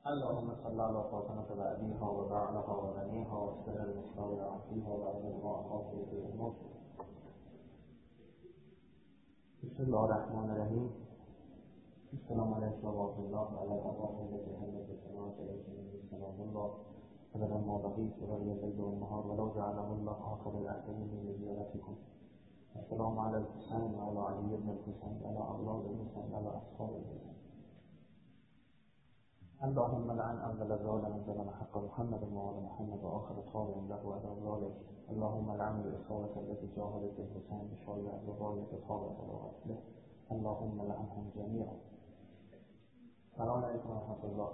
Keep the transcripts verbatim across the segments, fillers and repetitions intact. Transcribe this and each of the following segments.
اللهم صل على فاطمة وأبيها وبعلها وبنيها وسر النساء وعافيها وأبنها وأخاته في الموت. بسم الله الرحمن الرحيم. السلام عليكم ورحمة الله وعلى الأرواح التي حلت السماوات والأرض سلام الله أبدا ما بقيت ولي الليل والنهار ولو جعله الله آخر الأحسنين من زيارتكم. السلام على الحسين وعلى علي بن الحسين وعلى أولاد الحسين وعلى أصحاب الحسين. اللهم لعن أول الظالم ظلم حق محمد وآل محمد وآخر طابع له وعلى ذلك. اللهم لعن الإصابة التي جاهدت الحسين بشرع وغاية طابع وغاية. اللهم لعنهم جميعا. السلام عليكم ورحمة الله.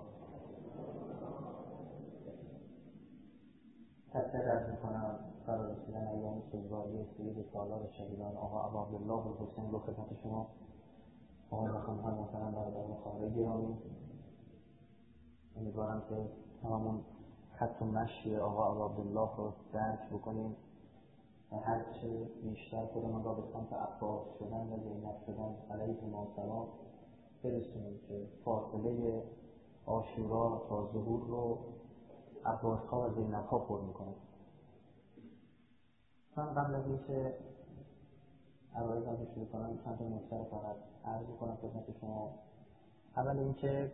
تذکر عرض میکنم برای رسیدن ایام سوگواری سید سالار شهیدان آقا ابا عبدالله الحسین رو خدمت شما آقای و خانم‌های محترم برادران خواهرای گرامی، امیدوارم که هممون خط و مشی آقا ابا عبدالله رو درک بکنیم و هرچه بیشتر خودمون را به سمت عباس شدن و زینب شدن علیهم السلام برسونیم که فاصله عاشورا تا ظهور رو عباس ها و زینب ها پر میکنه. من قبل از اینکه عرایزم رو شروع کنم چند تا نکته رو فقط عرض کنم خدمت شما. اول اینکه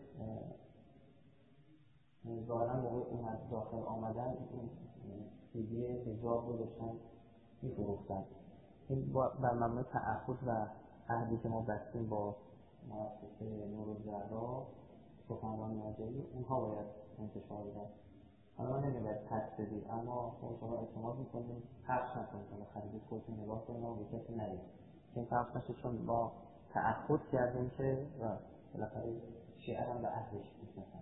ظاهرا موقع اون از داخل آمدن این سیدی حجاب رو داشتن میفروختن. این بر مبنای تعهد و عهدی که ما بستیم با مؤسسه نورالزهرا سخنرانی مجازی اونها باید انتشار بدن. حالا ما نمی‌باید پس بدید، اما شما اعتماد میکنیم پخش نکنید و خریدید خودتون نگاه کنید و به کسی ندید که این پخش نشه، چون ما تعهد کردیم که و بالاخره شیعه هم به عهدش میشناسن.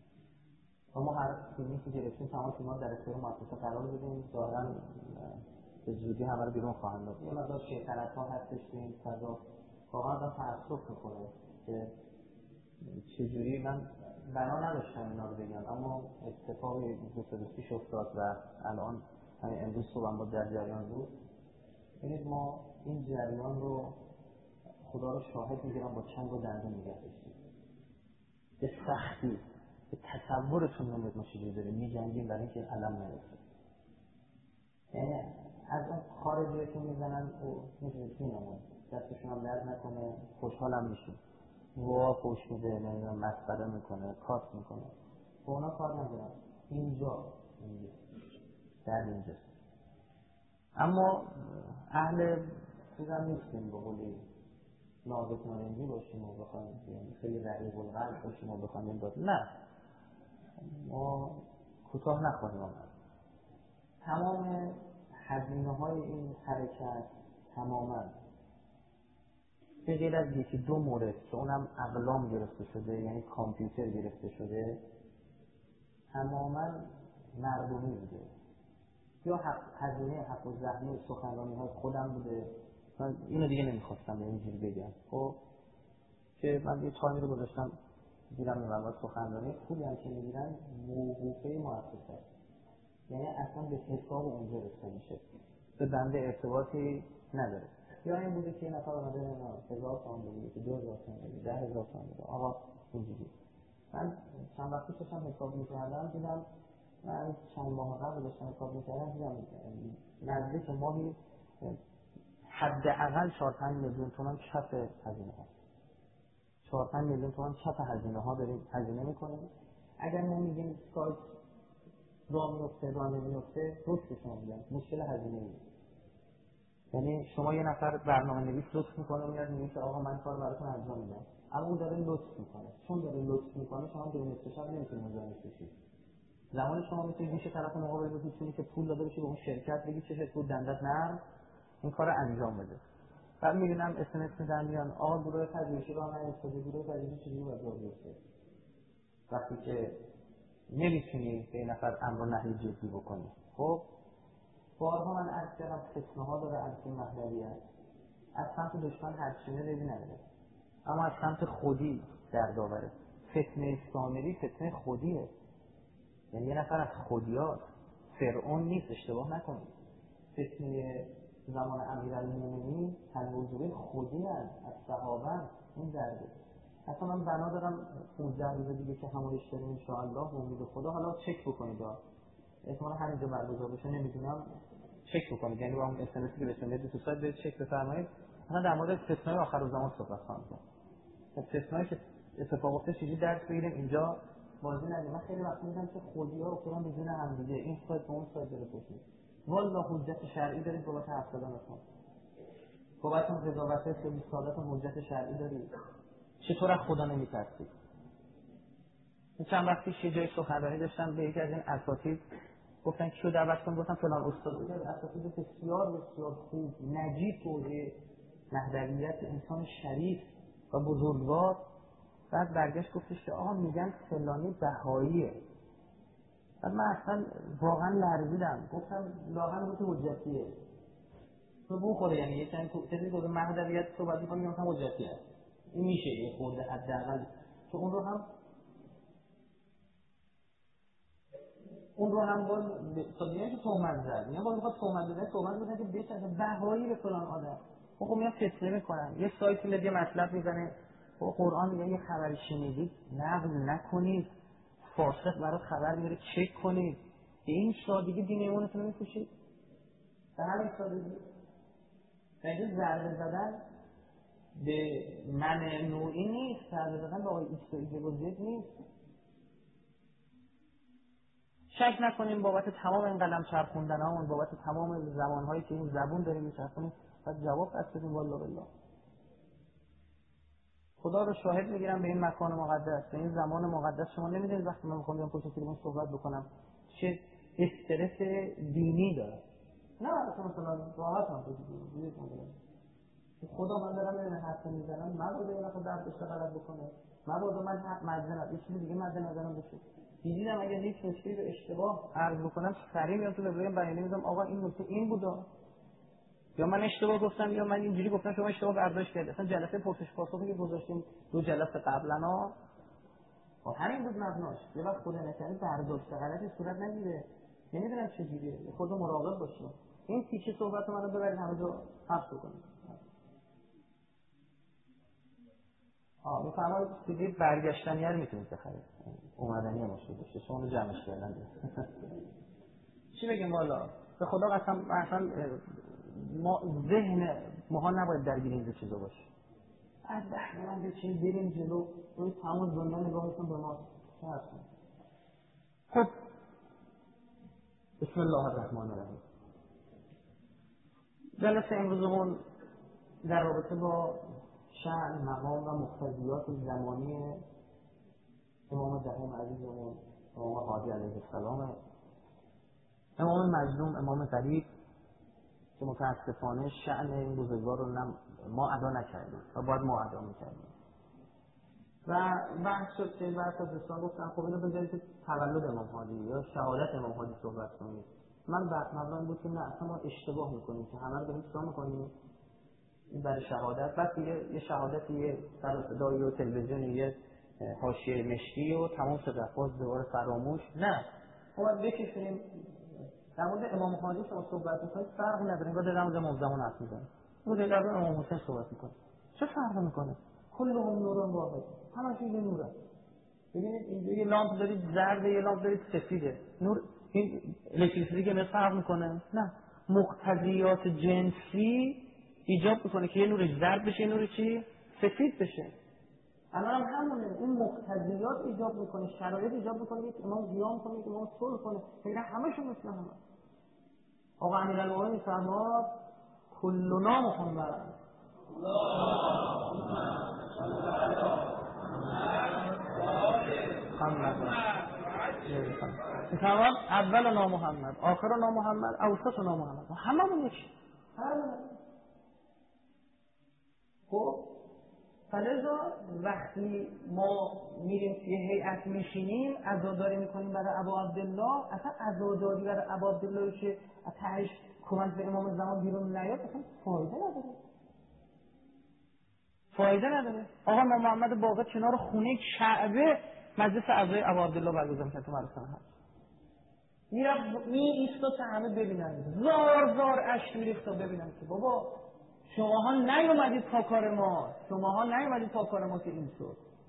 ما هر فیلمی که گرفتیم تمام فیلم‌ها در اختیار مؤسسه قرار بدیم، ظاهراً به زودی همه رو بیرون خواهند داد. یه مقدار شیطنت‌ها هستش تو این فضا، واقعا آدم تأسف می‌کنه که چجوری من بنا نداشتم اینا رو بگم، اما اتفاقی دو سه روز پیش افتاد و الان همین امروز صبح با در جریان بود. ببینید ما این جریان رو خدا رو شاهد میگیرم با چنگ و دندون نگه داشتیم. به سختی به تصورتون نمید ما چجوری داریم میجنگیم برای اینکه علم نیفته. یعنی از اون خارجی که میزنن او میتونید مینمون دستشون هم درد نکنه، خوشحالم میشیم. وا پوش میده، نمیدونم مسخره میکنه، کات میکنه، با اونا کار ندارم. اینجا اینجا در اینجا اما اهل چیزم نیستیم به قولی نازک نارنجی باشیم و بخوایم خیلی رقیق القلب باشیم و بخوایم این داد. نه، ما کوتاه نخواهیم آمد. تمام هزینه های این حرکت تماما به غیر از یکی دو مورد که اونم اقلام گرفته شده، یعنی کامپیوتر گرفته شده، تماما مردمی بوده. یا هزینه حق و زحمه سخنرانی های خودم بوده. من اینو دیگه نمیخواستم به اینجوری بگم، خب که من یه تایمی رو گذاشتم دیدم این مواد سخنرانی خوبی هم که میگیرن موقوفه مؤسسه، یعنی اصلا به حساب اونجا رسته میشه، به بنده ارتباطی نداره. یا این بوده که یه نفر آمده نه هزار تومان بگیره که دو هزار تومان بگیره ده هزار تومان بگیره. آقا اینجوری من چند وقتی داشتم حساب میکردم دیدم، من چند ماه قبل داشتم حساب میکردم دیدم نزدیک ماهی حداقل چهار پنج میلیون تومان چپ هزینه ها چهار پنج میلیون تومان چپ هزینه ها داریم هزینه میکنیم. اگر ما میگیم سایت راه میفته راه نمیفته رشد شما میگم مشکل هزینه ای. یعنی شما یه نفر برنامه نویس لطف میکنه میاد میگه که آقا من کار براتون انجام میدم، اما اون داره لطف میکنه، چون داره لطف میکنه شما بدون استشاره نمیتونید مزاحمش بشید. زمانی شما میتونید گوش طرف مقابل بپیچونید که پول داده بشه به اون شرکت بگید چه بود دندت نرم این کار انجام بده. بعد میبینم اس ام اس میدن میان آقا گروه پذیرشی راه نیفتاده، گروه پذیرشی چجوری باید راه بیفته. وقتی که نمیتونی به این نفر امر و نهی جدی بکنی. خب بارها من عرض کردم فتنه ها داره از این محوریت، از سمت دشمن هرچینه ریزی نداره، اما از سمت خودی در داوره. فتنه سامری فتنه خودیه، یعنی یه نفر از خودیات فرعون نیست، اشتباه نکنید. فتنه زمان امیرالمومنین تنوزوی خودی هست از صحابه این درده. اصلا من بنا دارم پانزده روز دیگه که همایش داریم ان شاء الله، امید خدا. حالا چک بکنید، احتمال همینجا برگزار بشه نمیدونم، چک بکنید، یعنی با اون اس ام اس که بهتون میاد تو سایت برید چک بفرمایید. مثلا در مورد استثنای آخر الزمان صحبت خواهم کرد. استثنایی که اتفاق افتاد چیزی درس بگیریم اینجا بازی ندیم. من خیلی وقت میگم که خودی‌ها افتادن به جون هم دیگه، این سایت به اون سایت داره پشت. والله حجت شرعی دارید بابت هفتاد نفر. بابت اون قضاوت سه سالات حجت شرعی دارید. چطور از خدا نمی‌ترسید؟ چند وقت پیش یه جای سخنرانی داشتم، به یکی از این اساتید گفتن کیو دعوت کنم، گفتم فلان استاد. اساتید بسیار بسیار خوب، نجیب توضیح مهدویت انسان شریف و بزرگوار. بعد برگشت گفتش که آقا میگن فلانی بهاییه. بعد من اصلا واقعا لرزیدم، گفتم لااقل رو که حجتیه تو بو خوره، یعنی یه چند کسی که مهدویت صحبت می‌کنه میگم مثلا حجتیه، این میشه یه خورده حداقل تو اون رو هم اون رو هم باز صدیه که تهمت زد، میگم باز میخواد تهمت بزنه، تهمت بزنه که بهتره بهایی به فلان آدم. خب خب میام فتنه میکنن، یه سایتی میاد یه مطلب میزنه، خب قرآن میگه یه خبری شنیدید نقل نکنید، فاسق برات خبر میاره چک کنید. به این سادگی دین ایمانتون میپوشید، به همین سادگی. اینجا ضربه زدن به من نوعی نیست، ضربه زدن به آقای ایستایی بزرگ نیست. شک نکنیم بابت تمام این قلم چرخوندن ها، بابت تمام زمان هایی که این زبون داریم میچرخونیم، بعد جواب پس بدیم والله بالله. خدا رو شاهد میگیرم به این مکان مقدس، به این زمان مقدس، شما نمیدونید وقتی من میخوام بیام پشت تلفن صحبت بکنم چه استرس دینی داره. نه مثلا مثلا راحت هم بگید خدا من دارم این حرف میزنم، مبادا یه وقت دردش غلط بکنه، مبادا من حق مزنم یه چیز دیگه مد نظرم بشه. دیدم اگر هیچ مشکلی به اشتباه عرض بکنم سریع میام تو وبلاگم بیانیه میذارم آقا این نکته این بودا، یا من اشتباه گفتم یا من اینجوری گفتم شما اشتباه برداشت کردید. اصلا جلسه پرسش پاسخی که گذاشتیم دو جلسه قبلا ها همین بود مبناش. یه وقت خدا نکنه برداشت غلطی صورت نگیره، نمیدونم چه جوریه، خود مراقب باشید. این تیکه صحبت منو ببرید همه جا حفظ کنید. آه میفهمم سیدی برگشتنی رو میتونید بخرید، اومدنی مشکل داشته شما رو جمعش کردن. چی بگیم والا به خدا قسم اصلا ما ذهن ماها نباید درگیر این چیزا باشه. از بحران به چیز بریم جلو روی تمام دنیا نگاهشون به ما هستن. خب بسم الله الرحمن الرحیم. جلسه امروزمون در رابطه با شأن مقام و مقتضیات زمانی امام دهم عزیزمون امام هادی علیه السلام، امام مظلوم، امام غریب که متاسفانه شأن این روزگار رو ما ادا نکردیم و باید ما ادا میکردیم. و بحث شد که بحث از دوستان گفتن خب اینو بذارید که تولد امام هادی یا شهادت امام هادی صحبت کنید. من بحث مبنی بود که نه اصلا ما اشتباه میکنیم که همه رو داریم چیکار میکنیم این برای شهادت، بعد یه یه شهادت یه سر و صدایی و تلویزیون یه حاشیه مشکی و تمام شد باز دوباره فراموش. نه ما باید بکشیم. در مورد امام هادی شما صحبت میکنید فرق نداره، با در مورد امام زمان حرف میزنید، مورد در مورد امام حسین صحبت میکنید چه فرقی میکنه؟ کلهم نور واحد، همش یه نوره. ببینید اینجا یه لامپ دارید زرده، یه لامپ دارید سفیده، نور این الکتریسیته که فرق میکنه؟ نه. مقتضیات جنسی ایجاب میکنه که یه نور زرد بشه یه نور چی؟ سفید بشه. الان هم همونه، این مقتضیات ایجاب میکنه، شرایط ایجاب میکنه که امام قیام کنه، که امام صلح کنه، غیر همشون مثل همه. آقا امیرالمومنین میفرماد کلنا محمد محمد میفرماد اول نا محمد، آخر نا محمد، اوسط نا محمد، هممون یکی. خب فلذا وقتی ما میریم توی هیئت میشینیم عزاداری میکنیم برای ابا عبدالله، اصلا عزاداری برای ابا عبدالله که تهش کمک به امام زمان بیرون نیاد اصلا فایده نداره، فایده نداره. آقا ما محمد باقر کنار خونه کعبه مجلس اعضای ابا عبدالله برگزار میکنه تو مراسم حج، میرفت می ایستا تا همه ببینن، زار زار اشک میریخت تا ببینن که بابا شماها نیومدید تا کار ما، شماها نیومدید تا کار ما که این شد.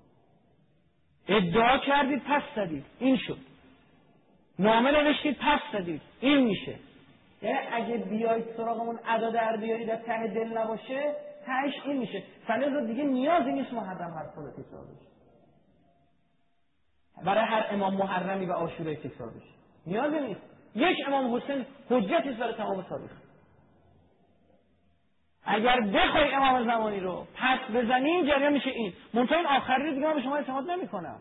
ادعا کردید پس زدید، این شد. نامه نوشتید پس زدید، این میشه. یعنی اگه بیایید سراغمون ادا در بیاری در ته دل نباشه، تهش این میشه. فلذا دیگه نیازی نیست محرم هر سال تکرار بشه، برای هر امام محرمی و عاشورایی تکرار بشه نیازی نیست. یک امام حسین حجتی برای تمام تاریخ. اگر بخوای امام زمانی رو پس بزنی جریان میشه این. منتها این آخری دیگه من به شما اعتماد نمیکنم.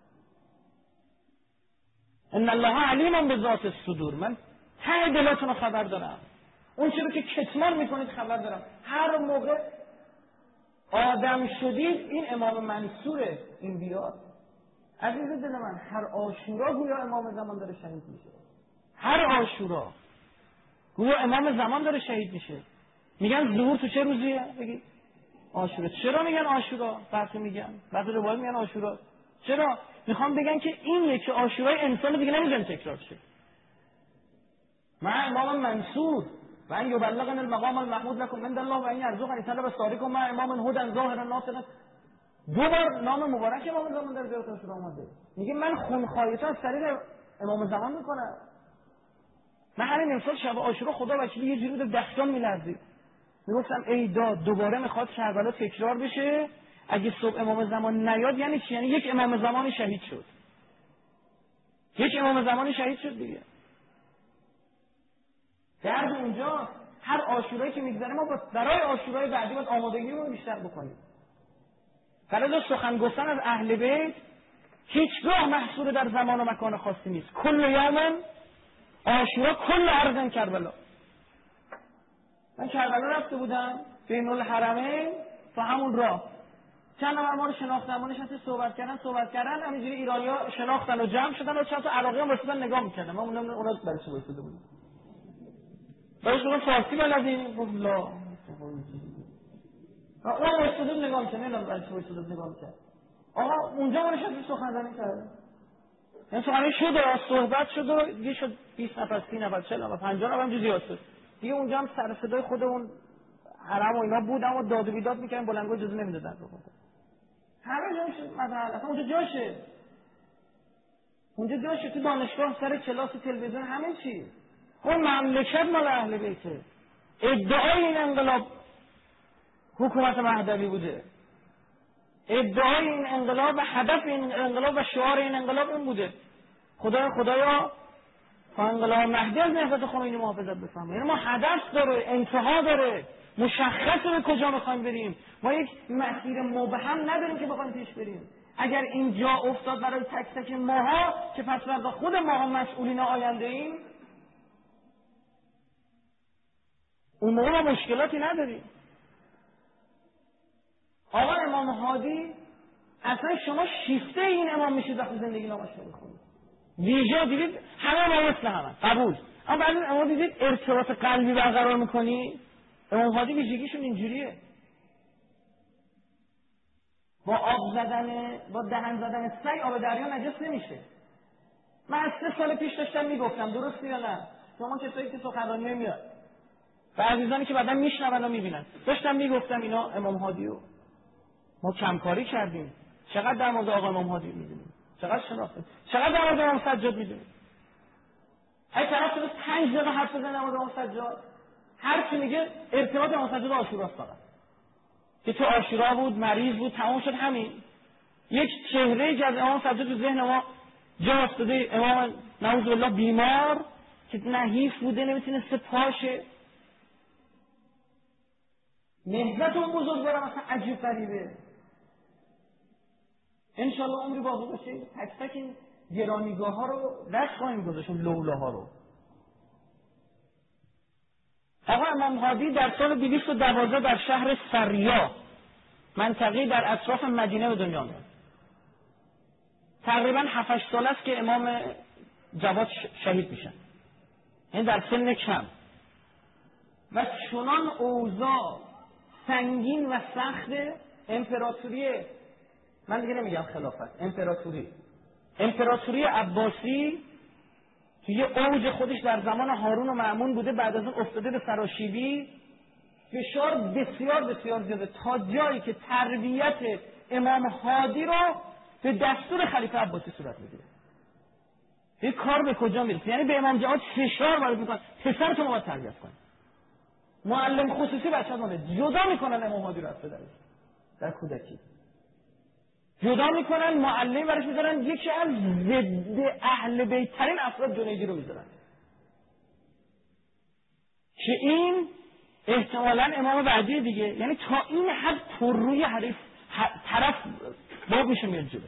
ان الله علیم بذات الصدور، من ته دلاتون رو خبر دارم، اون چیزی که کتمان میکنید خبر دارم. هر موقع آدم شدید این امام منصوره این بیاد. عزیز دل من، هر عاشورا گویا امام زمان داره شهید میشه. هر عاشورا گویا امام زمان داره شهید میشه. میگن ظهور تو چه روزیه؟ بگید عاشورا. چرا میگن عاشورا؟ فرق میگن بعضی روایات میگن عاشورا. چرا؟ میخوام بگن که این یکی عاشورای انسان دیگه نمیذارن تکرار شه. مع امام منصور و ان یبلغن المقام المحمود لكم عند الله و ان يرزقني طلب صادق مع امام هدى ظاهر ناصر. دو بار نام مبارک امام زمان در بیات عاشورا اومده. میگه من خونخواهیتا از طریق امام زمان میکنم. من همین امسال شب عاشورا خدا وکیلی یه جوری بود دستان میلرزید. میگفتم ای داد دوباره میخواد کربلا تکرار بشه. اگه صبح امام زمان نیاد یعنی چی؟ یعنی یک امام زمانی شهید شد. یک امام زمانی شهید شد دیگه. درد اونجا هر عاشورایی که میگذره ما برای عاشورای بعدی باید آمادگیمون بیشتر بکنیم. برای سخن گفتن از اهل بیت هیچگاه محصور در زمان و مکان خاصی نیست. کل یوم عاشورا کل ارض کربلا. من کربلا رفته بودم بین الحرمین تو همون راه. چند نفر ما رو شناختن، ما نشسته صحبت کردن صحبت کردن همینجوری ایرانی‌ها شناختن و جمع شدن و چند تا عراقی هم واسه نگاه می‌کردن. ما اونم اونا برای چه وایساده بودیم. برای شما فارسی بلدین؟ گفت لا. اون وایساده نگاه می‌کنه، نمی‌دونم برای چه وایساده نگاه می‌کنه. آقا اونجا ما نشسته سخنرانی کردیم. یعنی سخنرانی شد و صحبت شد و دیگه شد بیست نفر، سی نفر، چهل نفر، پنجاه نفر هم زیاد شد. دیگه اونجا هم سر صدای خودمون حرم و اینا بود اما داد و بیداد می‌کردن بلندگو اجازه نمی‌دادن رو خود. همه جاش مثلا اصلا اونجا جاشه. اونجا جاشه تو دانشگاه سر کلاس تلویزیون همه چی. اون مملکت مال اهل بیته. ادعای این انقلاب حکومت مهدوی بوده. ادعای این انقلاب و هدف این انقلاب و شعار این انقلاب این بوده. خدایا خدایا تا انقلاب مهدی از نهضت خمینی محافظت بفرما. یعنی ما هدف داره، انتها داره، مشخصه به کجا میخوایم بریم. ما یک مسیر مبهم نداریم که بخوایم پیش بریم. اگر اینجا افتاد برای تک تک ماها که پس فردا خود ماها مسئولین آینده ایم، اون موقع ما مشکلاتی نداریم. آقا امام هادی اصلا شما شیفته این امام میشید وقتی زندگی نامش رو میخونید. ویژه دیدید همه امام مثل همه قبول، اما بعد این امام دیدید ارتباط قلبی برقرار میکنی. امام هادی ویژگیشون اینجوریه. با آب زدن با دهن زدن سگ آب دریا نجس نمیشه. من از سه سال پیش داشتم میگفتم، درست یا نه؟ شما کسایی که سخنرانی نمیاد و عزیزانی که بعدا میشنون و میبینن، داشتم میگفتم اینا امام هادیو ما کمکاری کردیم. چقدر در مورد آقا امام هادی میدونیم، چقدر شناختیم، چقدر در مورد امام سجاد میدونیم. اگه طرف شده پنج دقیقه حرف بزنه در مورد امام سجاد، هر کی میگه ارتباط امام سجاد عاشوراست فقط که تو عاشورا بود، مریض بود، تمام شد همین. یک چهره که از امام سجاد تو ذهن ما جا افتاده، امام نعوذ بالله بیمار که نحیف بوده نمیتونسته پاشه. نهضت اون بزرگوارم اصلا عجیب غریبه. انشالله عمری باقی باشه تک تک این گرانیگاه ها رو رشت خواهیم گذاشت، لولاها رو. آقا امام هادی در سال دویست و دوازده در شهر سریا، منطقه‌ای در اطراف مدینه به دنیا میاد. تقریبا هفت هشت سال است که امام جواد شهید میشن، یعنی در سن کم. و چنان اوضاع سنگین و سخت امپراتوری، من دیگه نمیگم خلافت، امپراتوری امپراتوری عباسی که یه اوج خودش در زمان هارون و مأمون بوده، بعد از اون افتاده به سراشیبی. فشار بسیار بسیار زیاده تا جایی که تربیت امام هادی رو به دستور خلیفه عباسی صورت میگیره. این کار به کجا میرسه؟ یعنی به امام جواد فشار وارد میکنن پسرتون رو باید تربیت کنید. معلم خصوصی بچه‌ها مونده، جدا میکنن امام هادی رو از پدرش در کودکی، جدا میکنن معلم برش میذارن، یکی از ضد اهل بیت ترین افراد جنیدی رو میذارن که این احتمالاً امام بعدی دیگه. یعنی تا این حد پر روی حریف طرف باب میشه میاد جلو.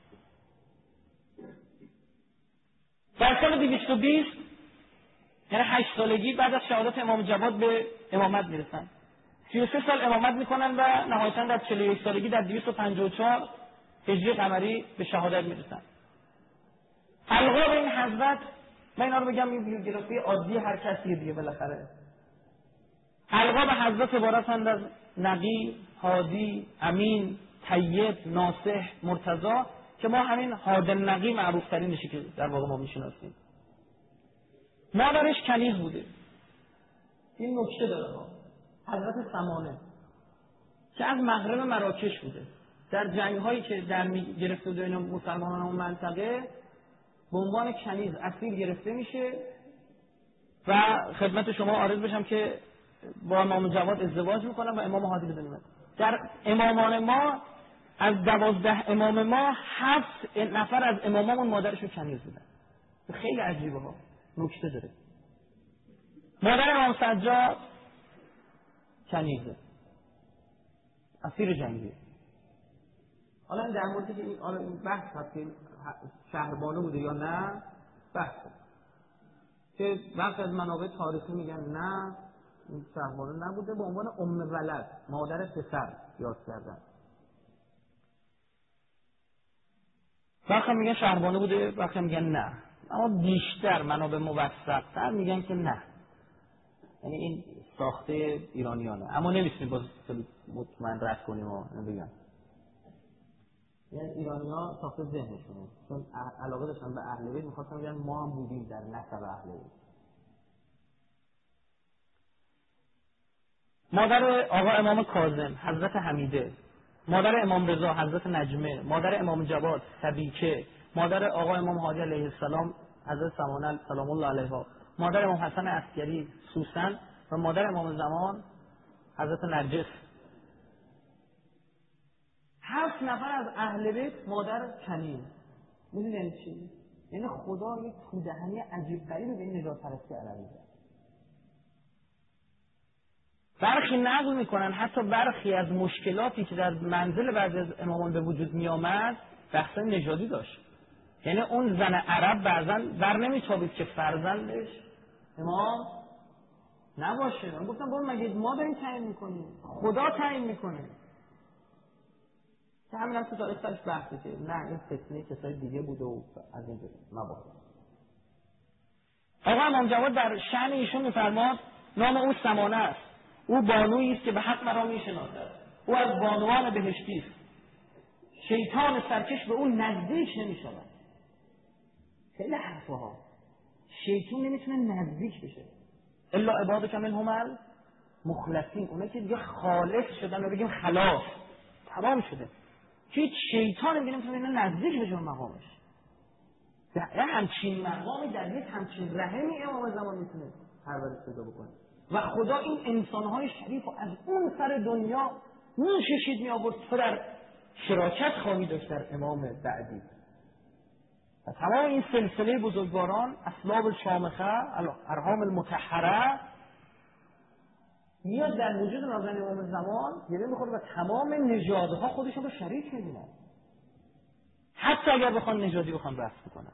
در سال دویست و بیست یعنی هشت سالگی بعد از شهادت امام جواد به امامت میرسن. سی و سه سال امامت میکنن و نهایتاً در چهل و یک سالگی در دویست و پنجاه و چهار هجری قمری به شهادت میرسن. القاب این حضرت، من اینا رو بگم این بیوگرافی عادی هر کسیه دیگه بالاخره. القاب حضرت عبارتند از نقی، هادی، امین، طیب، ناصح، مرتضی که ما همین هاد النقی معروف ترینشی که در واقع ما میشناسیم. مادرش کنیز بوده. این نکته داره ها. حضرت سمانه که از مغرب مراکش بوده. در جنگ هایی که در می گرفته بین مسلمانان اون منطقه به عنوان کنیز اسیر گرفته میشه و خدمت شما عرض بشم که با امام جواد ازدواج میکنن و امام هادی بدونیم. در امامان ما از دوازده امام ما هفت نفر از امامامون مادرشون کنیز بودن. خیلی عجیبه ها، نکته داره. مادر امام سجاد کنیزه، اسیر جنگی. حالا در مورد که این بحث هست که شهربانو بوده یا نه بحث هست که وقت از منابع تاریخی میگن نه این شهربانو نبوده، به عنوان ام ولد مادر پسر یاد کردن. وقت میگن شهربانو بوده، وقت میگن نه، اما بیشتر منابع موثق‌تر میگن که نه. یعنی این ساخته ایرانیانه، اما نمیتونیم باز مطمئن رد کنیم و بگم یعنی ایرانی‌ها ساخته ذهنشونه، چون علاقه داشتن به اهل بیت، می‌خواستن بگن ما هم بودیم در نسب اهل بیت. مادر آقا امام کاظم حضرت حمیده، مادر امام رضا حضرت نجمه، مادر امام جواد سبیکه، مادر آقا امام هادی علیه السلام حضرت سمانه سلام الله علیها، مادر امام حسن عسکری سوسن و مادر امام زمان حضرت نرجس. هفت نفر از اهل بیت مادر کنیز. میدونی یعنی چی؟ یعنی خدا یک تودهنی عجیب غریبی به این نجات پرستی عربی داد. برخی نقل میکنن حتی برخی از مشکلاتی که در منزل بعضی از امامان به وجود می آمد بحث نژادی داشت. یعنی اون زن عرب بعضا بر نمیتابید که فرزندش امام نباشه. من گفتم بابا مگه ما داریم تعیین میکنیم؟ خدا تعیین میکنه. که همین هم تو تاریخ سرش بحثه که نه این فتنه کسای دیگه بوده و از این مباحث. آقا امام جواد در شأن ایشون میفرماد نام او سمانه است، او بانویی است که به حق مرا میشناسد، او از بانوان بهشتی است، شیطان سرکش به او نزدیک نمیشود. خیلی حرفه ها. شیطان نمیتونه نزدیک بشه الا عبادک منهم المخلصین، اونا که دیگه خالص شدن و بگیم خلاص تمام شده، هیچ شیطان دیگه نمیتونه اینا نزدیک بشه به مقامش. در همچین مقامی در یک همچین رحمی امام زمان میتونه پرورش پیدا بکنه و خدا این انسانهای شریف رو از اون سر دنیا میششید می آورد تو در شراکت خواهی داشت در امام بعدی. و تمام این سلسله بزرگواران اسباب الشامخه الارحام المطهره میاد در وجود نازنین امام زمان گره میخوره و تمام نژادها خودشون رو شریک میبینن، حتی اگر بخوان نژادی بخوان بحث بکنن.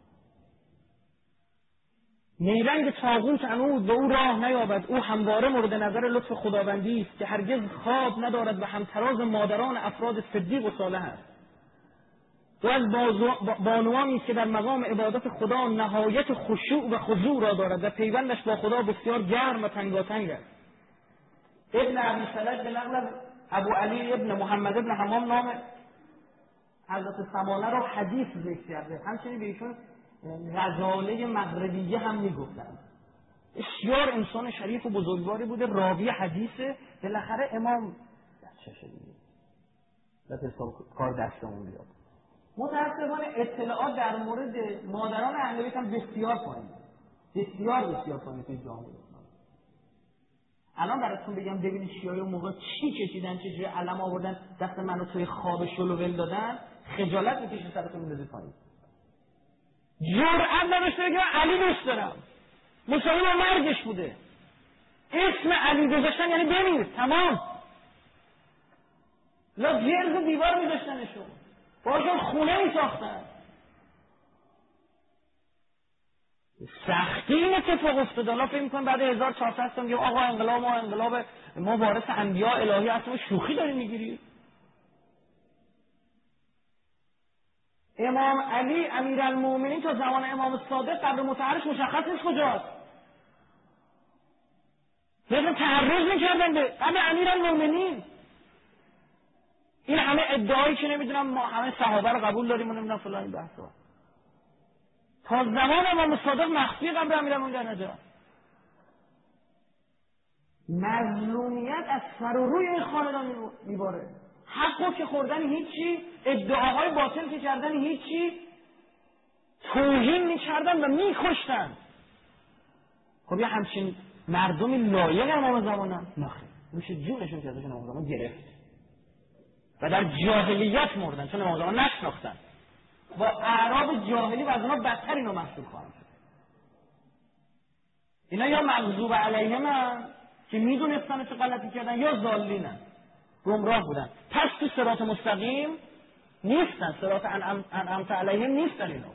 نیرنگ طاغوت عنود به او راه نیابد، او همواره مورد نظر لطف خداوندی است که هرگز خواب ندارد و همتراز مادران افراد صدیق و صالح است. و از بانوانی است که در مقام عبادت خدا نهایت خشوع و خضوع را دارد و پیوندش با خدا بسیار گرم و تنگاتنگ است. ابن ابی سلج به نقل ابو علی ابن محمد ابن حمام نام حضرت سمانه را حدیث ذکر کرده، همچنین به ایشون غزاله مغربیه هم میگفتن. بسیار انسان شریف و بزرگواری بوده، راوی حدیثه. بالاخره امام چه شدید؟ لطفا کار دستمون بیاد. متاسفانه اطلاعات در مورد مادران اهل بیت هم بسیار پایین، بسیار بسیار پایین توی جامعه اسلامی. الان براتون بگم ببینید شیعه اون موقع چی کشیدن، چه جوری علم آوردن دست منو توی خواب شلوول دادن، خجالت میکشید سرتون میندازید پایین. جرأت نداشته بگه علی دوست دارم، مساوی با مرگش بوده. اسم علی گذاشتن یعنی بمیر، تمام. لا گرد دیوار میذاشتنشون، باشون خونه میساختن. سختی این اتفاق افتاد. حالا فکر می‌کنم بعد هزار و چهارصد سال میگم آقا انقلاب ما انقلاب ما وارث انبیاء الهی هستیم، شوخی داری میگیری؟ امام علی امیرالمومنین تا زمان امام صادق قبر مطهرش مشخص نیست کجاست. مثلا تعرض میکردن به قبر امیرالمومنین. این همه ادعایی که نمیدونم ما همه صحابه رو قبول داریم و نمیدونم فلان این بحثا. تا زمان امام صادق مخفی قبر امیرالمومنین در نجات. مظلومیت از سر و روی این خاندان میباره. حقو که خوردن هیچی، ادعاهای باطل که کردن هیچی، توهین میکردن و میکشتن. خب یه همچین مردمی لایق امام زمانن؟ نخیر، میشه جونشون که ازشون امام زمان گرفت و در جاهلیت مردن چون امام زمان نشناختن. با اعراب جاهلی و از اونا بدتر اینو محسوب خواهند شد. اینا یا مغضوب علیهم هم که میدونستن چه غلطی کردن، یا ضالینن، گمراه بودن. پس تو صراط مستقیم نیستن، صراط انعمت علیهم نیستن اینا.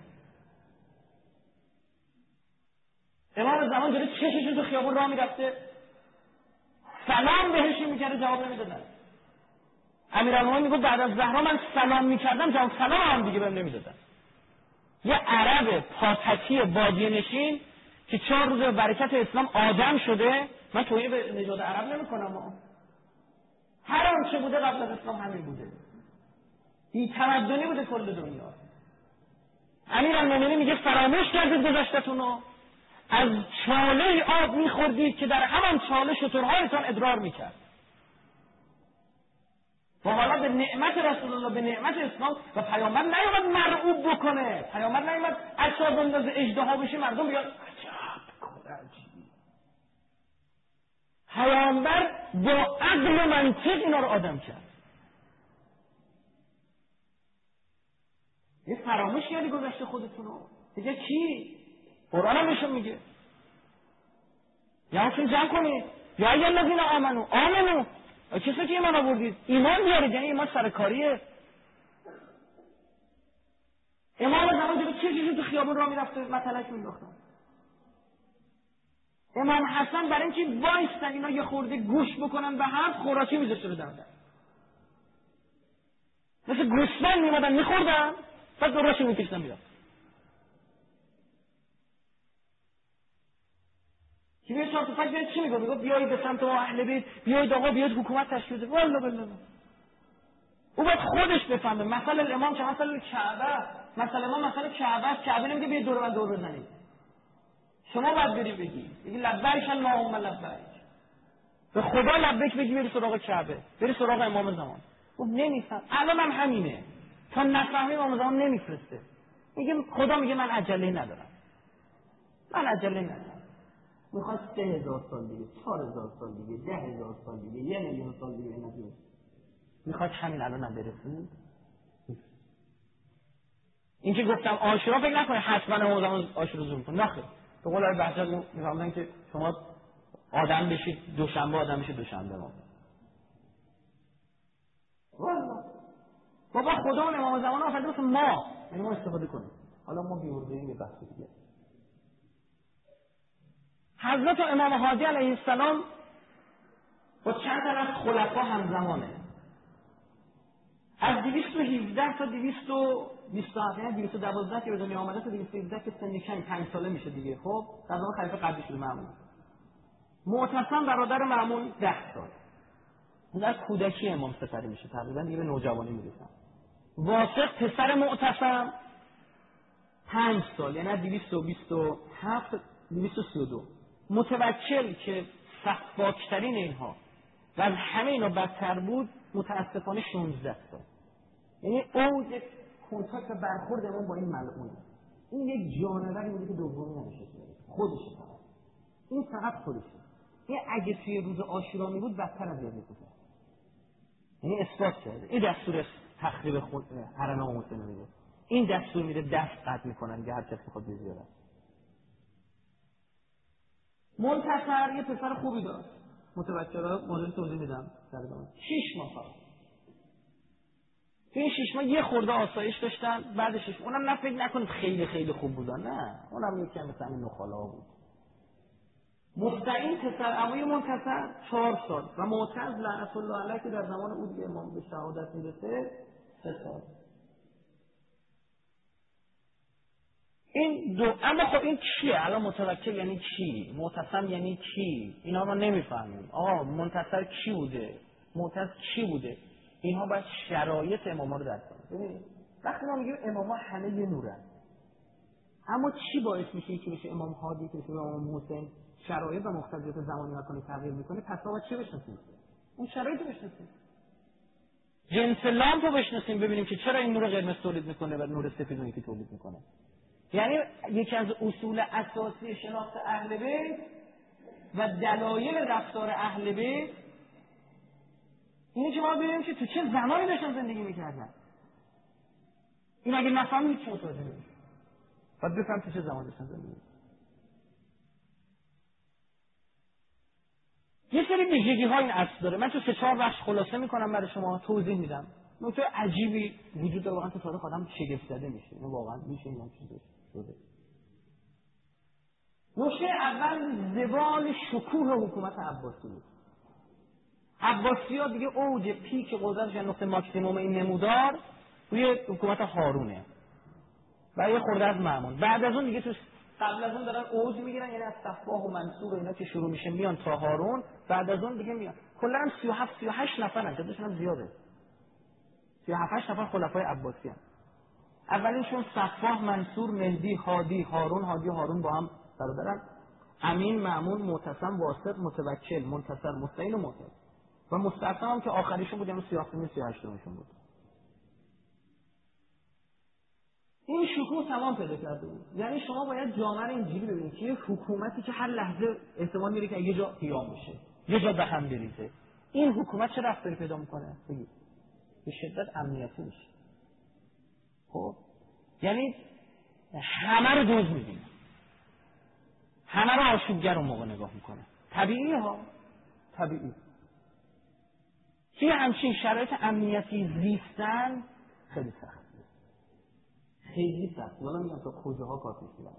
امام زمان جلوی چششون تو خیابون راه میرفته، سلام بهش میکرده جواب نمیدادن. امیرالمومنین میگه بعد از زهرا من سلام میکردم جواب سلام هم دیگه بهم نمیدادن. یه عرب پاتکی بادیه نشین که چهار روز برکت اسلام آدم شده، من توهین به نژاد عرب نمیکنم، هر آنچه بوده قبل از اسلام همین بوده، بی تمدنی بوده کل دنیا. امیرالمومنین میگه فراموش کردید گذشته‌تونو، از چاله آب میخوردید که در همان چاله شترهایتان ادرار میکرد. و حالا به نعمت رسول الله، به نعمت اسلام و پیامبر نیامد مرعوب بکنه، پیامبر نیامد عصا بندازه اژدها بشه مردم بیاد عجب کار عجیبی. پیامبر با عقل و منطق اینا رو آدم کرد. یه فراموش کردی گذشته خودتونو. دیگه کی؟ قرآن هم نشون میگه یا همچون جمع کنید یا یا الذین آمنو آمنو، کسی که ایمان آوردید ایمان بیارید، یعنی ایمان سرکاریه. امام زمان جلو چششون تو خیابون راه میرفته مطلق مینداختن. امام حسن برای اینکه وایستن اینا یه خورده گوش بکنن به هم، خوراکی میذاشته رو دردن، مثل گوسفند میمادن میخوردن بعد دراشی میکشتن میرفت. که بیاید چهار تا فکر بیاید چی میگو؟ میگو بیایید به سمت ما اهل بیت، بیایید آقا بیایید حکومت تشکیل بده. والله بالله او باید خودش بفهمه. مثلا الامام که مثلا کعبه، مثلا ما مثلا کعبه، کعبه نمیگه بیاید دور من دور بزنید. شما باید بری بگی بگی لبیک اللهم لبیک، به خدا لبیک بگی، بری سراغ کعبه، بری سراغ امام زمان. او نمیفهم. الان هم همینه، تا نفهمی امام زمان نمیفرسته. میگه خدا میگه من عجله ندارم، من عجله ندارم. میخواد سه هزار سال دیگه، چهار هزار سال دیگه، ده هزار سال دیگه، یه میلیون سال دیگه نمیاد. میخواد همین الان هم برسید. این که گفتم عاشورا فکر نکنه حتما امام زمان عاشورا زور میکنه، نخیر. به قول آقای بهجت میفهمدن که شما آدم بشید دوشنبه، آدم بشید دوشنبه. ما والله بابا خدا اون امام زمان آفریده واسه ما، یعنی ما استفاده کنیم. حالا ما بی‌ورزه‌ایم به بحث دیگه. حضرت امام هادی علیه السلام با چند تا از خلفا همزمانه. از دویست و هفده تا دویست و بیست و هفت، یعنی دویست و دوازده که به دنیا آمده تا دویست و هفده که سن کم پنج ساله میشه دیگه. خب در زمان خلیفه قبلی شده مأمون. معتصم برادر مأمون ده سال. در کودکی امام سپری میشه، تقریبا دیگه به نوجوانی میرسن. واثق پسر معتصم پنج سال، یعنی از دویست و بیست و هفت دویست و سی و دو. متوکل که سفاکترین اینها و از همه اینا بدتر بود، متاسفانه شانزده سال. یعنی اوج کنتاکت و برخورد امام با این ملعونه. این یک جانوری بوده که دومی ننشسته خودشه، فقط این فقط خودشه. این اگه توی روز عاشورا می بود بدتر از یاد می‌کرد. یعنی اثبات کرده. این دستور تخریب خود حرم امام حسین میده. این دستور میده دست قطع میکنن که هر کس بخواد بزیاره. منتصر یه پسر خوبی داشت. متوکلا مورد توضیح میدم در ادامه. شش ماه فقط. تو این شش ماه یه خورده آسایش داشتن، بعد شش ماه اونم نه فکر نکنید خیلی خیلی خوب بودن، نه اونم یکی مثلا این نخالا بود. مستعین پسر عموی منتصر چهار سال و معتز لعنت الله علیه که در زمان او دیگه امام به شهادت میرسه سه سال. این دو اما خب این چیه؟ الان متوکل یعنی چی؟ معتصم یعنی چی؟ اینا ما نمیفهمیم. آقا منتصر کی بوده؟ معتز کی بوده؟ اینها باید شرایط اماما رو درک کنیم. ببینید وقتی ما میگیم اماما همه یه نورن، اما چی باعث میشه که بشه امام هادی که بشه امام حسین شرایط و مقتضیات زمانی مکانی تغییر میکنه؟ پس ما چی بشناسیم؟ اون شرایط بشناسیم. جنس لامپ رو بشناسیم ببینیم که چرا این نور قرمز تولید میکنه و نور سفید اون یکی تولید میکنه. یعنی یکی از اصول اساسی شناخت اهل بیت و دلایل رفتار اهل بیت اینه که ما ببینیم که تو چه زمانی داشتن زندگی میکردن. این اگه نفهمیم هیچ متوجه نمیشیم. باید بفهم تو چه زمانی داشتن زندگی میکردن. یه سری ویژگی ها این اصل داره. من تو سه چهار بخش خلاصه میکنم برای شما توضیح میدم. نکته عجیبی وجود داره، واقعا تو تاریخ آدم شگفت زده میشه. اینو واقعا میشه این چیزی شده. نکته اول زوال شکوه حکومت عباسی بود. عباسی‌ها دیگه اوج پیک قدرتشون نقطه ماکسیموم این نمودار روی حکومت هارونه و یه خورده از مأمون. بعد از اون دیگه تو قبل از اون دارن اوج میگیرن، یعنی از صفواه و منصور و اینا که شروع میشه میان تا هارون، بعد از اون دیگه میان. کلا هم سی و هفت سی و هشت نفرن، تعدادشون هم زیاده. سی و هفت هشت نفر خلفای عباسی هستن. اولینشون صفواه، منصور، مهدی، هادی، هارون. هادی و هارون با هم برادرن. امین، مأمون، معتصم، واسط، متوکل، منتصر، مستعین و معتز. و مستعصم هم که آخریشون بود، یعنی سی و هفتمین سی و هشتمشون بود. این شکوه تمام پیدا کرده بود. یعنی شما باید جامعه رو اینجوری ببینید که یه حکومتی که هر لحظه احتمال میره که یه جا قیام بشه، یه جا به هم بریزه، این حکومت چه رفتاری پیدا میکنه؟ بگید. به شدت امنیتی میشه. خب یعنی همه رو دوز میبینه، همه رو آشوبگر اون موقع نگاه میکنه. طبیعی ها، طبیعی. که همچین شرایط امنیتی زیستن خیلی سخت، خیلی سخت. والا میگم تا کجاها کار میکنن.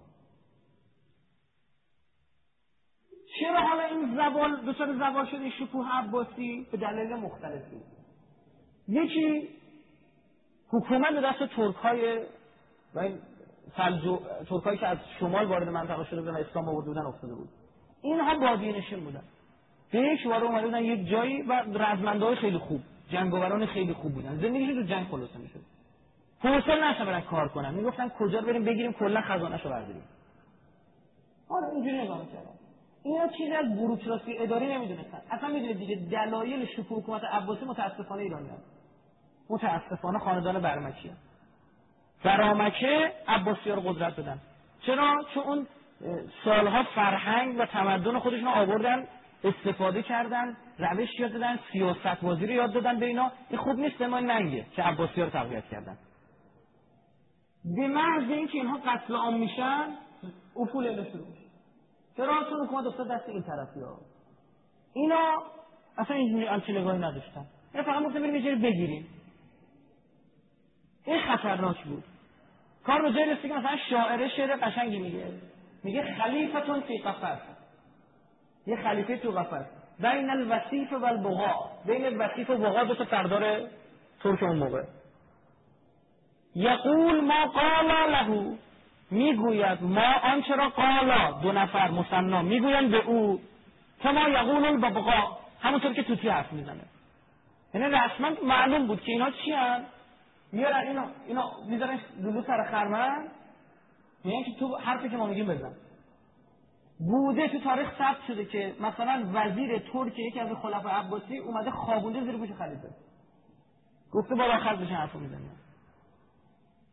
چرا حالا این زوال دچار زوال شد این شکوه عباسی؟ به دلایل مختلفی. یکی حکومت به دست ترک‌های و این سلجو ترک‌هایی که از شمال وارد منطقه شده بودن و اسلام آورده بودن افتاده بود. اینها بادیه‌نشین بودن. به یک وارد اومده بودن یک جایی و رزمنده‌های خیلی خوب، جنگاوران خیلی خوب بودن. زندگیشون تو جنگ خلاصه می‌شد. حوصله نشه برن کار کنن. میگفتن کجا بریم بگیریم کلا خزانه‌شو برداریم. آره اینجوری نگاه می‌کردن. اینا چیزی از بوروکراسی اداری نمی‌دونستن. اصلا می‌دونید دیگه دلایل شکوه حکومت عباسی متأسفانه ایرانیان. متأسفانه خاندان برمکیه. برامکه عباسی‌ها رو قدرت دادن. چرا؟ چون اون سالها فرهنگ و تمدن خودشون رو آوردن، استفاده کردن، روش یاد دادن، سیاست بازی رو یاد دادن به اینا. این خوب نیست، ما ننگه که عباسی‌ها رو تقویت کردن. به محض اینکه اینها قتل عام میشن، افول اله شروع میشه. چرا؟ چون حکومت افتاد دست این طرفی‌ها. اینا اصلا اینجوری آنچه نگاهی نداشتن. اینا فقط گفتن بریم یه جایی بگیریم. این خطرناک بود. کار به جای رسید که مثلا شاعره شعر قشنگی میگه. میگه خلیفتون فی قفص. یه خلیفه تو قفص. بین الوصیف و البغا. بین وصیف و بغا دو تا سردار ترک اون موقع. یقول ما قالا له. میگوید ما آنچه را قالا دو نفر مثنا میگویند به او کما یقول البغا، همونطور که توتی حرف میزنه. یعنی رسما معلوم بود که اینا چی هستند. میارن اینا اینا میذارن دلو سر خرمن، میگن که تو حرفی که ما میگیم بزن. بوده تو تاریخ ثبت شده که مثلا وزیر ترک یکی از خلفای عباسی اومده خوابونده زیر گوش خلیفه، گفته بالا آخر بشه حرفو میزنه.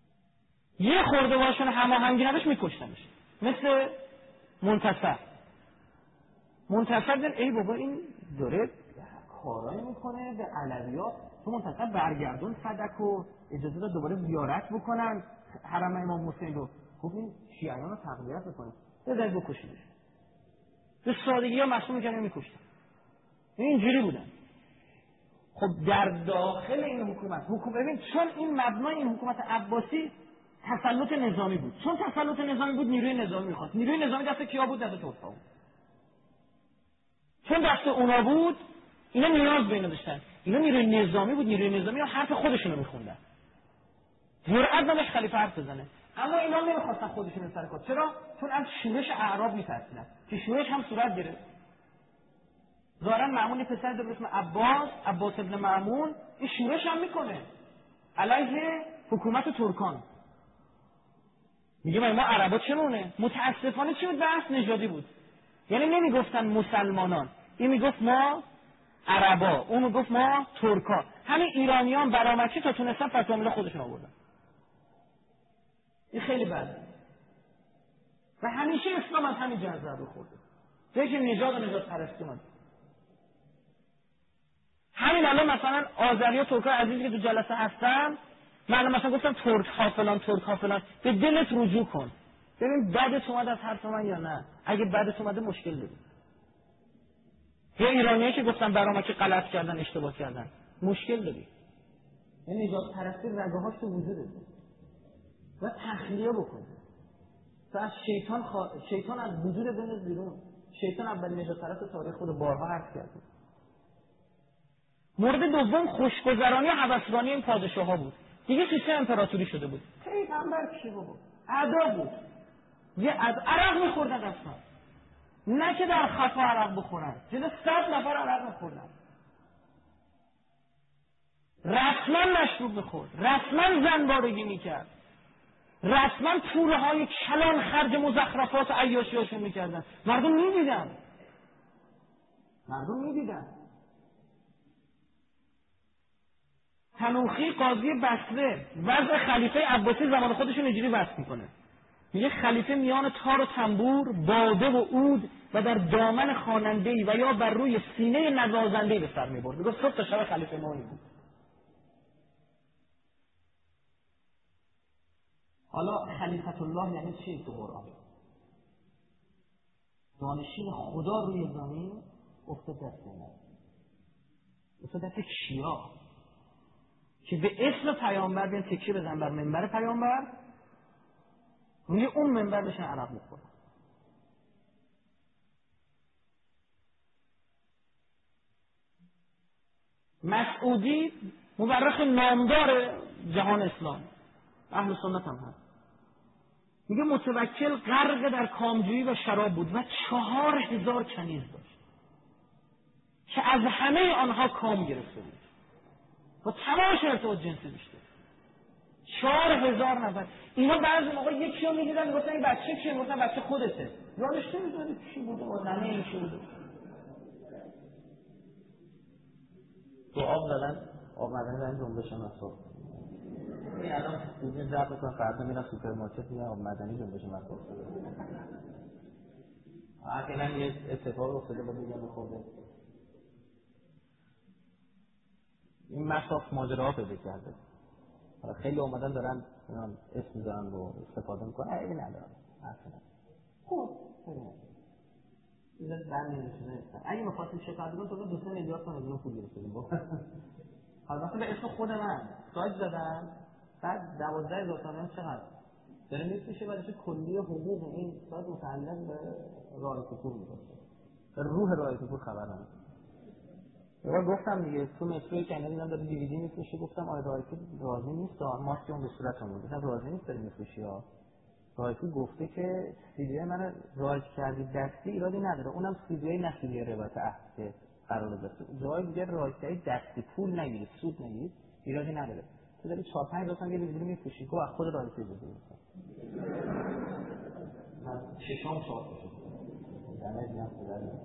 یه خورده باشون هماهنگی نداشت میکشتنش. مثل منتصر. منتصر دن ای بابا این داره کارایی میکنه به علویات، تو منتصر برگردون فدک و اجازه داد دوباره زیارت بکنن حرم امام حسین رو. خب این شیعیان رو تقویت بکنه، بذارید بکشیدش. به سادگی ها محسوم میکنه میکشتن. اینجوری بودن. خب در داخل این حکومت حکومت ببین، چون این مبنای این حکومت عباسی تسلط نظامی بود، چون تسلط نظامی بود نیروی نظامی میخواست. نیروی نظامی دست کیا بود؟ دست ترکا بود. چون دست اونا بود اینا نیاز به اینا داشتن. اینا نیروی نظامی بود، نیروی نظامی ها حرف خودشونو میخوندن، جرأت نداشت خلیفه حرف بزنه. اما اینا نمیخواستن خودشون سر کار. چرا؟ چون از شورش اعراب میترسیدن که شورش هم صورت گرفت. ظاهرا مأمون پسر داره به اسم عباس، عباس ابن مأمون، این شورش هم میکنه علیه حکومت ترکان. میگه ما عربا چرونه؟ متاسفانه چی بود؟ بحث نژادی بود. یعنی نمیگفتن مسلمانان، این میگفت ما عربا، اون میگفت ما ترکا. همین ایرانیان برامکی تا تونستن فتوا میله خودشون آوردن. این خیلی بده. و همیشه اسلام از همین جهت ضربه خورده. جایی که نژاد و نژاد پرستی اومد. همین الان مثلا آذری و ترکای عزیزی که تو جلسه هستن، من مثلا گفتم ترک ها فلان ترک ها فلان، به دلت رجوع کن ببین بدت اومد از حرف من یا نه. اگه بدت اومده مشکل داری. یا ایرانیایی که گفتن برامکی غلط کردن اشتباه کردن مشکل داری. یعنی نجات پرستی رگه هاش تو وجوده و تخلیه بکن. تو از شیطان خوا... شیطان از وجود بنز بیرون. شیطان اولین نجات پرست تاریخ خود بارها حرف کرده. مورد دوم خوشگذرانی و هوسرانی این پادشاه ها بود. دیگه سیستم امپراتوری شده بود. پیغمبر کی بود؟ ادا بود. یه از عرق میخوردن اصلا. نه که در خفا عرق بخورن. جلو صد نفر عرق میخوردن. رسما مشروب میخورد. رسما زنبارگی میکرد. رسما پوله های کلان خرج مزخرفات عیاشیاشون میکردن. مردم میدیدن. مردم میدیدن. تنوخی قاضی بصره وضع خلیفه عباسی زمان خودشون اینجوری وصف میکنه. میگه خلیفه میان تار و تنبور، باده و عود و در دامن خواننده‌ای و یا بر روی سینه نوازنده‌ای به سر میبرد. میگه صبح تا شب خلیفه ما این بود. حالا خلیفت الله یعنی چی تو قرآن؟ دانشین خدا روی زمین افتاد دست ما، افتاد دست کیا که به اسم پیامبر بیان تکیه بزن بر منبر پیامبر، روی اون منبر بشن عرق بخورن. مسعودی مورخ نامدار جهان اسلام، اهل سنت هم هست، میگه متوکل غرق در کامجویی و شراب بود و چهار هزار کنیز داشت که از همه آنها کام گرفته بود و تماش ارتباط جنسی داشته. چهار هزار نفر. اینا بعضی موقع یکی رو میدیدن میگفتن این بچه کیه؟ میگفتن بچه خودته. یادش نمیدونی چی بوده و نمه این چی بوده. تو آب زدن، آب مدنی زدن جنبش مصرف. این الان بودین ضبط بکنم فردا میرم سوپرمارکت میرم آب مدنی جنبش مصرف. اصلا یه اتفاق افتاده با دیگه میخورده. این مصرف ماجراها پیدا کرده. خیلی اومدن دارن اسم میذارن رو استفاده میکنن. ایوی ندارم اصلا. خوب این بند نمیشونه نیستن. اگه میخواستیم شکایت کنیم تو دو سه میلیارد تومان از اون پول گرفتیم. حالا مثلا به اسم خود من سایت زدن بعد دوازده هزار تومان چقدر داره میفروشه، بعدش کلی حقوق این سایت متعلق به راه کفور میباشه. روح راه کفور خبر نداره. یه گفتم دیگه تو متروی که اینا داره دیویدی میفروشه، گفتم آره رایفی راضی نیست، ماسک اون به صورتمون بود. گفتم راضی نیست داره میفروشی ها. رایفی گفته که سیدی من رایج کردی دستی ایرادی نداره، اونم سیدی نه سیدی روایت عهد که قرار داشته. جای دیگه رایج کردی دستی پول نگیری، سود نگیری، ایرادی نداره. تو داری چهار پنج هزار تومان یه دیویدی میفروشی، گفت از خود رایفی بود. من ششم چهار شد. دمه دیگه خدا.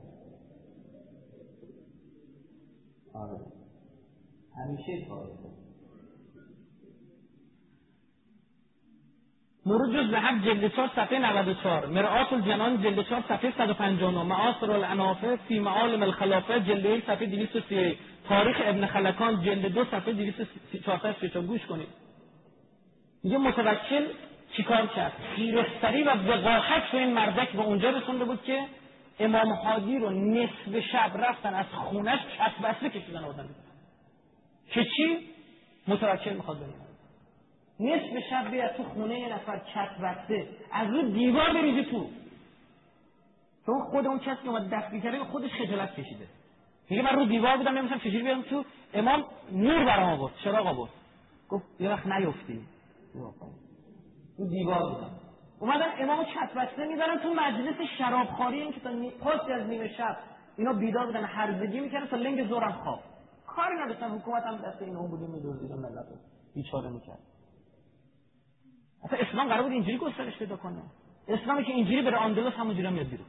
آره همیشه کاره مرود جز ذهب جلد چهار صفحه نود و چهار، مرآت الجنان جلد چهار صفحه صد و پنجاه و نه، معاصر الانافه فی معالم الخلافه جلد یک صفحه دویست و سی و یک، تاریخ ابن خلکان جلد دو صفحه دویست و چهارصد و سی و چهار. گوش کنید. میگه متوکل چیکار کرد؟ خیره‌سری و وقاحت تو این مردک به اونجا رسونده بود که امام هادی رو نصف شب رفتن از خونش چت بسته کشیدن آوردن که چی؟ متوکل میخواد ببینه. نصف شب بیاد تو خونه یه نفر چت بسته، از رو دیوار بریزی تو. چون خود اون کسی که اومد دستگیر کرده به خودش خجالت کشیده. میگه من رو دیوار بودم نمی‌دونم چجوری بیام تو. امام نور برام آورد، چراغ آورد. گفت یه وقت نیفتی. تو دیوار بودم. اومدن امامو چت بسته می‌ذارن تو مجلس شرابخواری، این که تا پاس از نیمه شب اینا بیدار بودن هرزگی می‌کردن تا لنگ ظهرم خواب. کاری نداشتن، حکومت هم دست این اون بودیم می‌دوزیدن ملت رو بیچاره می‌کرد. اصلا اسلام قرار بود اینجوری گسترش پیدا کنه. اسلامی که اینجوری بره اندلس همونجوری میاد بیرون.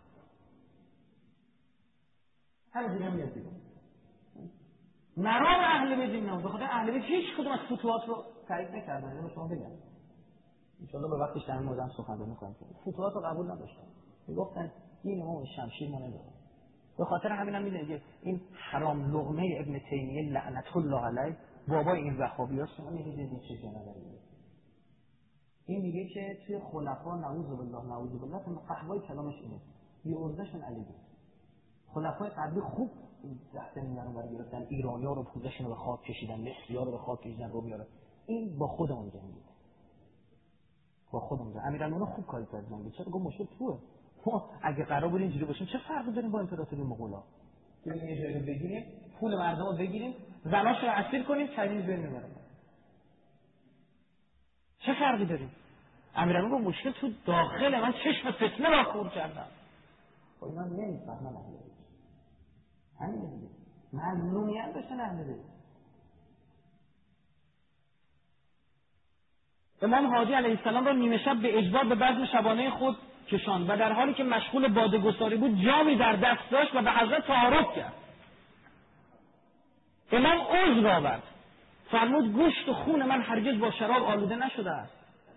همونجوری میاد بیرون. مرام اهل بیت نه، بخاطر اهل بیت هیچ کدوم از فتوحات رو تایید نکردن. اینو شما بگم. ان شاء الله به وقتش در موردم سخنرانی کنم. فتوحات رو قبول نداشتن. میگفتن دین ما شمشیر ما نداره. به خاطر همینم میدونید این حرام لقمه ابن تیمیه لعنت الله علیه بابای این وهابی‌ها شما می‌دونید چه جنبه‌ای. این میگه که توی خلفا نعوذ بالله نعوذ بالله اون قهوای کلامش اینه. یه ارزشون علیه. خلفای قبلی خوب دست میارن برای گرفتن ایرانی‌ها رو پوزشون رو به خاک کشیدن، مصری‌ها رو به خاک کشیدن رو میاره. این با خودمون جنگید. با خودمون. امیرالمومنین خوب کاری کرد جنگید. چرا گفت مشکل توه. ما اگه قرار بود اینجوری باشیم چه فرقی داریم با امپراتوری مغولا؟ بریم یه جایی بگیریم، پول مردم رو بگیریم، زناشو رو اسیر کنیم، چنین بریم میبریم. چه فرقی داریم؟ امیرالمومنین گفت مشکل تو داخل من چشم فتنه را کور کردم. خب اینا نمیفهمن اهل بیت. همین دیگه. مظلومیت داشتن اهل بیت. امام هادی علیه السلام را نیمه شب به اجبار به بزم شبانه خود کشاند و در حالی که مشغول باده گساری بود جامی در دست داشت و به حضرت تعارف کرد. امام عذر آورد. فرمود گوشت و خون من هرگز با شراب آلوده نشده است.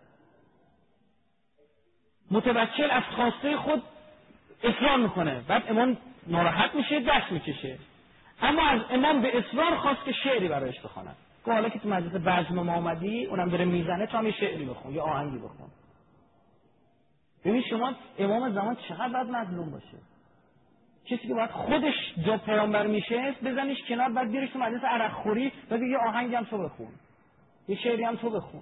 متوکل از خواسته خود اصرار میکنه، بعد امام ناراحت میشه، دست میکشه. اما از امام به اصرار خواست که شعری برایش بخونه. گفت حالا که تو مجلس بزم ما اومدی، اونم داره میزنه، تو هم یه شعری بخون، یه آهنگی بخون. ببین شما امام زمان چقدر باید مظلوم باشه. کسی که باید خودش جا پیامبر میشه بزنیش کنار، بعد بیارش تو مجلس عرق خوری، بعد یه آهنگی هم تو بخون، یه شعری هم تو بخون.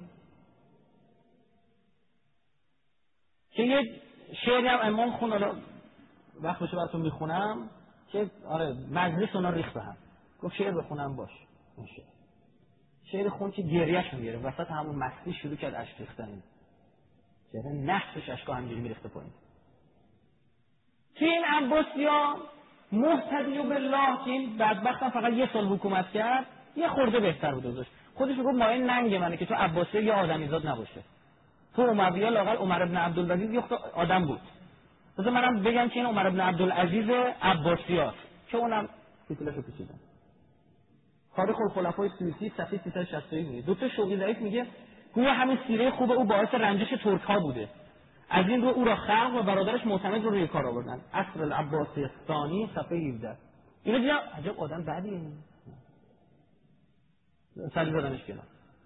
که یه شعری هم امام خون، حالا وقت باشه براتون میخونم که آره مجلس اونا ریخت به هم. گفت شعر بخونم باش. میشه شعر خون که گریه‌ش میگیره، وسط همون مستی شروع کرد اشک ریختن. چهره نحسش اشکا همجوری میریخته پایین. که این عباسی‌ها محتدی و بالله که این بدبخت هم فقط یه سال حکومت کرد، یه خورده بهتر بود ازش. خودش میگفت مایه ننگ منه که تو عباسی یه آدمیزاد نباشه. تو اموی‌ها لااقل عمر ابن عبدالعزیز یه آدم بود. مثلا منم بگم که این عمر ابن عبدالعزیز عباسیات که اونم تیتلشو کشیدن. تاریخ الخلفای سیوطی صفحه سیصد و شصت و یک میگه. دکتر شوقی ضعیف میگه گویا همین سیره خوب او باعث رنجش ترک‌ها بوده. از این رو او را خلق و برادرش معتمد رو روی کار آوردن. عصر العباسی ثانی صفحه هفده. اینو دیدم عجب آدم بعدیه. سری زدنش کنار.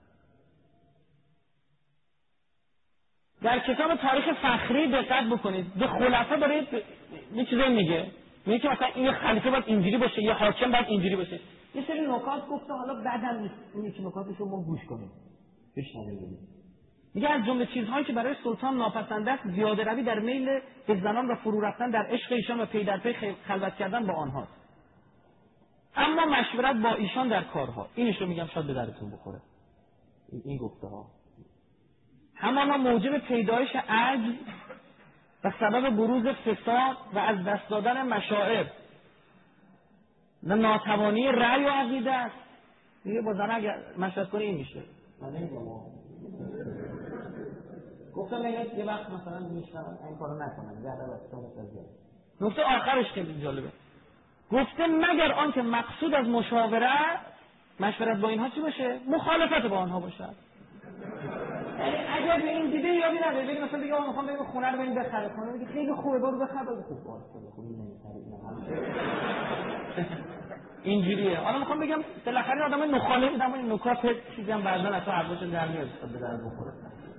در کتاب تاریخ فخری دقت بکنید. به خلفا برای یه چیزی میگه. میگه که مثلا این خلیفه باید اینجوری باشه، یه حاکم باید اینجوری باشه. یه سری نکات گفته، حالا بعدم نیست. اون یکی نکاتشو ما گوش کنیم. بشنویم. میگه از جمله چیزهایی که برای سلطان ناپسند است زیاده روی در میل به زنان و فرو رفتن در عشق ایشان و پی در پی خلوت کردن با آنهاست. اما مشورت با ایشان در کارها، اینش رو میگم شاید به درتون بخوره. این گفته ها همانا موجب پیدایش عجز و سبب بروز فساد و از دست دادن مشاعر و ناتوانی رأی و عقیده است. میگه با زن اگر مشورت کنی این میشه. من نمیگم گفتم اگه یه وقت مثلا میشنم این کارو نکنم، زیاده واسه متوجه. نکته آخرش خیلی جالبه. گفته مگر آنکه مقصود از مشاوره مشورت با اینها چی باشه؟ مخالفت با آنها باشد. یعنی اگه به این دیده یابی نداره. بگی مثلا بگی آقا میخوام بریم خونه رو بریم بخره، خونه میگه خیلی خوبه برو بخر. بگو خوب باشه خوبی نمیخره اینجوریه. حالا میخوام بگم بالاخره آدم نخاله بودم این نکات چیزی هم بعضا اصلا عباس در میاد به در بخوره.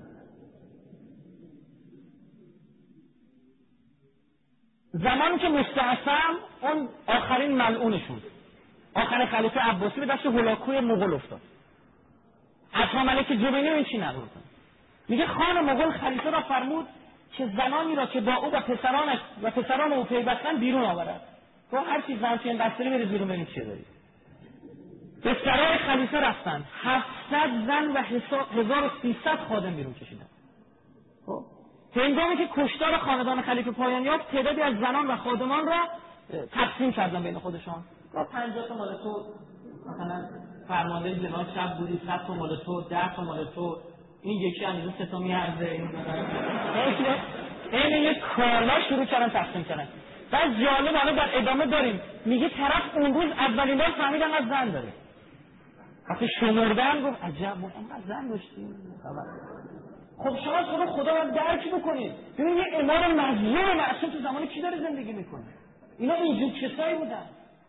زمانی که مستعصم اون آخرین ملعونشون آخرین خلیفه عباسی به دست هولاکوی مغول افتاد. حتی ملک جبینی این چی نبود. میگه خان مغول خلیفه را فرمود که زنانی را که با او و پسرانش و پسران او پیوستن بیرون آورد. تو هر چیز زن چین دستری بری بیرون بریم چیه داری. به سرای خلیفه رفتن. هفتصد زن و هزار و سیصد خادم بیرون کشیدن. خب هنگامی که کشتار خاندان خلیفه پایان یافت، تعدادی از زنان و خادمان را تقسیم کردن بین خودشان. با پنجاه تا مال تو، مثلا فرمانده جناب شب بودی، صد تا مال تو، ده تا مال تو، این یکی اندازه سه تا میارزه. این این یک کالا شروع کردن تقسیم کردن. بعد جالب الان در ادامه داریم میگه طرف اون روز اولین بار فهمیدن از زن داره. وقتی شمردن گفت عجب ما اینقدر زن داشتیم. خب شما خود خدا رو درک بکنید. ببین یه امام مظلوم معصوم تو زمان کی داره زندگی میکنه؟ اینا اینجور کسایی بودن.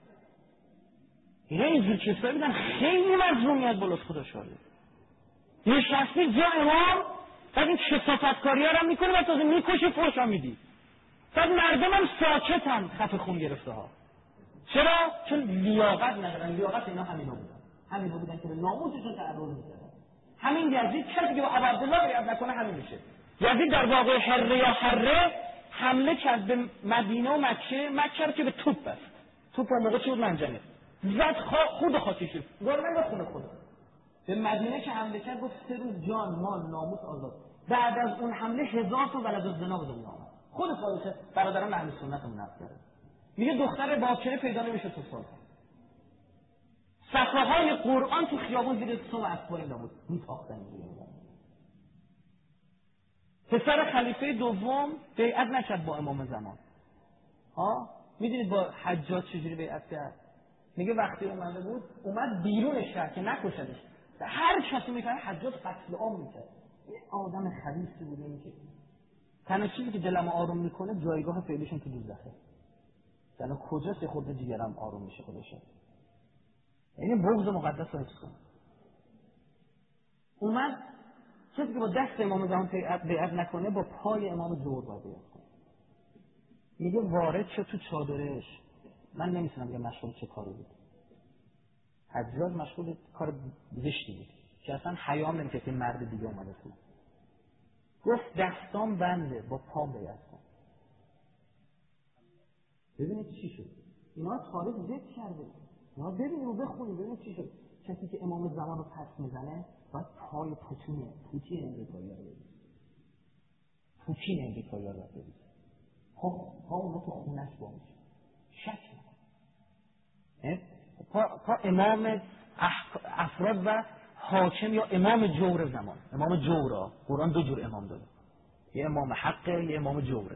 اینا اینجور کسایی بودن خیلی مظلومیت بالاست خدا شاهده. نشستی جا امام بعد این کثافتکاری ها رو میکنه و تازه میکشی فحش هم میدی. بعد مردم هم ساکتن خط خون گرفته ها. چرا؟ چون لیاقت ندارن. لیاقت اینا همینا بودن. همینا بودن که به ناموسشون تعرض میکردن. همین یزید کسی که با ابو عبدالله بیعت نکنه همین میشه. یزید در واقع حره یا حره حمله کرد به مدینه و مکه. مکه رو که به توپ بست. توپ اون موقع چی بود؟ منجنه. زد خود خاطی شد. گرمه به خونه خدا. به مدینه که حمله کرد گفت سه روز جان مال ناموس آزاد. بعد از اون حمله هزار تا ولد الزنا به دنیا آمد. خود خودشه برادران اهل سنت هم نقد کرده. میگه دختر باکره پیدا نمیشه تو سال. صفحه های قرآن تو خیابون زیر سم اطفال اینا بود. میتاختن اینجوری. پسر خلیفه دوم بیعت نکرد با امام زمان. ها میدونید با حجاج چجوری بیعت کرد؟ میگه وقتی اومده بود اومد بیرونش کرد که نکشدش. هر کسی میکنه حجاج قتل عام میکرد. این آدم خبیثی بوده این که تنها چیزی که دلم آروم میکنه جایگاه فعلیشون تو دوزخه. یعنی کجاست خود جیگرم آروم میشه خودشه. یعنی بغض مقدس رو حفظ کنه. اومد کسی که با دست امام زمان بیعت نکنه با پای امام جور باید بیعت کنه. میگه وارد شد تو چادرش. من نمیتونم بگم مشغول چه کاری بود. حجاج مشغول کار زشتی بود که اصلا حیام نمیکرد که مرد دیگه اومده تو. گفت دستام بنده با پام بیعت کن. ببینید چی شد. اینا تاریخ ذکر کرده. اینا ببینید و بخونید ببینید چی شد. کسی که امام زمان رو پس میزنه باید پای پوتین پوتین امریکایی رو ببینید. پوتین امریکایی رو ببینید. خب پا اونا تو خونش با میشه. شک نکن. پا, پا امام افراد و حاکم یا امام جور زمان. امام جورا قرآن دو جور امام داره. یه امام حقه یه امام جوره.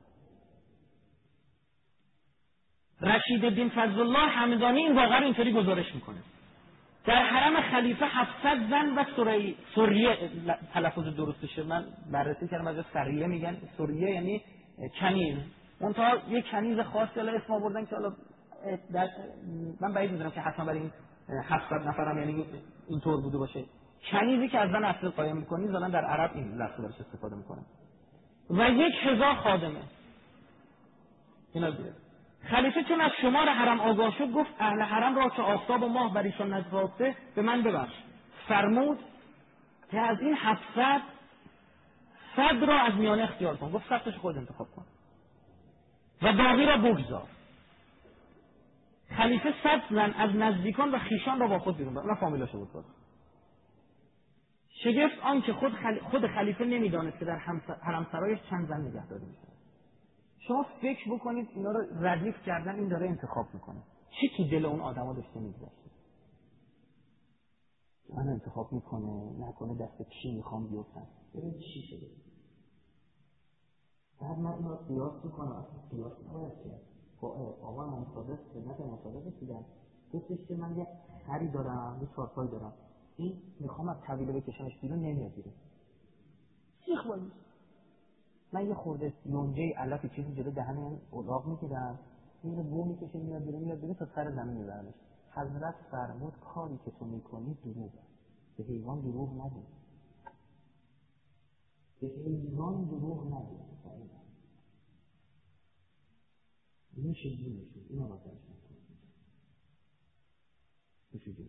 رشید الدین فضل الله همدانی این واقعا اینطوری گزارش میکنه. در حرم خلیفه هفتصد زن و سریه سریه تلفظ درستشه من بررسی کردم از سریه میگن سریه یعنی کنیز. منتها یه کنیز خاصی حالا اسم آوردن که حالا من بعید میدونم که حتما برای این هفتصد نفرم یعنی اینطور بوده باشه. کنیزی که از زن اصل قایم میکنی زدن در عرب این لفظ برش استفاده میکنن. و یک هزار خادمه. اینا دیگه. خلیفه چون از شمار حرم آگاه شد گفت اهل حرم را که آفتاب و ماه بر ایشان نگذاشته به من ببخش. فرمود که از این هفتصد صد را از میانه اختیار کن. گفت صدش خود انتخاب کن و باقی را بگذار. خلیفه صد زن از نزدیکان و خیشان را با خود بیرون برد. نه فامیلاشو بود باز. شگفت آن که خود, خلی... خود خلیفه نمیدانست که در حرم سرایش چند زن نگهداری میشه. شما فکر بکنید اینا رو ردیف کردن این داره انتخاب میکنه. چی تو دل اون آدما داشته میگذشته؟ من انتخاب میکنه نکنه دست کی میخوام بیفتن. ببین چی شده. بعد من اینو قیاس میکنم. قیاس نباید کرد. آقا من مصادف خدمت مصادف رسیدم. گفتش که من یه خری دارم یه چارپای دارم. این میخوام از طویله بکشمش بیرون نمیاد بیرون. سیخ باید. من یه خورده یونجه علف چیزی جلو دهن این الاغ میگیرم، اینو بو میکشه میاد بیرون میاد بیرون تا سر زمین میبرمش. حضرت فرمود کاری که تو میکنی دروغه، به حیوان دروغ نگو، به حیوان دروغ نگو. این شکلی میشه، این آقا درش میکنه.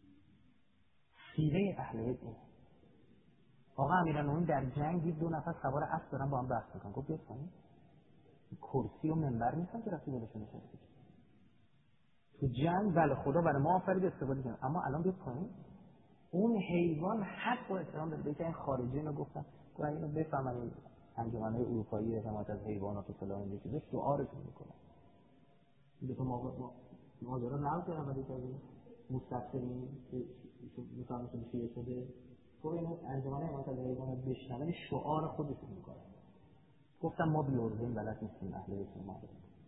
سیره اهل علم. آقا امیرالمومنین در جنگ دید دو نفر سوار اسب دارن با هم بحث میکنن، گفت بیاد پایین. کرسی و منبر نیستن که رفتی دلشون نشستی. تو جنگ بله خدا برای ما آفرید استفاده کنیم، اما الان بیاد پایین. اون حیوان حق و احترام داره. که این خارجی اینو گفتن که اینو بفهمن این انجمن‌های اروپایی حمایت از حیوانات و فلان این چیزا شعارشون میکنن. دو تا موضوع ماجرا نقل کردن ولی که مستقیمی میفهمون چیه شده. خب اینو انجمن حمایت از حیوانات بشنون شعار خودشون میکنن. گفتم ما بیورزیم بلد نیستیم اهل بیت ما.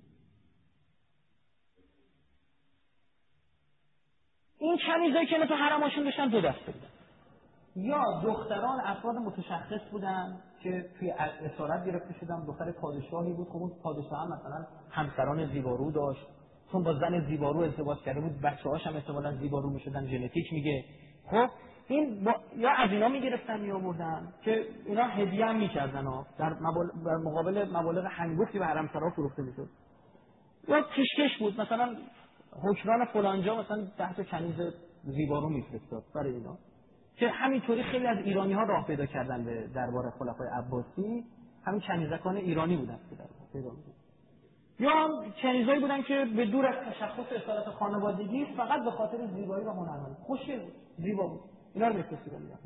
این کنیزایی که تو حرماشون داشتن دو دسته بودن. یا دختران افراد متشخص بودن که توی اسارت گرفته شدن، دختر پادشاهی بود، خب اون پادشاه هم مثلا همسران زیبارو داشت، چون با زن زیبارو ازدواج کرده بود بچه‌هاش هم احتمالاً زیبارو میشدن، ژنتیک میگه. خب این با... یا از اینا میگرفتن میآوردن که اینا هدیه هم میکردن ها، در مبال... در مقابل مبالغ هنگفتی به حرمسرا فروخته میشد. یا کشکش بود، مثلا حکمران فلانجا مثلا تحت کنیز زیبارو میفرستاد برای اینا، که همینطوری خیلی از ایرانی ها راه پیدا کردن به دربار خلفای عباسی. همین کنیزکان ایرانی بودن که در پیدا بودن. یا کنیزایی بودن که به دور از تشخص اصالت خانوادگی فقط به خاطر زیبایی و هنرمندی خوشگل بود، زیبا بود، اینا رو میفرستیدن میرفتن.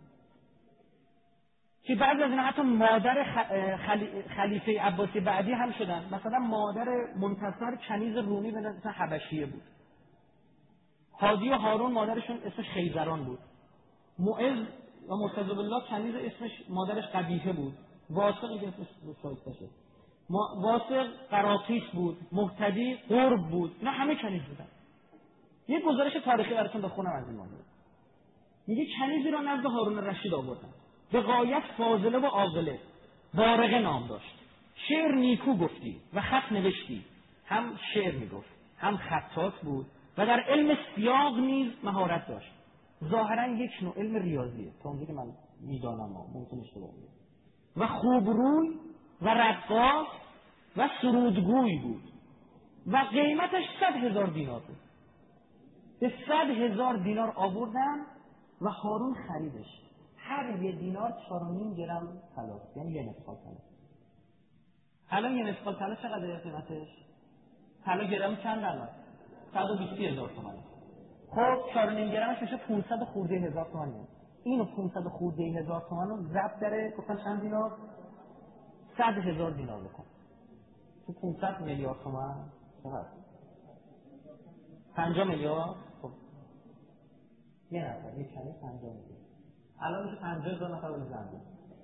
که بعضی از اینا حتی مادر خلی... خلیفه عباسی بعدی هم شدن. مثلا مادر منتصر کنیز رومی به نام حبشیه بود. هادی و هارون مادرشون اسمش خیزران بود. معز و مرتضی بالله کنیز اسمش مادرش قبیحه بود. واسق که اسمش شایسته شد. واسق قراطیس بود. مهتدی قرب بود. اینا همه کنیز بودن. یه گزارش تاریخی براتون بخونم از این موضوع. میگه کنیزی را نزد هارون رشید آوردن. به غایت فاضله و عاقله، بارقه نام داشت. شعر نیکو گفتی و خط نوشتی. هم شعر میگفت، هم خطاط بود و در علم سیاق نیز مهارت داشت. ظاهرا یک نوع علم ریاضیه، تا اونجایی که من میدانم ممکن اشتباه بگم. و خوبروی و رقاص و سرودگوی بود و قیمتش صد هزار دینار بود. به صد هزار دینار آوردن و هارون خریدش. هر یه دینار چهار و نیم گرم طلا، یعنی یه نسخال طلا. الان یه نسخال طلا چقدره قیمتش؟ طلا گرم چند الان؟ صد و بیست هزار تومان. خب چهار و نیم گرمش میشه پانصد خورده هزار تومان. اینو پانصد خورده هزار تومان رو ضرب داره گفتن چند دینار؟ صد هزار دینار بکن. تو پانصد میلیارد تومان چقدر؟ پنجاه میلیارد. خب یه نفر یک کنی پنجاه میلیارد. الان میشه پنجاه هزار نفر رو زنده.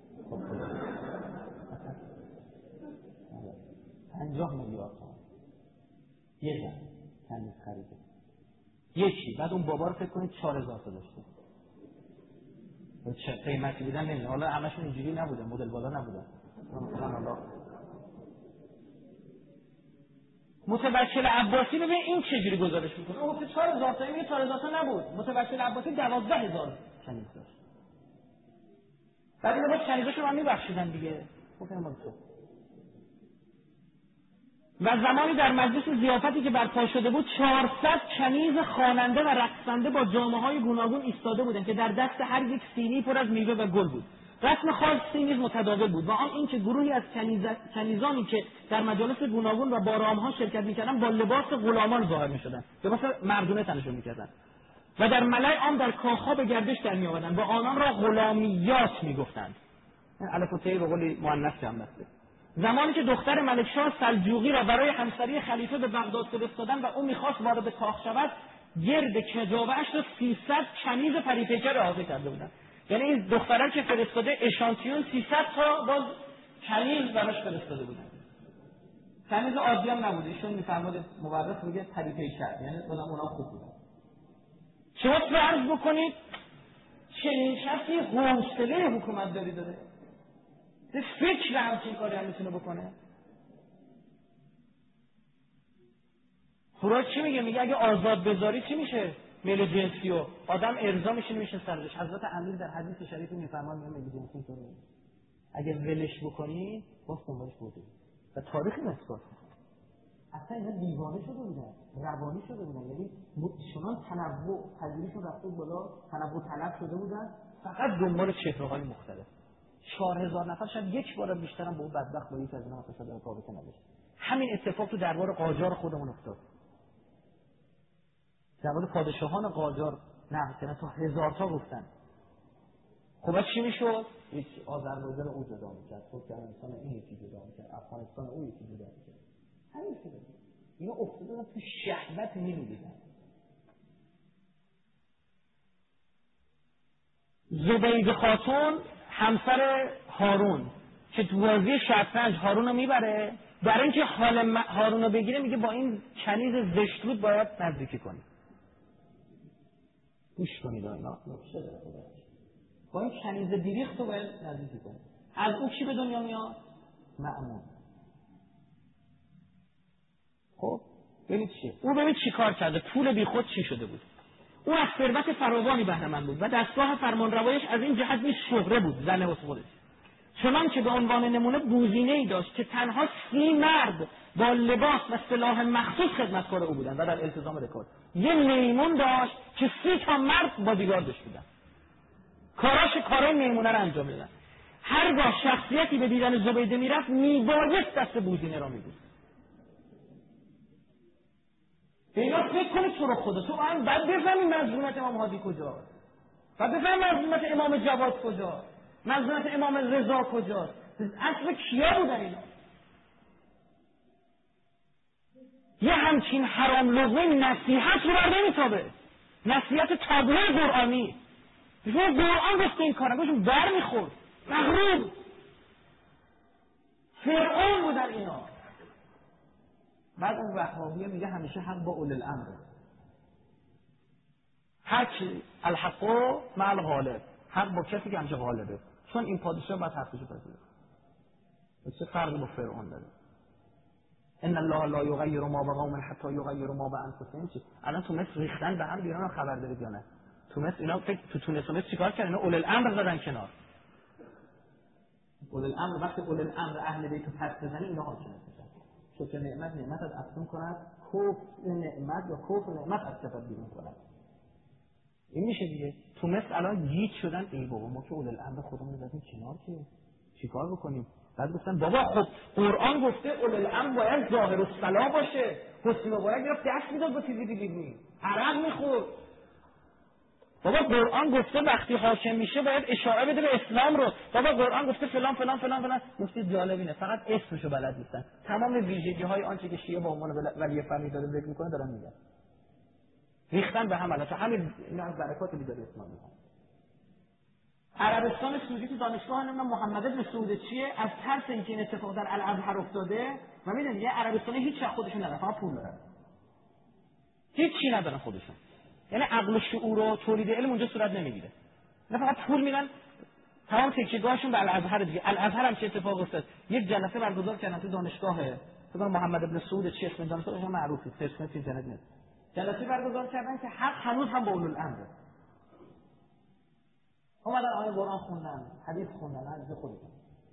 پنجاه میلیارد تومان یه زن کنیز خریده. یکی بعد اون بابا رو فکر کنید چهار هزار تا داشته. چه قیمتی بودن نمیدونم. حالا همشون اینجوری نبوده، مدل بالا نبودن. مثلا حالا متوکل عباسی ببین این چجوری گزارش میکنه. اون گفت چهار هزار تا، این چهار هزار تا نبود. متوکل عباسی دوازده هزار کنیز داشت. بعد اینا باز کنیزاشو هم میبخشیدن دیگه. خب اینو تو و زمانی در مجلس ضیافتی که برپا شده بود چهارصد کنیز خواننده و رقصنده با جامه‌های گوناگون ایستاده بودند که در دست هر یک سینی پر از میوه و گل بود. رسم خاصی نیز متداول بود و آن اینکه گروهی از کنیز... کنیزانی که در مجالس گوناگون و با رام‌ها شرکت می‌کردند با لباس غلامان ظاهر می‌شدند، لباس مردونه تنشون می‌کردند و در ملأ عام در کاخ‌ها به گردش در می‌آمدند و آنان را غلامیات می‌گفتند. الف و ت به قول مؤنث جمع بسته. زمانی که دختر ملکشاه سلجوقی را برای همسری خلیفه به بغداد فرستادند و او می‌خواست وارد کاخ شود، گرد کجاوه‌اش را سیصد کنیز پریپیکر احاطه کرده بودند. یعنی این دخترها که فرستاده اشانتیون سیصد تا باز کنیز براش فرستاده بودن. کنیز عادی هم نبود، ایشون می‌فرماد مورخ میگه پریپیکر، یعنی اونم اونم خوب بودن. شما فرض بکنید چنین کسی حوصله حکومت داری داره. فکر همچین کاری هم میتونه بکنه؟ فروید چی میگه؟ میگه اگه آزاد بذاری چی میشه؟ میل جنسی و آدم ارضا میشه میشه سرش. حضرت امیر در حدیث شریف میفرمان میگه میل جنسی اینطوری اگه ولش بکنی باز دنبالش بودی و تاریخ مسکات اصلا اینا دیوانه شده بودن، روانی شده بودن، یعنی چنان تنوع پذیریشون رفته بالا، تنوع طلب شده بودن، فقط دنبال چهره‌های مختلف. چهار هزار نفر شاید یک بار بیشتر هم به اون بدبخت با یک از اینا مثلا شده رابطه نداشت. همین اتفاق تو دربار قاجار خودمون افتاد. در مورد پادشاهان قاجار نه مثلا تا هزار تا گفتن. خب چی میشد؟ یک آذربایجان او جدا میکرد، ترکمنستان این یکی جدا میکرد، افغانستان او یکی جدا میکرد. همین شده. اینا افتادن تو شهوت می‌دیدن. زبید خاتون همسر هارون که تو بازی شطرنج هارون رو میبره، برای اینکه حال هارون رو بگیره میگه با این کنیز زشترود باید نزدیکی کنی. گوش کنید اینا نکته داره خدا. با این کنیز بیریخت تو باید نزدیکی کنی. از اون چی به دنیا میاد؟ مأمون. خب ببینید چیه؟ او ببینید چی کار کرده، پول بی خود چی شده بود. او از ثروت فراوانی بهره مند بود و دستگاه فرمانروایش از این جهت نیز شهره بود زن و خودش. چنانکه به عنوان نمونه بوزینه‌ای داشت که تنها سی مرد با لباس و سلاح مخصوص خدمتکار او بودند و در التزام رکورد. یه میمون داشت که سی تا مرد بادیگاردش بودن. کاراش کارای میمونه رو انجام میدن. هرگاه شخصیتی به دیدن زبیده میرفت میبایست دست بوزینه را میبود. اینا فکر کنید تو رو خدا، تو هم بعد بفهمی مظلومت امام هادی کجاست، بعد بفهمی مظلومت امام جواد کجاست، مظلومت امام رضا کجاست، اصل کیا بودن اینا؟ یه همچین حرام لغوه نصیحت رو بر نمیتابه، نصیحت تابلوی قرآنی. بشون قرآن گفته این کارم، بشون بر میخورد مغروب فرعون بودن اینا. بعد اون وهابیه میگه همیشه حق با اول الامر، حق الحق مع الغالب، حق با کسی که همیشه غالبه، چون این پادشاه باید حقشو پذیره. چه فرقی با فرعون داره؟ ان الله لا یغیر ما بقوم حتی یغیروا ما بانفسهم. الان تو مصر ریختن به هم بیرون، خبر دارید یا نه؟ تو مصر اینا فکر تو تونس و مصر چیکار کردن؟ اینا اول الامر زدن کنار. اول الامر وقتی اول الامر اهل بیت رو پس بزنی اینا حاکم میشن. شکر نعمت نعمت از افزون کند، کفر نعمت یا کفر نعمت از کفر بیرون کند. این میشه دیگه. تو مصر الان گیج شدن، ای بابا ما که اول الامر خودمون زدیم کنار، که چیکار بکنیم؟ بعد گفتن بابا خب قرآن گفته اول الامر باید ظاهر الصلاح باشه، حسین باید گرفت دست میداد با تیزی دیگه عرق میخورد. بابا قرآن گفته وقتی حاکم میشه باید اشاره بده به اسلام رو. بابا قرآن گفته فلان فلان فلان فلان. مفتی جالبینه فقط اسمشو بلد نیستن، تمام ویژگی های آنچه که شیعه با عنوان ولی فهمی داره ذکر میکنه دارن میگن. ریختن به هم. الان تو همین اینا از برکات بیدار اسلام میگن. عربستان سعودی تو دانشگاه نمیدونم محمد بن سعود چیه، از ترس اینکه این اتفاق در الازهر افتاده و میدونید یه عربستانی هیچ وقت خودشون ندارن، فقط پول دارن، هیچ چی ندارن خودشون. یعنی عقل و شعور و تولید علم اونجا صورت نمیگیره، نه فقط پول میدن. تمام تکیه‌گاهشون به الازهر دیگه. الازهر هم چه اتفاق افتاد؟ یک جلسه برگزار کردن تو دانشگاه فکر محمد بن سعود چی اسم دانشگاهش معروفه، سرچ کنید اینترنت نیست. جلسه برگزار کردن که حق هنوز هم با اولو الامر. اومدن آیه قرآن خوندن، حدیث خوندن از خودشون.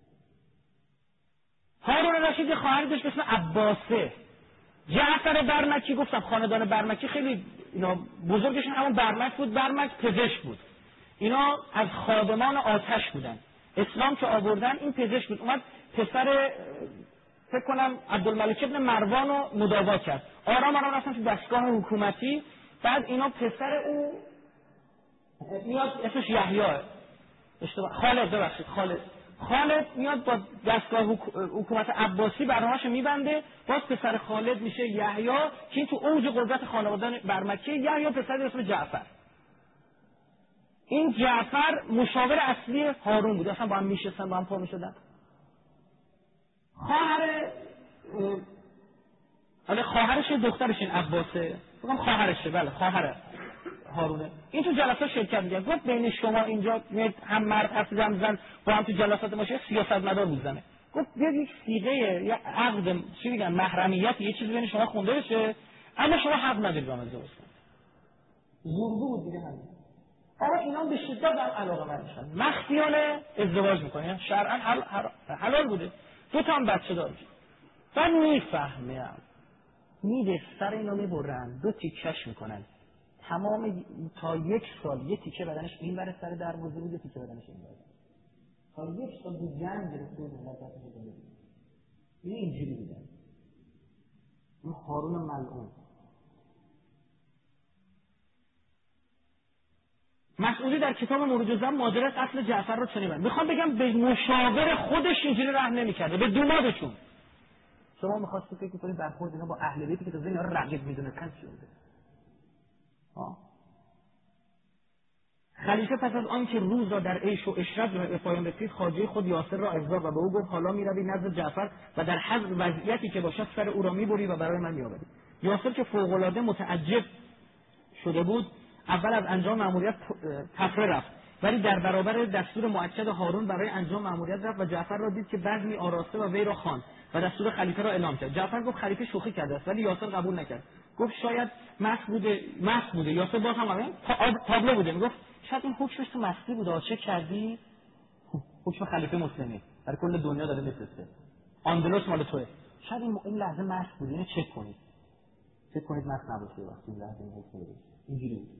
هارون رشید خواهری داشت به اسم عباسه. جعفر برمکی، گفتم خاندان برمکی خیلی اینا بزرگشون همون برمک بود. برمک پزشک بود. اینا از خادمان آتش بودن. اسلام که آوردن این پزشک بود. اومد پسر فکر کنم عبدالملک ابن مروان رو مداوا کرد. آرام آرام رفتن تو دستگاه حکومتی. بعد اینا پسر او میاد اسمش یحیی، اشتباه خالد ببخشید خالد خالد میاد با دستگاه حکومت عباسی برنامه‌اشو میبنده، باز پسر خالد میشه یحیی که این تو اوج قدرت خانواده برمکی. یحیی پسر اسم جعفر. این جعفر مشاور اصلی هارون بود، اصلا با هم میشستن، با هم پا میشدن. خواهر آره خواهرش دخترش این عباسه، بگم خواهرشه، بله خواهره. هارونه. این تو جلسات شرکت می‌کرد. گفت بین شما اینجا هم مرد حرف زن با هم تو جلسات باشه سیاستمدار میزنه. گفت بیاد یک صیغه یا عقد چی میگن محرمیت یه چیزی بین شما خونده بشه، اما شما حق ندارید با من ازدواج کنید. زورگو بود دیگه همین. آقا اینا به شدت هم علاقه‌مند میشن. مخفیانه ازدواج میکنن. شرعاً حلال بوده. دو تا هم بچه داره. من میفهمم. میده سر اینو میبرن، دو تیکش میکنن. تمام تا یک سال یه تیکه بدنش این بره سر دروازه بود، تیکه بدنش این بره. تا یک سال دو جنگ گرفته بود نظرت بده. این اینجوری بوده. این هارون ملعون. مسئولی در کتاب مروج الزمان ماجرای قتل جعفر رو چنین میگه. میخوام بگم به مشاور خودش اینجوری رحم نمی‌کرده، به دومادشون. شما می‌خواستید فکر کنید برخورد اینا با اهل بیتی که تازه اینا رو رقیب می‌دونستن چی بوده. ها خلیفه پس از آنکه روز را در عیش و عشرت به پایان رسید، خواجه خود یاسر را احضار و به او گفت حالا می‌روی نزد جعفر و در حذف وضعیتی که باشد سر او را می‌بری و برای من می‌آوری. یاسر که فوق‌العاده متعجب شده بود، اول از انجام مأموریت تفره رفت، ولی در برابر دستور مؤکد هارون برای انجام مأموریت رفت و جعفر را دید که بزمی آراسته و وی را خواند و دستور خلیفه را اعلام کرد. جعفر گفت خلیفه شوخی کرده است، ولی یاسر قبول نکرد. گفت شاید مست بوده مست بوده یاسر باز هم همین تابلو بوده. میگفت شاید این حکمش تو مستی بوده. چه کردی؟ حکم خلیفه مسلمی در کل دنیا داره میفرسته. اندلس مال توئه. شاید این این لحظه مست بوده. اینو چک کنید. چک کنید مست نباشه وقتی این لحظه این حکم بده. اینجوری بود.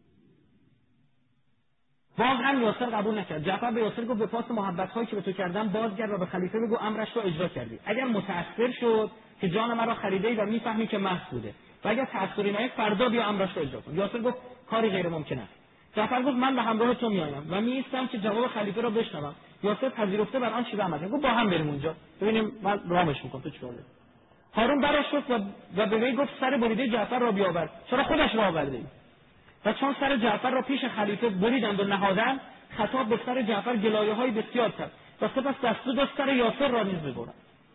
باز هم یاسر قبول نکرد. جعفر به یاسر گفت به پاس محبت‌هایی که به تو کردم بازگرد و به خلیفه بگو امرش را اجرا کردی. اگر متأثر شد که جان مرا خریده‌ای و میفهمی که مست بوده، و اگر تأثری نیامد فردا بیا امرش را اجرا کن. یاسر گفت کاری غیر ممکن است. جعفر گفت من به همراه تو میآیم و میایستم که جواب خلیفه را بشنوم. یاسر پذیرفته بر آن چیز عمل کرد. گفت با هم بریم اونجا ببینیم من رامش میکنم تو چیکار داری. هارون براش شد و و به وی گفت سر بریده جعفر را بیاور. چرا خودش را آورده؟ و چون سر جعفر را پیش خلیفه بریدند و نهادند، خطاب به سر جعفر گلایه های بسیار کرد و سپس دستور داد سر یاسر را نیز ببرند.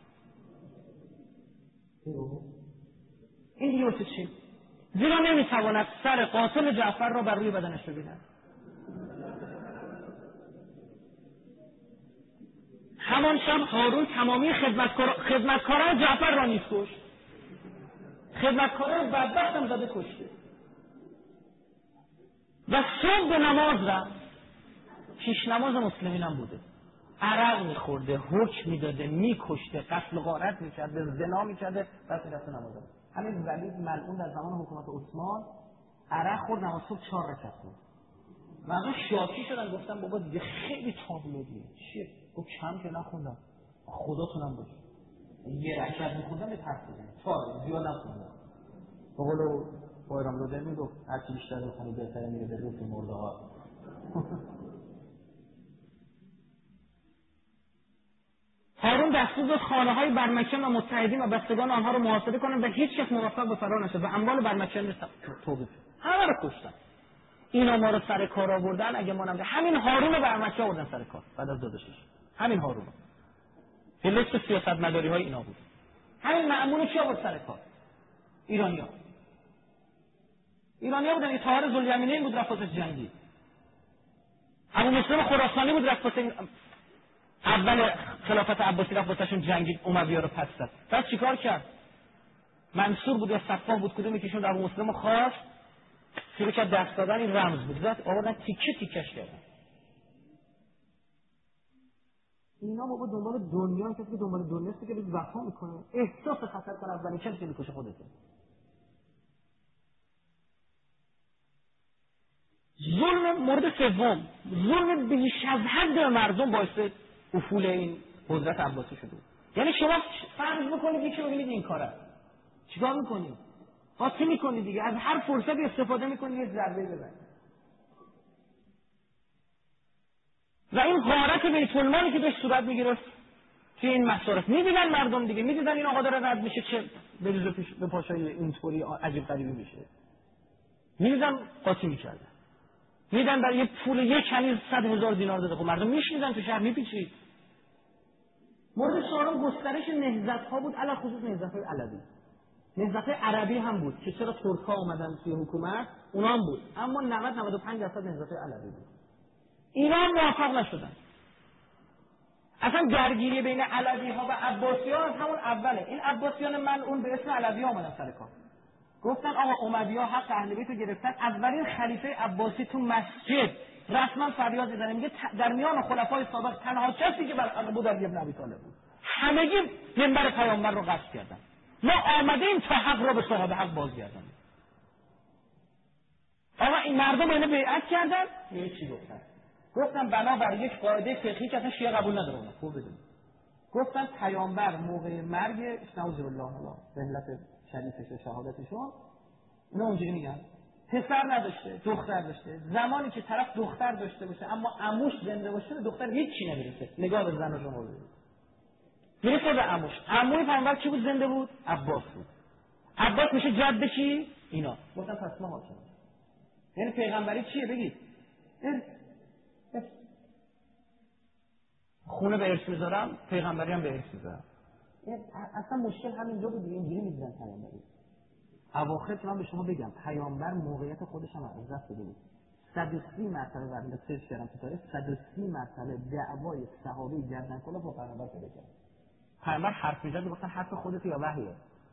این دیگه چی؟ زیرا نمیتواند سر قاتل جعفر را بر روی بدنش ببیند. همان شب هارون تمامی خدمتکار... خدمتکاران جعفر را نیز کشت. خدمتکاران بدبخت هم زده کشته. و صبح به نماز رفت. پیش نماز مسلمین هم بوده. عرق میخورده، حکم میداده، میکشته، قتل و غارت میکرده، زنا میکرده، بس میرفته نماز رفت. همین ولید ملعون در زمان حکومت عثمان عرق خورد، نماز صبح چهار رکعت خوند. مردم شاکی شدن، گفتن بابا دیگه خیلی تابلویه. چیه؟ گفت کم که نخوندم. خداتونم باشه. یه رکعت میخوندم به طرف بزنم. چهار زیاد نخوندم. بقولو بایرام لودر میگفت هرچی بیشتر بخونی بهتره میره به روح مرده ها. هارون دستور داد خانه‌های برمکیان و متحدین و بستگان آنها رو محاصره کنند و هیچ کس موفق به فرار نشد و اموال برمکیان رو توبه کرد. همه رو کشتن. اینا ما رو سر کار آوردن. اگه ما نمیده همین هارون رو برمکی آوردن سر کار بعد از داداشش. همین هارون. به لیست سیاستمداری‌های اینا بود. همین مأمون کی آورد سر کار؟ ایرانی‌ها. ایرانی‌ها بودن. این طاهر ذوالیمینی بود رفت واسه جنگی. ابو مسلم خراسانی بود رفت واسه اول خلافت عباسی رفت واسهشون جنگید، اموی‌ها رو پس زد. بعد چیکار کرد؟ منصور بود یا صفوان بود کدومی که ایشون ابو مسلم خواست شروع کرد دست دادن. این رمز بود. زد آوردن تیکه تیکش کردن. اینا بابا دنبال دنیا، کسی که دنبال دنیاست که به وفا میکنه احساس خطر کنه اولین کسی که میکشه خودته. ظلم مورد سوم، ظلم بیش از حد به مردم باعث افول این قدرت عباسی شده. یعنی شما فرض بکنید یکی ببینید این کاره چیکار میکنید؟ قاطی میکنید دیگه، از هر فرصتی استفاده میکنید یه ضربه بزنید. و این غارت بیت المالی که بهش صورت میگرفت که این مصارف میدیدن مردم دیگه، میدیدن این آقا داره رد میشه چه بریزه پیش به پاشای اینطوری عجیب غریبی میشه، میدیدن قاطی میکردن. میدن برای یه پول یک کنیز صد هزار دینار داده. خب مردم میشنیدن تو شهر میپیچید. مورد چهارم گسترش نهضت ها بود، علاوه خصوص نهضت های علوی. نهضت عربی هم بود که چرا ترک‌ها اومدن توی حکومت، اونا هم بود، اما نود تا نود و پنج درصد نهضت علوی بود. اینا هم موفق نشدن. اصلا درگیری بین علوی‌ها و عباسیان از همون اوله. این عباسیان ملعون به اسم علوی‌ها اومدن سر کار. گفتن آقا اموی‌ها حق اهل بیت رو گرفتن. اولین خلیفه عباسی تو مسجد رسما فریاد میزنه، میگه در میان خلفای سابق تنها کسی که بر حق بود علی بن ابی طالب بود. همگی منبر پیامبر رو غصب کردن. ما آمدیم تا حق رو به صاحب حق بازگردانیم. آقا این مردم اینو بیعت کردن، یه چی گفتن؟ گفتن بنابر یک قاعده فقهی که اصلا شیعه قبول نداره اون. خوب بدونید. گفتن پیامبر موقع مرگ نعوذ بالله الله به علت شریفش و شهادتشون، اینا اونجوری میگن پسر نداشته، دختر داشته. زمانی که طرف دختر داشته باشه اما عموش زنده باشه، دختر هیچی نمیرسه. نگاه به زن و شما ببینید. میرسه به عموش. عموی پیامبر کی بود زنده بود؟ عباس بود. عباس میشه جد کی؟ اینا. گفتن پس ما حاکم. یعنی پیغمبری چیه بگید؟ ارث. خونه به ارث میذارم، پیغمبری هم به ارث میذارم. اصلا مشکل همینجا بود، اینجوری می‌دیدن پیامبری. اواخر که من به شما بگم پیامبر موقعیت خودش هم از دست داده بود. صد و سی مرتبه برنده سرچ کردم تو تاریخ، صد و سی مرتبه دعوای صحابه گردن کلاه با پیامبر پیدا کرد. پیامبر حرف میزد میگفتن حرف خودت یا وحیه.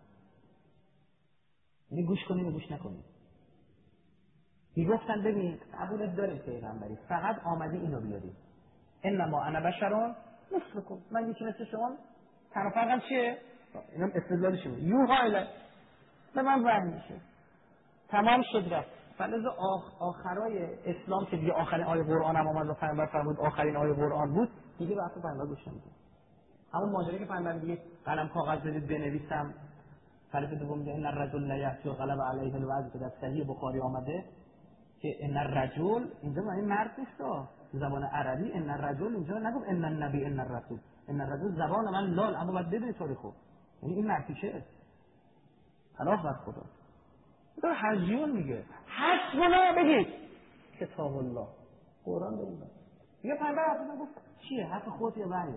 یعنی گوش کنی یا گوش نکنی. میگفتن ببین قبولت داریم پیغمبری، فقط آمدی اینو بیاری. انما انا بشرون مثلکم، من یکی مثل شما. تنها فرقم چیه؟ اینم استدلالش بود. یوها الی، به من وحی میشه. تمام شد رفت. فلذا آخ آخرای اسلام که دیگه آخرین آیه قرآن هم آمد و پیامبر فرمود آخرین آیه قرآن بود، دیگه وقت پیامبر گوش نمیدید. همون ماجرایی که پیامبر میگه قلم کاغذ بدید بنویسم، حدیث دوم میگه ان الرجل لا یأتی غلب علیه الوعظ که در صحیح بخاری آمده که ان الرجل اینجا معنی مرد نیست. زبان عربی ان الرجل اینجا نگفت ان النبی ان الرسول، ان الرجل زبان من لال، اما باید ببینید تاریخو. یعنی این مرتیشه خلاف بر خدا. تو حجیون میگه حسبنا بگید کتاب الله قرآن بگید. یه پیامبر اصلا گفت چیه؟ حرف خودت یا وحی؟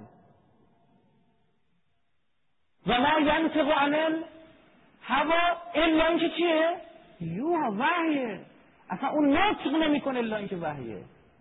و ما ینطق عن الهوا الا اینکه چیه؟ یوها وحیه. اصلا اون نطق نمیکنه الا اینکه وحیه.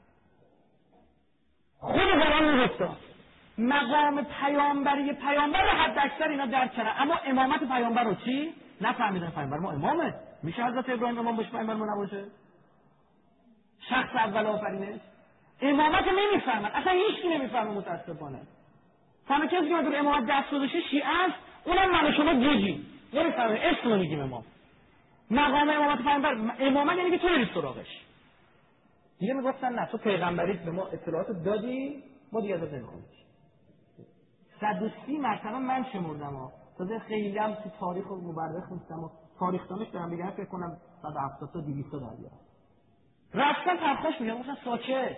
خود قرآن میگفت مقام پیامبری پیامبر رو حد اکثر اینا درک کردن، اما امامت پیامبر رو چی؟ نفهمیدن. پیامبر ما امامه. میشه حضرت ابراهیم امام باشه پیامبر ما نباشه؟ شخص اول آفرینش امامت نمیفهمن، اصلا هیچکی نمیفهمه متاسفانه. تنها کسی که در امامت دست گذاشته شیعه است، اونم من و شما گیجیم نمیفهمه. اسم رو میگیم امام. مقام امامت پیامبر امامت یعنی که تو نری سراغش. دیگه میگفتن نه تو پیغمبریت به ما اطلاعات دادی، ما دیگه ازت نمیخوایم. صد و سی مرتبه من شمردم ها، تازه خیلی هم تو تاریخ و مورخ نیستم و تاریخ دانش دارم بگم، فکر کنم صد و هفتاد تا دویست تا در بیارم. رفتن پرخوش میگم گفتن ساکت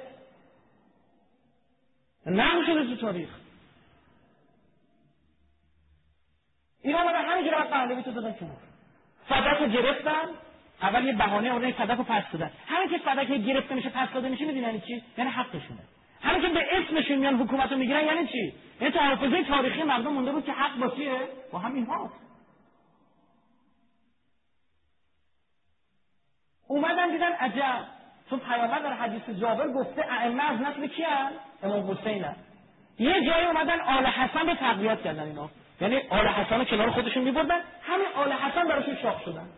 نمیشه تو تاریخ. این آمدن همینجور از پهلوی تو دادن کنار. صدق رو گرفتن، اول یه بهانه اون صدق رو پس دادن. همین که صدق گرفته میشه پس داده میشه میدونی یعنی چی؟ یعنی حقشونه. همین که به اسمشون میان حکومت رو میگیرن یعنی چی؟ یعنی تو حافظه تاریخی مردم مونده بود که حق با چیه؟ با همین هاست. اومدن دیدن عجب، چون پیامبر در حدیث جابر گفته ائمه از نسل کیان؟ امام حسین هست. یه جایی اومدن آل حسن رو تقویت کردن اینا، یعنی آل حسن رو کنار خودشون میبردن، همین آل حسن براشون شاخ شدن.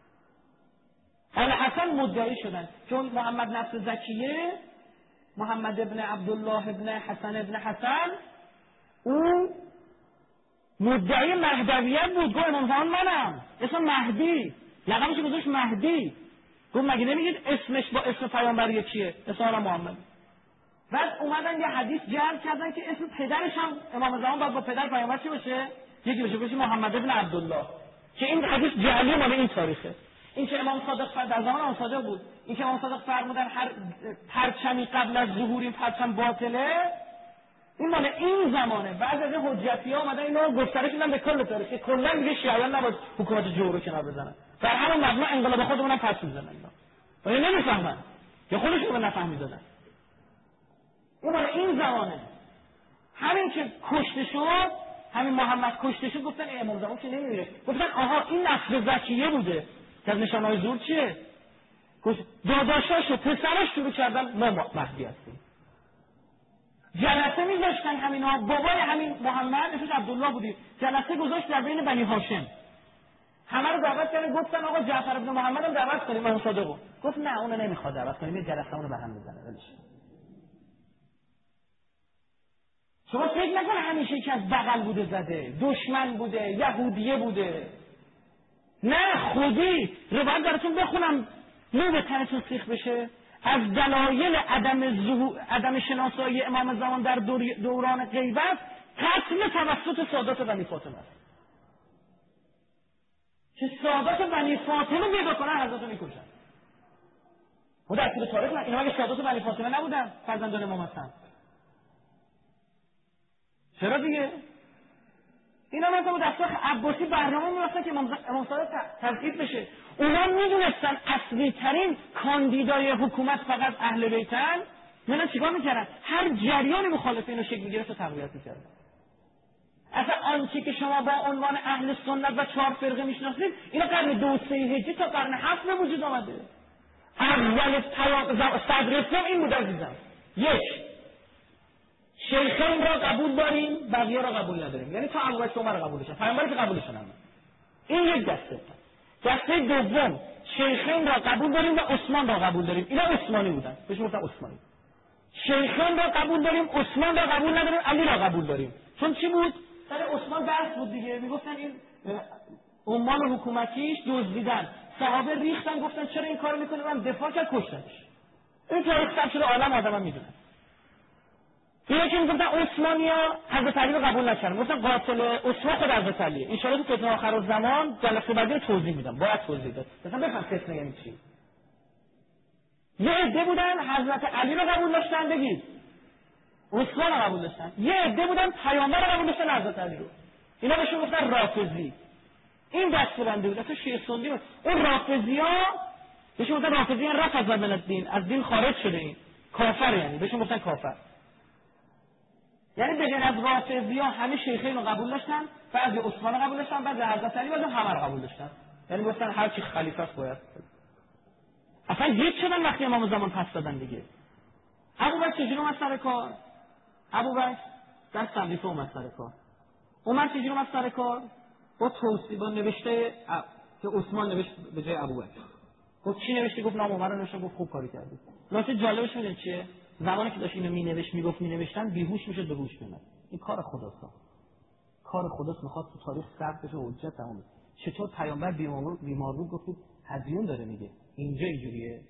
آل حسن مدعی شدن چون محمد نصر زکیه، محمد ابن عبدالله ابن حسن ابن حسن، اون مدعی مهدویت بود. گفت امام زمان منم، اسم مهدی، لقبش گذاشت مهدی. گفت مگه نمیگید اسمش با اسم پیامبر چیه؟ اسم محمد. بعد اومدن یه حدیث جمع کردن که اسم پدرش هم امام زمان باید با پدر پیامبر چی باشه؟ یکی بشه، بشه محمد ابن عبدالله، که این حدیث جعلی مال این تاریخه. این که امام صادق در زمان امام صادق بود، این که امام صادق فرمودن هر پرچمی قبل از ظهور این پرچم باطله، این مال این زمانه. بعد از حجتی‌ها اومدن اینو گسترش دادن به کل تاریخ که کلا دیگه شیعیان نباید حکومت جور رو کنار بزنن. در همون مبنا انقلاب خودمون هم پس می‌زنن اینا. ولی نمی‌فهمن. یا خودشون رو نفهمی دادن. این مال این زمانه. همین که کشته شد همین محمد کشته شد گفتن ای امام زمان که نمیره، گفتن آها این نسل زکیه بوده که از نشانه‌های زور چیه؟ داداشاش و پسرش شروع کردن ما مهدی هستیم. جلسه میذاشتن همینا، بابای همین محمد اسمش عبدالله بودی، جلسه گذاشت در بین بنی هاشم، همه رو دعوت کردن، گفتن آقا جعفر ابن محمد رو دعوت کنیم. امام صادق گفت نه اونو نمیخواد دعوت کنیم، یه جلسه اونو به هم بزنه ولش. شما فکر نکن همیشه که از بغل بوده زده، دشمن بوده، یهودیه بوده. نه خودی روایت براتون بخونم نو به تنتون سیخ بشه. از دلایل عدم ظهور عدم شناسایی امام زمان در دور... دوران غیبت قتل توسط سادات بنی فاطمه است. که سادات بنی فاطمه میگه کنن حضرت میکشن. خود در طول تاریخ اینا مگه سادات بنی فاطمه نبودن فرزندان امام هستن؟ چرا دیگه؟ اینا مثلا دستگاه عباسی برنامه می‌رفتن که امام صادق تضعیف بشه. اونا میدونستن اصلی ترین کاندیدای حکومت فقط اهل بیتن. اونا چیکار میکردن؟ هر جریان مخالف اینو شکل میگرفت و تقویت میکردن. اصلا آنچه که شما با عنوان اهل سنت و چهار فرقه میشناسید اینا قرن دو سه هجری تا قرن هفت به وجود آمده. اول صدر اسلام این بود عزیزم. یک، شیخین را قبول داریم، بقیه را قبول نداریم. یعنی تا ابوبکر عمر را قبولشن، پیامبر که قبولشن هم. این یک دسته. دسته دوم، شیخین را قبول داریم و عثمان را قبول داریم. اینا عثمانی بودن، بهش گفتن عثمانی. شیخین را قبول داریم، عثمان را قبول نداریم، علی را قبول داریم. چون چی بود؟ سر عثمان بحث بود دیگه. میگفتن این عمال حکومتیش دزدیدن. صحابه ریختن گفتن چرا این کارو میکنه؟ من دفاع کرد کشتنش. این تاریخ ثبت شده، عالم آدمم میدونن. اینا که میگفتن عثمانیا حضرت علی رو قبول نکردن، گفتن قاتل عثمان خود حضرت علیه. ان شاء الله تو فتنه آخر الزمان جلسه بعدی توضیح میدم، باید توضیح داد. مثلا بفهم فتنه یعنی چی. یه عده بودن حضرت علی رو قبول داشتن، بگید عثمان رو قبول داشتن. یه عده بودن پیامبر رو قبول داشتن، حضرت علی رو. اینا بهشون گفتن رافضی. این دسته‌بندی بود. اصلا شیعه سنی بود. اون رافضی‌ها بهشون گفتن رافضی یعنی رفض من الدین، از دین خارج شده این. کافر یعنی بهشون گفتن کافر. یعنی به غیر از رافضی‌ها همه شیخین رو قبول داشتن، بعضی عثمان رو قبول داشتن، بعضی حضرت علی، بعضی همه رو قبول داشتن. یعنی گفتن هر چی خلیفه است باید. اصلا یک شدن وقتی امام زمان پس دادن دیگه. ابوبکر چجوری اومد سر کار؟ ابوبکر دست تملیف اومد سر کار. عمر چجوری اومد سر کار؟ با توصیه با نوشته اب... که عثمان نوشت به جای ابوبکر. گفت چی نوشته؟ گفت نام عمر رو نوشته. گفت خوب کاری کردی. نکته جالبش میدونید چیه؟ زمانی که داشت اینو مینوشت میگفت مینوشتن بیهوش میشد به هوش میاد. این کار خداست. کار خداست، میخواد تو تاریخ ثبت بشه و حجت تموم. چطور پیامبر بیمار بیمار بود گفت هزیون داره میگه اینجا اینجوریه.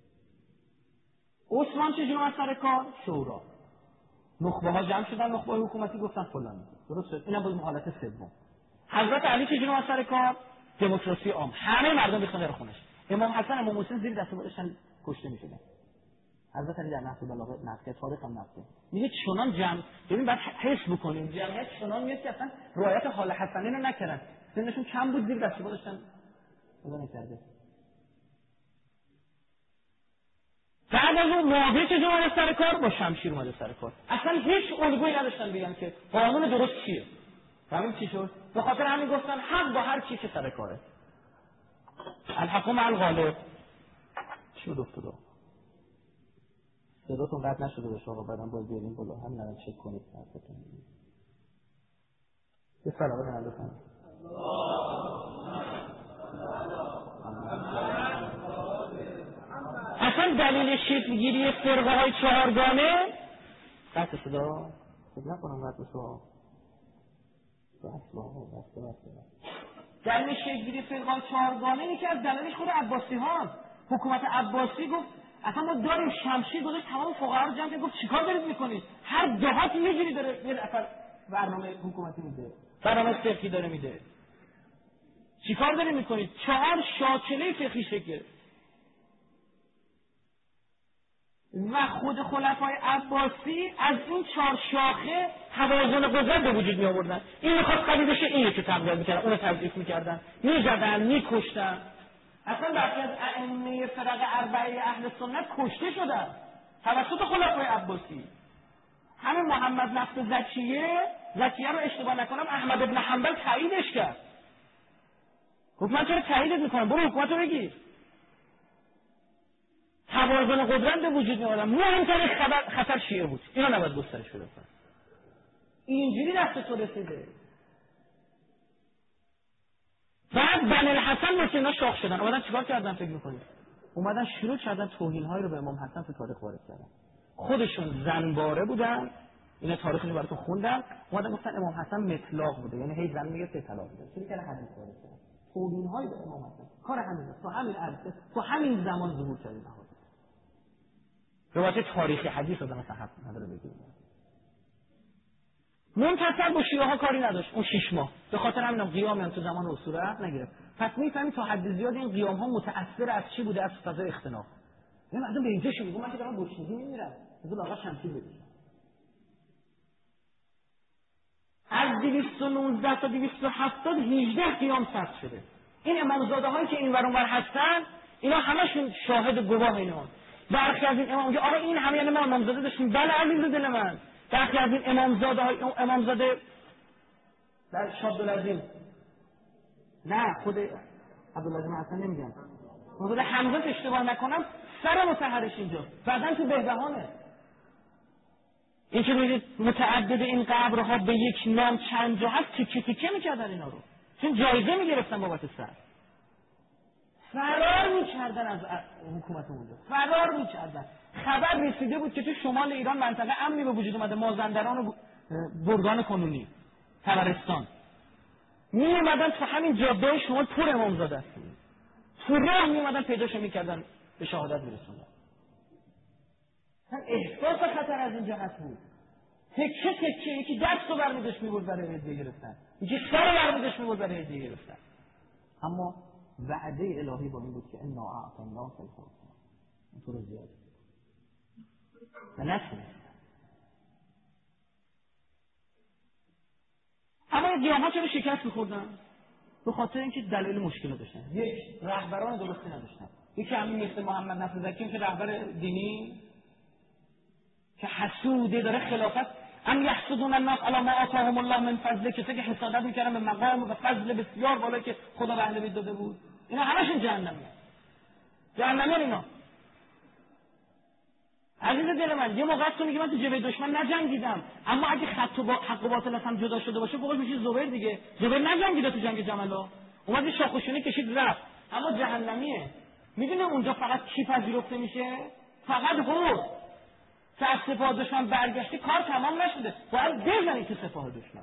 عثمان چجوری اومد سر کار؟ شورا. نخبه ها جمع شدن، نخبه حکومتی گفتن فلان. درست شد. اینا بود حالت سوم. حضرت علی چجوری اومد سر کار؟ دموکراسی عام. همه مردم بخونه رو خونش. امام حسن امام حسین زیر دست داشتن کشته میشدن. حضرت علی در نقد بلاغه نقد تاریخ هم نقد میگه چنان جمع ببین بعد حس بکنیم جمعیت چنان میاد که اصلا رعایت حال حسنین رو نکردن، سنشون کم بود، زیر دست داشتن خدا نکرده. بعد از اون معاویه چه اومده سر کار؟ با شمشیر اومده سر کار. اصلا هیچ الگویی نداشتن بگن که قانون درست چیه. همین چی شد؟ به خاطر همین گفتن حق با هر چی که سر کاره. الحق مع الغالب. چی بود افتاد؟ صداتون قطع نشده باشه آقا، بعدم باید بیاریم بالا همین الان چک کنید حرفتون. یه صلوات هم بخونید. اصلا دلیل شکلگیری فرقه های چهارگانه قطع صدا خوب نکنم قطع صدا دلیل شکلگیری فرقه های چهارگانه اینه که از دلیلش خود عباسی ها حکومت عباسی گفت اصلا ما داریم شمشیر گذاشت تمام فقرا رو جمع کرد گفت چیکار دارید میکنید؟ هر دهاتی یه جوری داره یه نفر برنامه حکومتی میده، برنامه فقهی داره میده. چیکار دارید میکنید؟ چهار شاکله فقهی شکل و خود خلفای عباسی از این چهار شاخه توازن قدرت به وجود می آوردن. این میخواد قوی بشه، این یکی تقویت میکردن، اونو تضعیف میکردن، میزدن، میکشتن. اصلا برخی از ائمه فرق اربعه اهل سنت کشته شدن توسط خلفای عباسی. همین محمد نفس زکیه زکیه رو اشتباه نکنم احمد بن حنبل تاییدش کرد. گفت من چرا تاییدت میکنم، برو حکومت رو بگیر. توازن قدرت به وجود میارم. مهمترین خبر خطر شیعه بود، اینا نباید گسترش پیدا کنه. اینجوری دست تو رسیده. بعد بنی الحسن مثل اینا شاخ شدن. اومدن چیکار کردن فکر میکنید؟ اومدن شروع کردن توهین‌هایی رو به امام حسن تو تاریخ وارد کردن. خودشون زنباره بودن، اینا تاریخش براتون خوندم. اومدن گفتن امام حسن مطلق بوده، یعنی هی زن میگه سه طلاق بوده. چیزی که حدیث وارد کردن. توهین‌هایی به امام حسن. کار همین تو همین عرصه تو همین زمان ظهور کرد اینا. روایت تاریخی حدیث رو مثلا حق نداره بگیم. منتصر با شیعه ها کاری نداشت اون شش ماه. به خاطر همین قیام هم تو زمان رسول عهد نگرفت. پس میفهمید تا حد زیاد این قیام ها متأثر از چی بوده؟ از فضای اختلاف. یعنی مردم به اینجا شو میگم من که دارم گشنگی میمیرم. مثلا آقا شمشیر بکشم. از دویست و نوزده تا دویست و هفتاد هجده قیام ثبت شده. این امامزاده هایی که این ور اون ور هستن اینا همشون شاهد گواه اینا. برخی از این امام آقا این همه یعنی ما امامزاده داشتیم. بله عزیز دل من. برخی از این امامزاده های امامزاده در شابدالعظیم نه خود عبدالعظیم حسن نمیگم حضور حمزه اشتباه نکنم سر مطهرش اینجا بعدن تو بهبهانه. این که میدید متعدد این قبرها به یک نام چند جا هست تیکه تیکه میکردن اینا رو چون جایزه میگرفتن بابت سر. فرار میکردن از حکومت اونجا فرار میکردن. خبر رسیده بود که تو شمال ایران منطقه امنی به وجود اومده، مازندران و گرگان کنونی طبرستان می اومدن تو همین جاده شمال پر امامزاده است. تو راه می اومدن پیداشو میکردن به شهادت میرسوندن. احساس خطر از اینجا هست بود. تکه تکه یکی دست رو برمیداشت میبرد برای هدیه گرفتن، یکی سر رو برمیداشت میبرد برای هدیه گرفتن. اما وعده الهی با این بود که انا اعطیناک الکوثر تو رو زیاد و نتونستن. اما این قیام ها چرا شکست میخوردن؟ به خاطر اینکه دلیل مشکل داشتن. یک، رهبران درستی نداشتن. یکی همین مثل محمد نصر زکی که رهبر دینی که حسوده داره خلافت ام یحسدون الناس علی ما آتاهم الله من فضله، کسی که حسادت میکردن به مقام و فضل بسیار بالا که خدا به اهل بیت داده بود. اینا همشون جهنمی هست. جهنمی اینا. عزیز دل من یه موقع تو میگه من تو جبهه دشمن نجنگیدم، اما اگه خط و با حق و باطل هم جدا شده باشه فوقش میشه زبیر دیگه. زبیر نجنگیده تو جنگ جملا، اومد شاخوشونی کشید رفت، اما جهنمیه. میدونه اونجا فقط کی پذیرفته میشه؟ فقط هور. که از سپاه دشمن برگشتی کار تمام نشده، باید بزنی تو سپاه دشمن.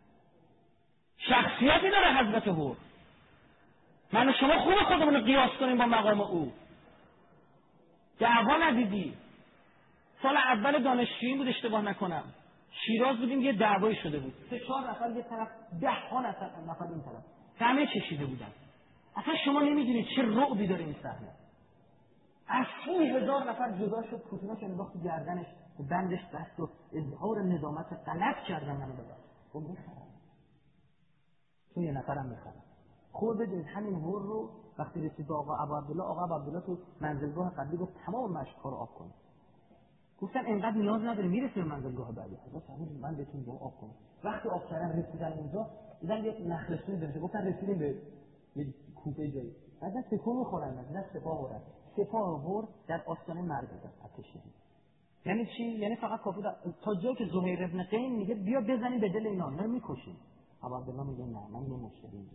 شخصیتی داره حضرت هور. من و شما خوب خودمون رو قیاس کنیم با مقام او. دعوا ندیدی. سال اول دانشجویی بود اشتباه نکنم، شیراز بودیم یه دعوایی شده بود، سه چهار نفر یه طرف، ده ها نفر نفر این طرف، همه چشیده بودن. اصلا شما نمیدونید چه رعبی داره این صحنه. از سی هزار نفر جدا شد، پوتیناش انداخت گردنش و بندش بست و اظهار ندامت غلط کردن منو ببر. خب میخرم چون یه نفرم میخرم. خود بدونید همین هور رو وقتی رسید به آقا ابو عبدالله، آقا ابو عبدالله تو منزلگاه قبلی گفت تمام مشق‌ها رو آب کنید. گفتن اینقدر نیاز نداره میرسه به منزلگاه بعدی. حضرت فرمود من بهتون گفتم آب کنید. وقتی آب کردن رسیدن اونجا دیدن یه نخلستون داره، گفتن رسیدیم به یه کوپه جایی. بعد تکون میخورن، نه سپاه هورن. سپاه هور در آستانه مرگ بود آتشی. یعنی چی؟ یعنی فقط کافی تا جایی که زهیر ابن قین میگه بیا بزنیم به دل اینا، نه میکشیم. ابو عبدالله میگه نه من یه مشتری اینجا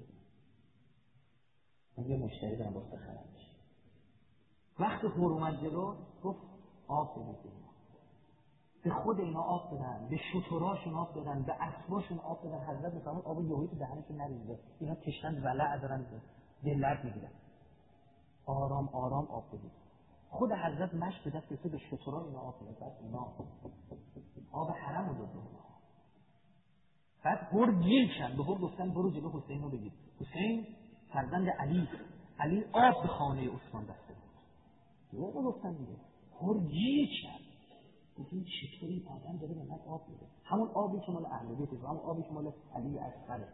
من یه مشتری دارم واسه خرمش. وقتی هور اومد جلو گفت آب بدید. به خود اینا آب بدن، به شتراشون آب بدن، به اسباشون آب بدن. حضرت میفرمود آب یهویی تو دهنشون نریزه. اینا تشنه ولع دارن دل درد میگیرن. آرام آرام آب بدید. خود حضرت مشت به دست کسی به شترا اینا آب بدن. بعد اینا آب حرم رو دادن. بعد هور گیل شد. به هور گفتن برو جلو حسین رو بگیر. حسین فرزند علی، علی آب به خانه عثمان بسته بود. یه گفتن دیگه هور گیل شد. گفتیم چطوری آدم داره به من آب میده؟ همون آبی که مال اهل بیت، همون آبی که مال علی اکبره.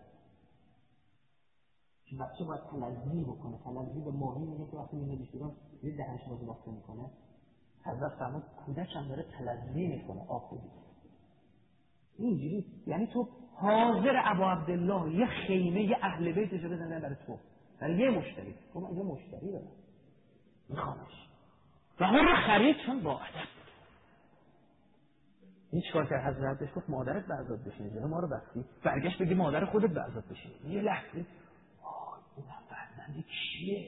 که بچه باید تلظی بکنه. تلظی به ماهی میگه که وقتی میندازیش بیرون یه دهنش بازی بسته میکنه. حضرت فرمود کودک هم داره تلظی میکنه آب بدید. اینجوری یعنی تو حاضر ابا عبدالله یه خیمه یه اهل بیتشو بزنه برای تو، برای یه مشتری. تو من یه مشتری دارم میخوامش و اون رو خرید چون با ادب. هیچ کار که حضرت بهش گفت مادرت به عذاب بشینه، جلو ما رو بستی، برگشت بگی مادر خودت به عذاب بشینه. یه لحظه آی اون فرزند کیه؟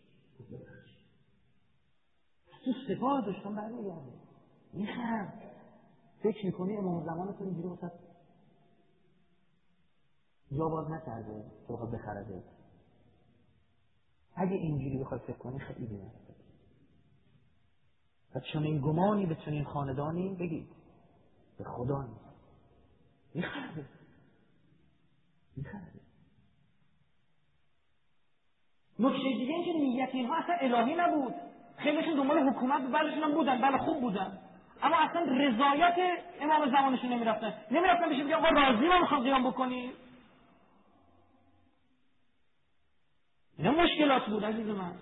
تو سپاه داشتم برمیگرده میخرم. فکر میکنی امام زمان تو اینجوری وسط جا باز نکرده تو بخواد بخرده؟ اگه اینجوری بخواد فکر کنی خیلی بیمه و چنین گمانی به چنین خاندانی بگید به خدا نیست. میخرده میخرده. نکته دیگه این که نیت اینها اصلا الهی نبود. خیلیشون دنبال حکومت بلشون هم بودن، بله خوب بودن، اما اصلا رضایت امام زمانشون نمیرفتن. نمیرفتن بشه بگه آقا راضی ما میخوام قیام بکنی. اینا مشکلات بود عزیز من.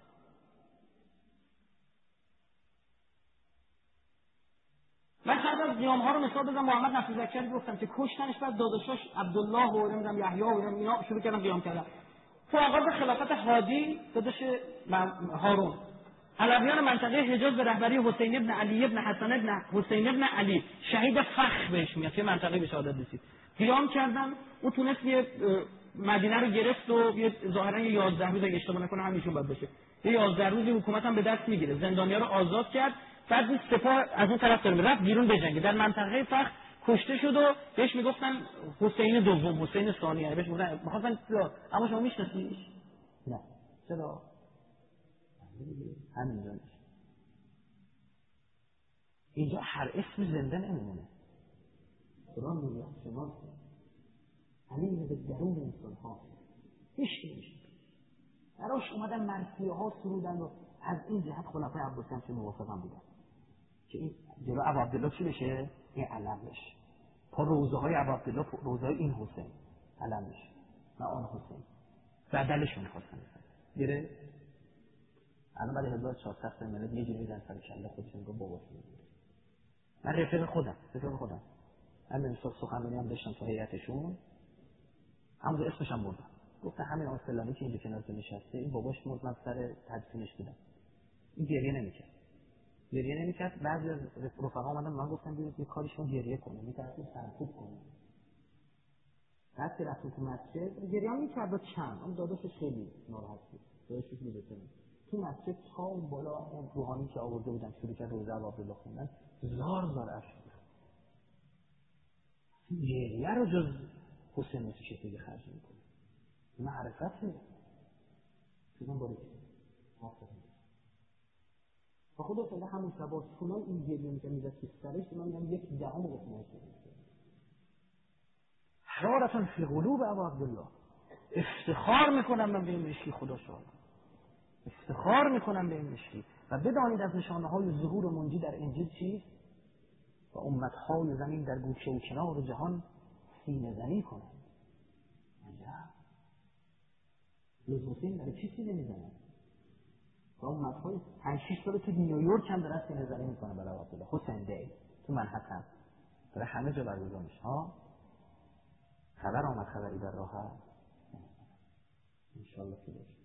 من چند از قیام ها رو مثال بزنم. محمد نفیذ زکری گفتم که کشتنش بعد داداشاش عبدالله و نمیدونم یحیی و اینا شروع کردن قیام کردن. تو آغاز خلافت هادی داداش هارون، علویان منطقه حجاز به رهبری حسین ابن علی ابن حسن ابن حسین ابن علی شهید فخر بهش میاد که منطقه به شهادت رسید، قیام کردن. اون تونست یه مدینه رو گرفت و یه ظاهرا یه یازده روز اگه اشتباه نکنه همیشون باید بشه، یه یازده روزی حکومت هم به دست میگیره، زندانیا رو آزاد کرد. بعد این سپاه از اون طرف داره رفت بیرون بجنگه. در منطقه فخر کشته شد و بهش میگفتن حسین دوم، حسین ثانی، بهش میگفتن میخواستن اما شما میشناسیش؟ نه. چرا؟ همین جانش. اینجا هر اسم زنده نمیمونه. قرآن میگه شما همین به درون انسان ها هیچ نمیشه. براش اومدن مرثیه ها سرودن و از این جهت خلفای عباسی هم چه موافقم بودن که این جلو ابا عبدالله چی بشه؟ این علم بشه. تا روزه های ابا عبدالله روزه های این حسین علم بشه، نه آن حسین. بدلشون خواستن گره. الان بعد هزار و چهارصد سال ملت یه جوری میزن سر کله خودشون رو بابا من رفیق خودم رفیق خودم همین امسال سخنرانی هم داشتم تو هیئتشون، همونجا اسمش هم بردم، گفتن همین آقای فلانی که اینجا کنارتون نشسته این باباش مرد، من سر تدفینش بودم. این گریه نمیکرد گریه نمیکرد بعضی از رفقا اومدن من گفتم بیاید یه کاری شما گریه کنه، میترسید سرکوب کنه. بعد که رفتیم تو مسجد گریه هم میکرد و چند اون داداشش خیلی ناراحت بود، داداشش میدونم تو مسجد تا اون بالا اون روحانی که آورده بودن شروع کرد روزه ابا عبدالله خوندن، زار زار اشک گریه رو جز حسین نسی شکلی خرج میکنه. معرفته شدن باری و خدا ساله همون شبا چونان این گریه میکنه میزد که سرش من میگم یک دهم رو بکنه حرارتان فی قلوب ابا عبدالله. افتخار میکنم من به این مشکی خدا شاهد، افتخار میکنم به این مشکی. و بدانید از نشانه های ظهور منجی در انجیل چیست؟ و امتهای زمین در گوشه و کنار جهان سینه زنی کنند. لوز حسین برای چی سینه میزنن؟ و امتهای پنج شش سال تو نیویورک هم دارن سینه زنی میکنن برای عبدالله حسین دی تو منحتن برای همه جا برگزار میشه. ها خبر آمد خبری در راه هست انشالله که باشه.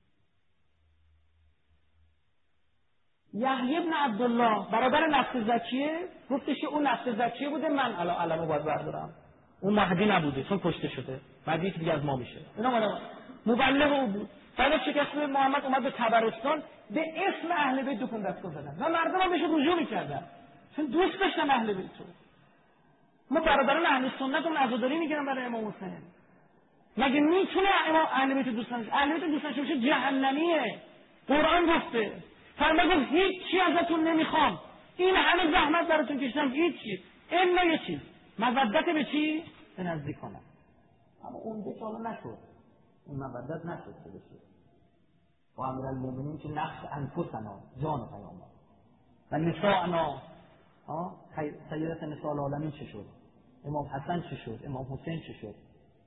یحیی ابن عبدالله برادر نفس زکیه گفتش که اون نفس زکیه بوده، من الان علمو باید بردارم. اون مهدی نبوده چون کشته شده، مهدی که دیگه از ما میشه. اینا مال مبلغ او بود. بعد شکست محمد اومد به تبرستان به اسم اهل بیت دکون دستگاه زدن و مردم هم بهش رجوع میکردن چون دوست داشتن اهل بیت. ما برادران اهل سنت اون عزاداری میگیرن برای امام حسین. مگه میتونه امام اهل بیت دوست داشته؟ اهل بیت دوست داشته باشه جهنمیه. قرآن گفته فرمود هیچ چی ازتون نمیخوام، این همه زحمت براتون کشیدم، هیچی الا یه چیز، مودت به چی؟ به نزدیکانم. اما اون دیگه حالا نشد، اون مودت نشد که بشه. و امیرالمومنین که نقش انفسنا جان پیامبر و نساءنا سیدت نساء العالمین چه شد؟ امام حسن چه شد؟ امام حسین چه شد؟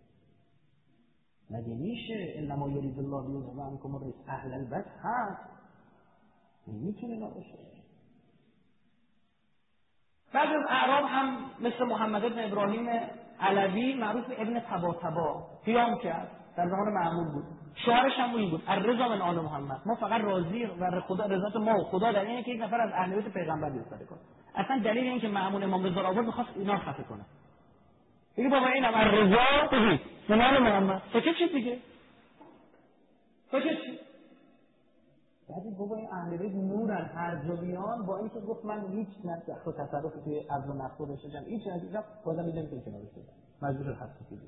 مگه میشه انما یرید الله لیذهب عنکم الرجس اهل البیت هست؟ میتونه نباشه. بعضی از اعراب هم مثل محمد ابن ابراهیم علوی معروف به ابن طباطبا قیام کرد، در زمان معمول بود. شعارش هم این بود: الرضا من آل محمد، ما فقط راضی و خدا رضایت ما و خدا در اینه که یک نفر از اهل بیت پیغمبر بیاد کنه. اصلا دلیل این که معمول امام رضا آورد می‌خواست اینا خفه کنه. دیگه بابا اینم الرضا بگید من آل محمد. تو چه چی دیگه؟ تو چه چی؟ بعدی بابا این اهل بیت نورن هر جا بیان، با اینکه گفت من هیچ نفس و تصرف توی عرض و نقص داشتم، هیچ چیزی نمی‌کنم، بازم می‌دونم که کنارش شدم. مجبور هستم که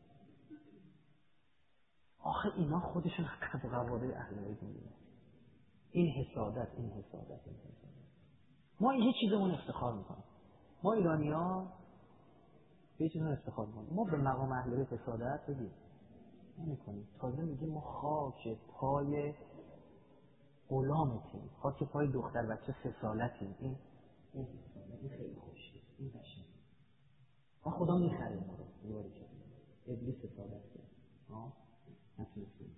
آخه اینا خودشون حقیقت قواعد اهل بیت می‌دونن. این حسادت، این حسادت، این حسادت. ما یه چیزمون افتخار می‌کنیم. ما ایرانی‌ها به چیزمون افتخار می‌کنیم. ما به مقام اهل بیت حسادت بدیم. نمی‌کنیم. تازه میگیم ما خاک پای غلامتیم، خاک پای دختر بچه سه سالتیم. این این این خیلی خوشگله، این قشنگه. ما خدا می‌خره ما رو. دیواری کرد. ابلیس حسادت کرد. ها؟ نتونستیم.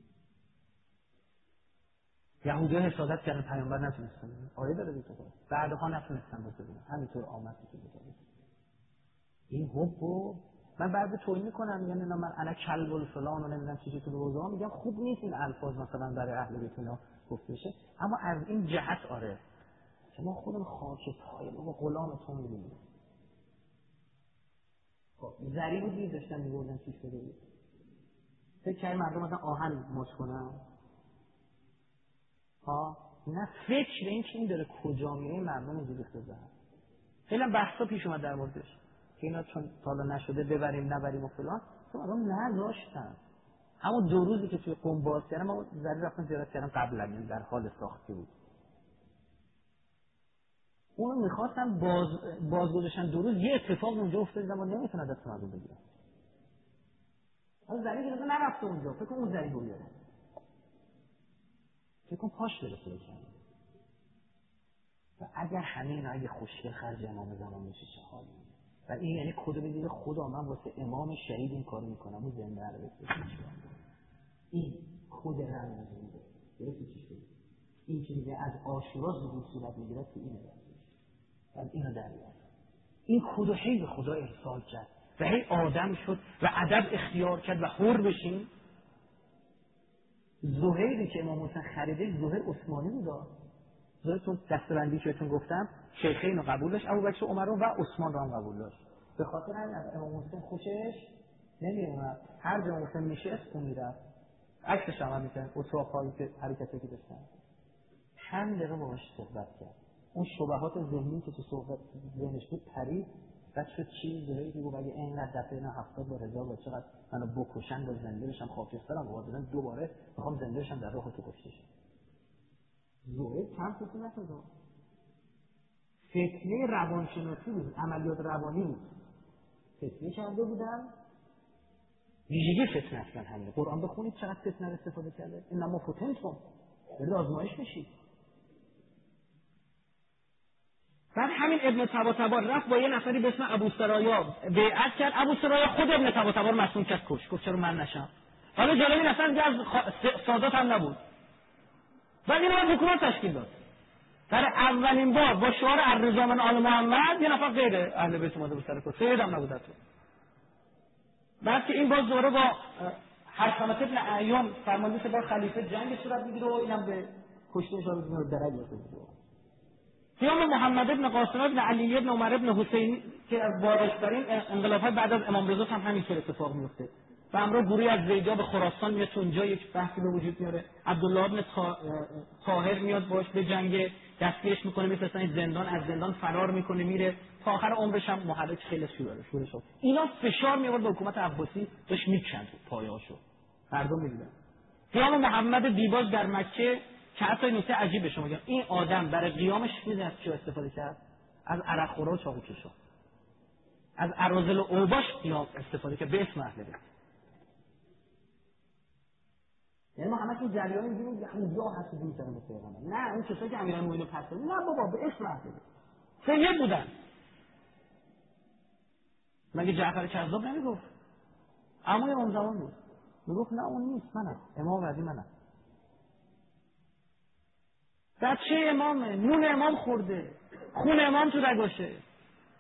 یهودی‌ها حسادت کردن، پیامبر نتونستن. آیه داره دیگه. بعدها نتونستن بزنن. همینطور آمد که بزنن. این حبو من بعد توهین میکنم، میگن اینا من انا کلب الفلان و نمیدونم چیزی تو روزا، میگم خوب نیست این الفاظ مثلا برای اهل بیت اینا گفته بشه، اما از این جهت آره که ما خودمون خاک پای بابا غلامتون می‌بینیم. خب زری بودی داشتن می‌بردن چیز شده بود. فکر کنم مردم مثلا آهن مچ کنن. ها نه، فکر این که این داره کجا میره مردم اینجوری بزنن. خیلی بحثا پیش اومد در موردش که اینا چون حالا نشده ببریم نبریم و فلان، تو مردم نذاشتن. اما دو روزی که توی قم باز کردم، ما زری رفتم زیارت کردم قبلا، یعنی در حال ساخته بود. اونو میخواستم باز باز گذاشتن دو روز، یه اتفاق اونجا افتاد دیدم نمیتونه دست مردم بگیرم. حالا زری که نرفته اونجا، فکر کنم اون زری رو بیاره. فکر کنم پاش برسه بکنه. و اگر همه اینا اگه خوشگل خرج امام زمان میشه چه حالی. و این یعنی کدو بگیره خدا من واسه امام شهید این کارو میکنم و زنده رو بسید. این خود رمز میده. درسته چی شد؟ این که میگه از عاشورا زبون صورت میگیره تو اینه درستش. و اینو دریافت. این کدو هی به خدا ارسال کرد و هی آدم شد و ادب اختیار کرد و حر بشین. زهیری که امام حسین خریده زهیر عثمانی بود. زهیرتون دستبندی که بهتون گفتم شیخین رو قبول داشت، ابوبکر و عمر و عثمان رو هم قبول داشت. به خاطر همین از امام حسین خوشش نمیومد. هر جا حسین میشست اون میرفت. عکسش هم میکنه اتراقایی که حرکتی که داشتن. چند دقیقه باهاش صحبت کرد. اون شبهات ذهنی که تو صحبت ذهنش بود پرید. بعد شد چی زهیری گفت اگه اینقدر دفعه اینا هفتاد با رضا با چقدر منو بکشن با زنده بشم خاکسترم وادن دوباره میخوام زنده بشم در راه تو کشته شم. زهیر چند کسی نشد. فتنه روانشناسی بود، عملیات روانی بود. فتنه کرده بودن. ویژگی فتنه اصلا همینه. قرآن بخونید چقدر فتنه رو استفاده کرده. اینما فتنتم برید آزمایش بشید. بعد همین ابن طباطبا رفت با یه نفری به اسم ابو سرایا بیعت کرد. ابو سرایا خود ابن طباطبا رو مسئول کرد کش. گفت چرا من نشم؟ حالا جالبی اصلا دیگه از سادات هم نبود. بعد این رو حکومت تشکیل داد. در اولین بار با شعار الرضا من آل محمد یه نفر غیر اهل بیت اومده بود سر کار. سید هم نبود تو. بعد که این باز دوره با حرکمت ابن اعیان فرمانده با خلیفه جنگ صورت میگیره و اینم به کشته اشاره میکنه درج میشه. قیام محمد ابن قاسم ابن علی ابن عمر ابن حسین که از بارزترین انقلاب‌های بعد از امام رضا هم همینطور اتفاق میفته. و امروز گروهی از زیدیا به خراسان میاد، اونجا یک بحثی به وجود میاره. عبدالله ابن طاهر میاد باش به جنگ، دستگیرش میکنه میفرستن زندان، از زندان فرار میکنه میره، تا آخر عمرش هم محرک خیلی شوره شوره شد. اینا فشار میآورد به حکومت عباسی، داش میکشند پایه‌هاشو. مردم میدیدن. قیام محمد دیباج در مکه که حتی نکته عجیب به شما میگم، این آدم برای قیامش میدونید از چی استفاده کرد؟ از عرق خورا و چاقو کشا. از اراذل و اوباش قیام استفاده کرد به اسم اهل بیت. یعنی ما همه این جریان می‌بینیم که اونجا هست دین سر پیغمبر. نه اون کسایی که امیرالمومنین پس نه بابا به اسم اهل بیت. سید بودن. مگه جعفر کذاب نمیگفت؟ اما اون زمان بود. میگفت نه اون نیست، منم. امام ولی منم. بچه امامه، نون امام خورده، خون امام تو رگاشه.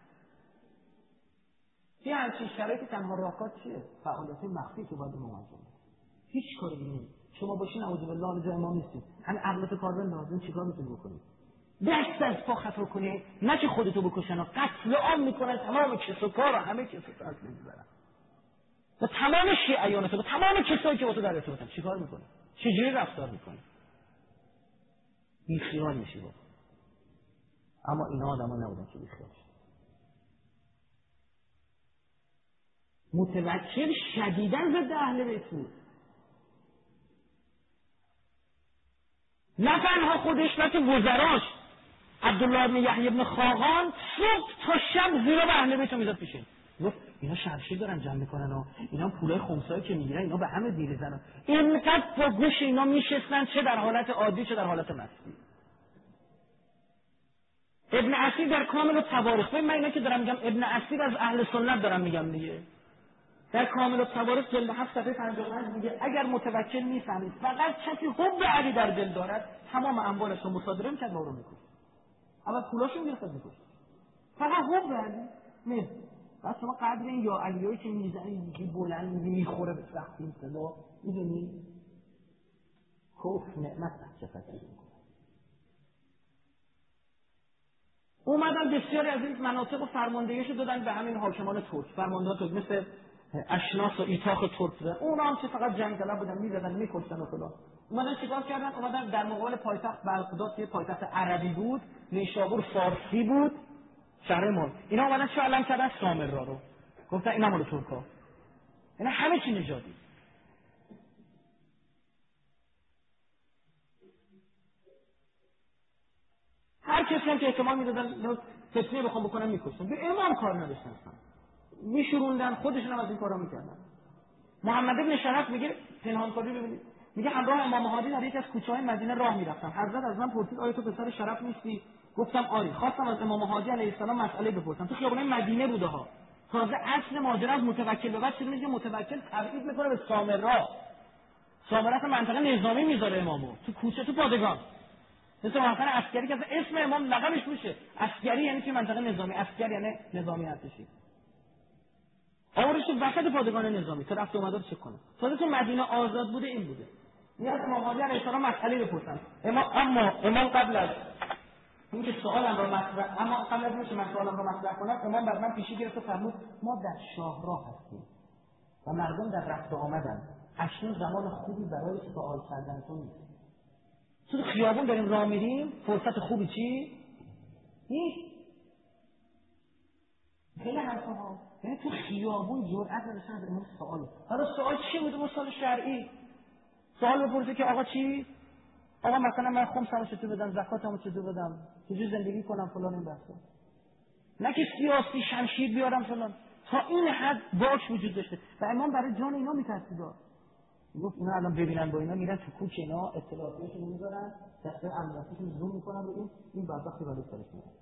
یه همچین شرایطی تنها راهکار چیه؟ فعالیت مخفی که باید امام انجام بده. هیچ کاری دیگه نیست. شما باشین اعوذ بالله حالا جای امام نیستید، همین عقلتو کار بندازین، چیکار میتونی بکنی؟ دست از پا خطا کنی، نه که خودتو بکشن و قتل عام میکنن، تمام کس و کار و همه کس و کار میبرن و تمام شیعیانتو و تمام کسایی که با تو در ارتباطن چیکار میکنی؟ چجوری رفتار میکنی؟ بیخیال میشی با. اما اینا آدما نبودن که بیخیال شدن. متوکل شدیداً ضد اهل بیت بود. نه تنها خودش بلکه وزراش عبدالله بن یحیی بن خاقان صبح تا شب زیرا به اهل بیت میذاد پیشین. گفت اینا شمشیر دارن جمع میکنن و اینا پولای خمسایی که میگیرن اینا به همه دیریزن. اینقدر با گوش اینا میشستن، چه در حالت عادی چه در حالت مستی. ابن اسیر در کامل التواریخ، من اینا که دارم میگم ابن اسیر از اهل سنت دارم میگم دیگه، در کامل التواریخ جلد هفت صفحه پنجاه و پنج میگه اگر متوکل میفهمید فقط کسی حب علی در دل دارد تمام اموالش رو مصادره میکرد و او رو میکشت. اما پولاشو میگرفت میکشت. فقط حب علی نه. بس شما قدر این یا علیایی که میزنی میگی بلند میگی میخوره به سخت این صدا میدونی کفر نعمت چقدر میکنه. اومدن بسیاری از این مناطق و فرماندهیشو دادن به همین حاکمان ترک، فرمانده ترک مثل اشناس و ایتاخ ترک بودن. اونا هم که فقط جنگ طلب بودن، میزدن میکشتن و فلان. اومدن چیکار کردن؟ اومدن در مقابل پایتخت بغداد که پایتخت عربی بود، نیشابور فارسی بود، شهر ما. اینا اومدن چه علم کردن؟ سامرا رو گفتن اینا مال ترکا. اینا همه چی نژادی. هر کسی هم که احتمال میدادن فتنه بخوام بکنن میکشتن. به امام کار نداشتن، میشوروندن، خودشون هم از این کارا میکردن. محمد ابن شرف میگه پنهانکاری ببینید، میگه همراه امام مهدی در یکی از کوچه‌های مدینه راه میرفتم. حضرت از من پرسید آیا تو پسر شرف نیستی؟ گفتم آری. خواستم از امام مهدی علیه السلام مسئله بپرسم. تو خیابان مدینه بوده ها. تازه اصل ماجرا از متوکل به بعد چیزی میگه متوکل تبعید میکنه به سامرا. سامرا منطقه نظامی میذاره امامو تو کوچه تو پادگان. مثل مثلا عسکری که اسم امام لقبش میشه عسکری، یعنی که منطقه نظامی، عسکری یعنی نظامی ارتشی. آورش تو وسط پادگان نظامی تا رفت اومد چه کنه. تازه تو مدینه آزاد بوده این بوده. میاد امام مهدی علیه السلام مسئله بپرسن. اما اما امام قبل از اینکه سوالم رو مطرح اما قبل از اینکه من سوالم رو مطرح کنم امام بر من پیشی گرفت و فرمود ما در شاهراه هستیم و مردم در رفت و آمدن. اکنون زمان خوبی برای سوال کردنتون نیست. تو خیابون داریم راه میریم، فرصت خوبی چی؟ نیست. خیلی حرفا ها. یعنی تو خیابون جرأت نداشتن از امام سوال. حالا سوال چی بود؟ سوال شرعی. سوال بپرسه که آقا چی؟ آقا مثلا من خمسمو چطور بدم، زکاتمو چطور بدم، چجوری زندگی کنم فلان این بحثا. نه که سیاسی شمشیر بیارم فلان. تا این حد باش وجود داشته و امام برای جان اینا میترسید. میگفت اینا الان ببینن با اینا میرن تو کوچه اینا اطلاعاتشون میذارن، دسته امنیتیشون زوم میکنن رو این این بدبختی وارد سرش میاد.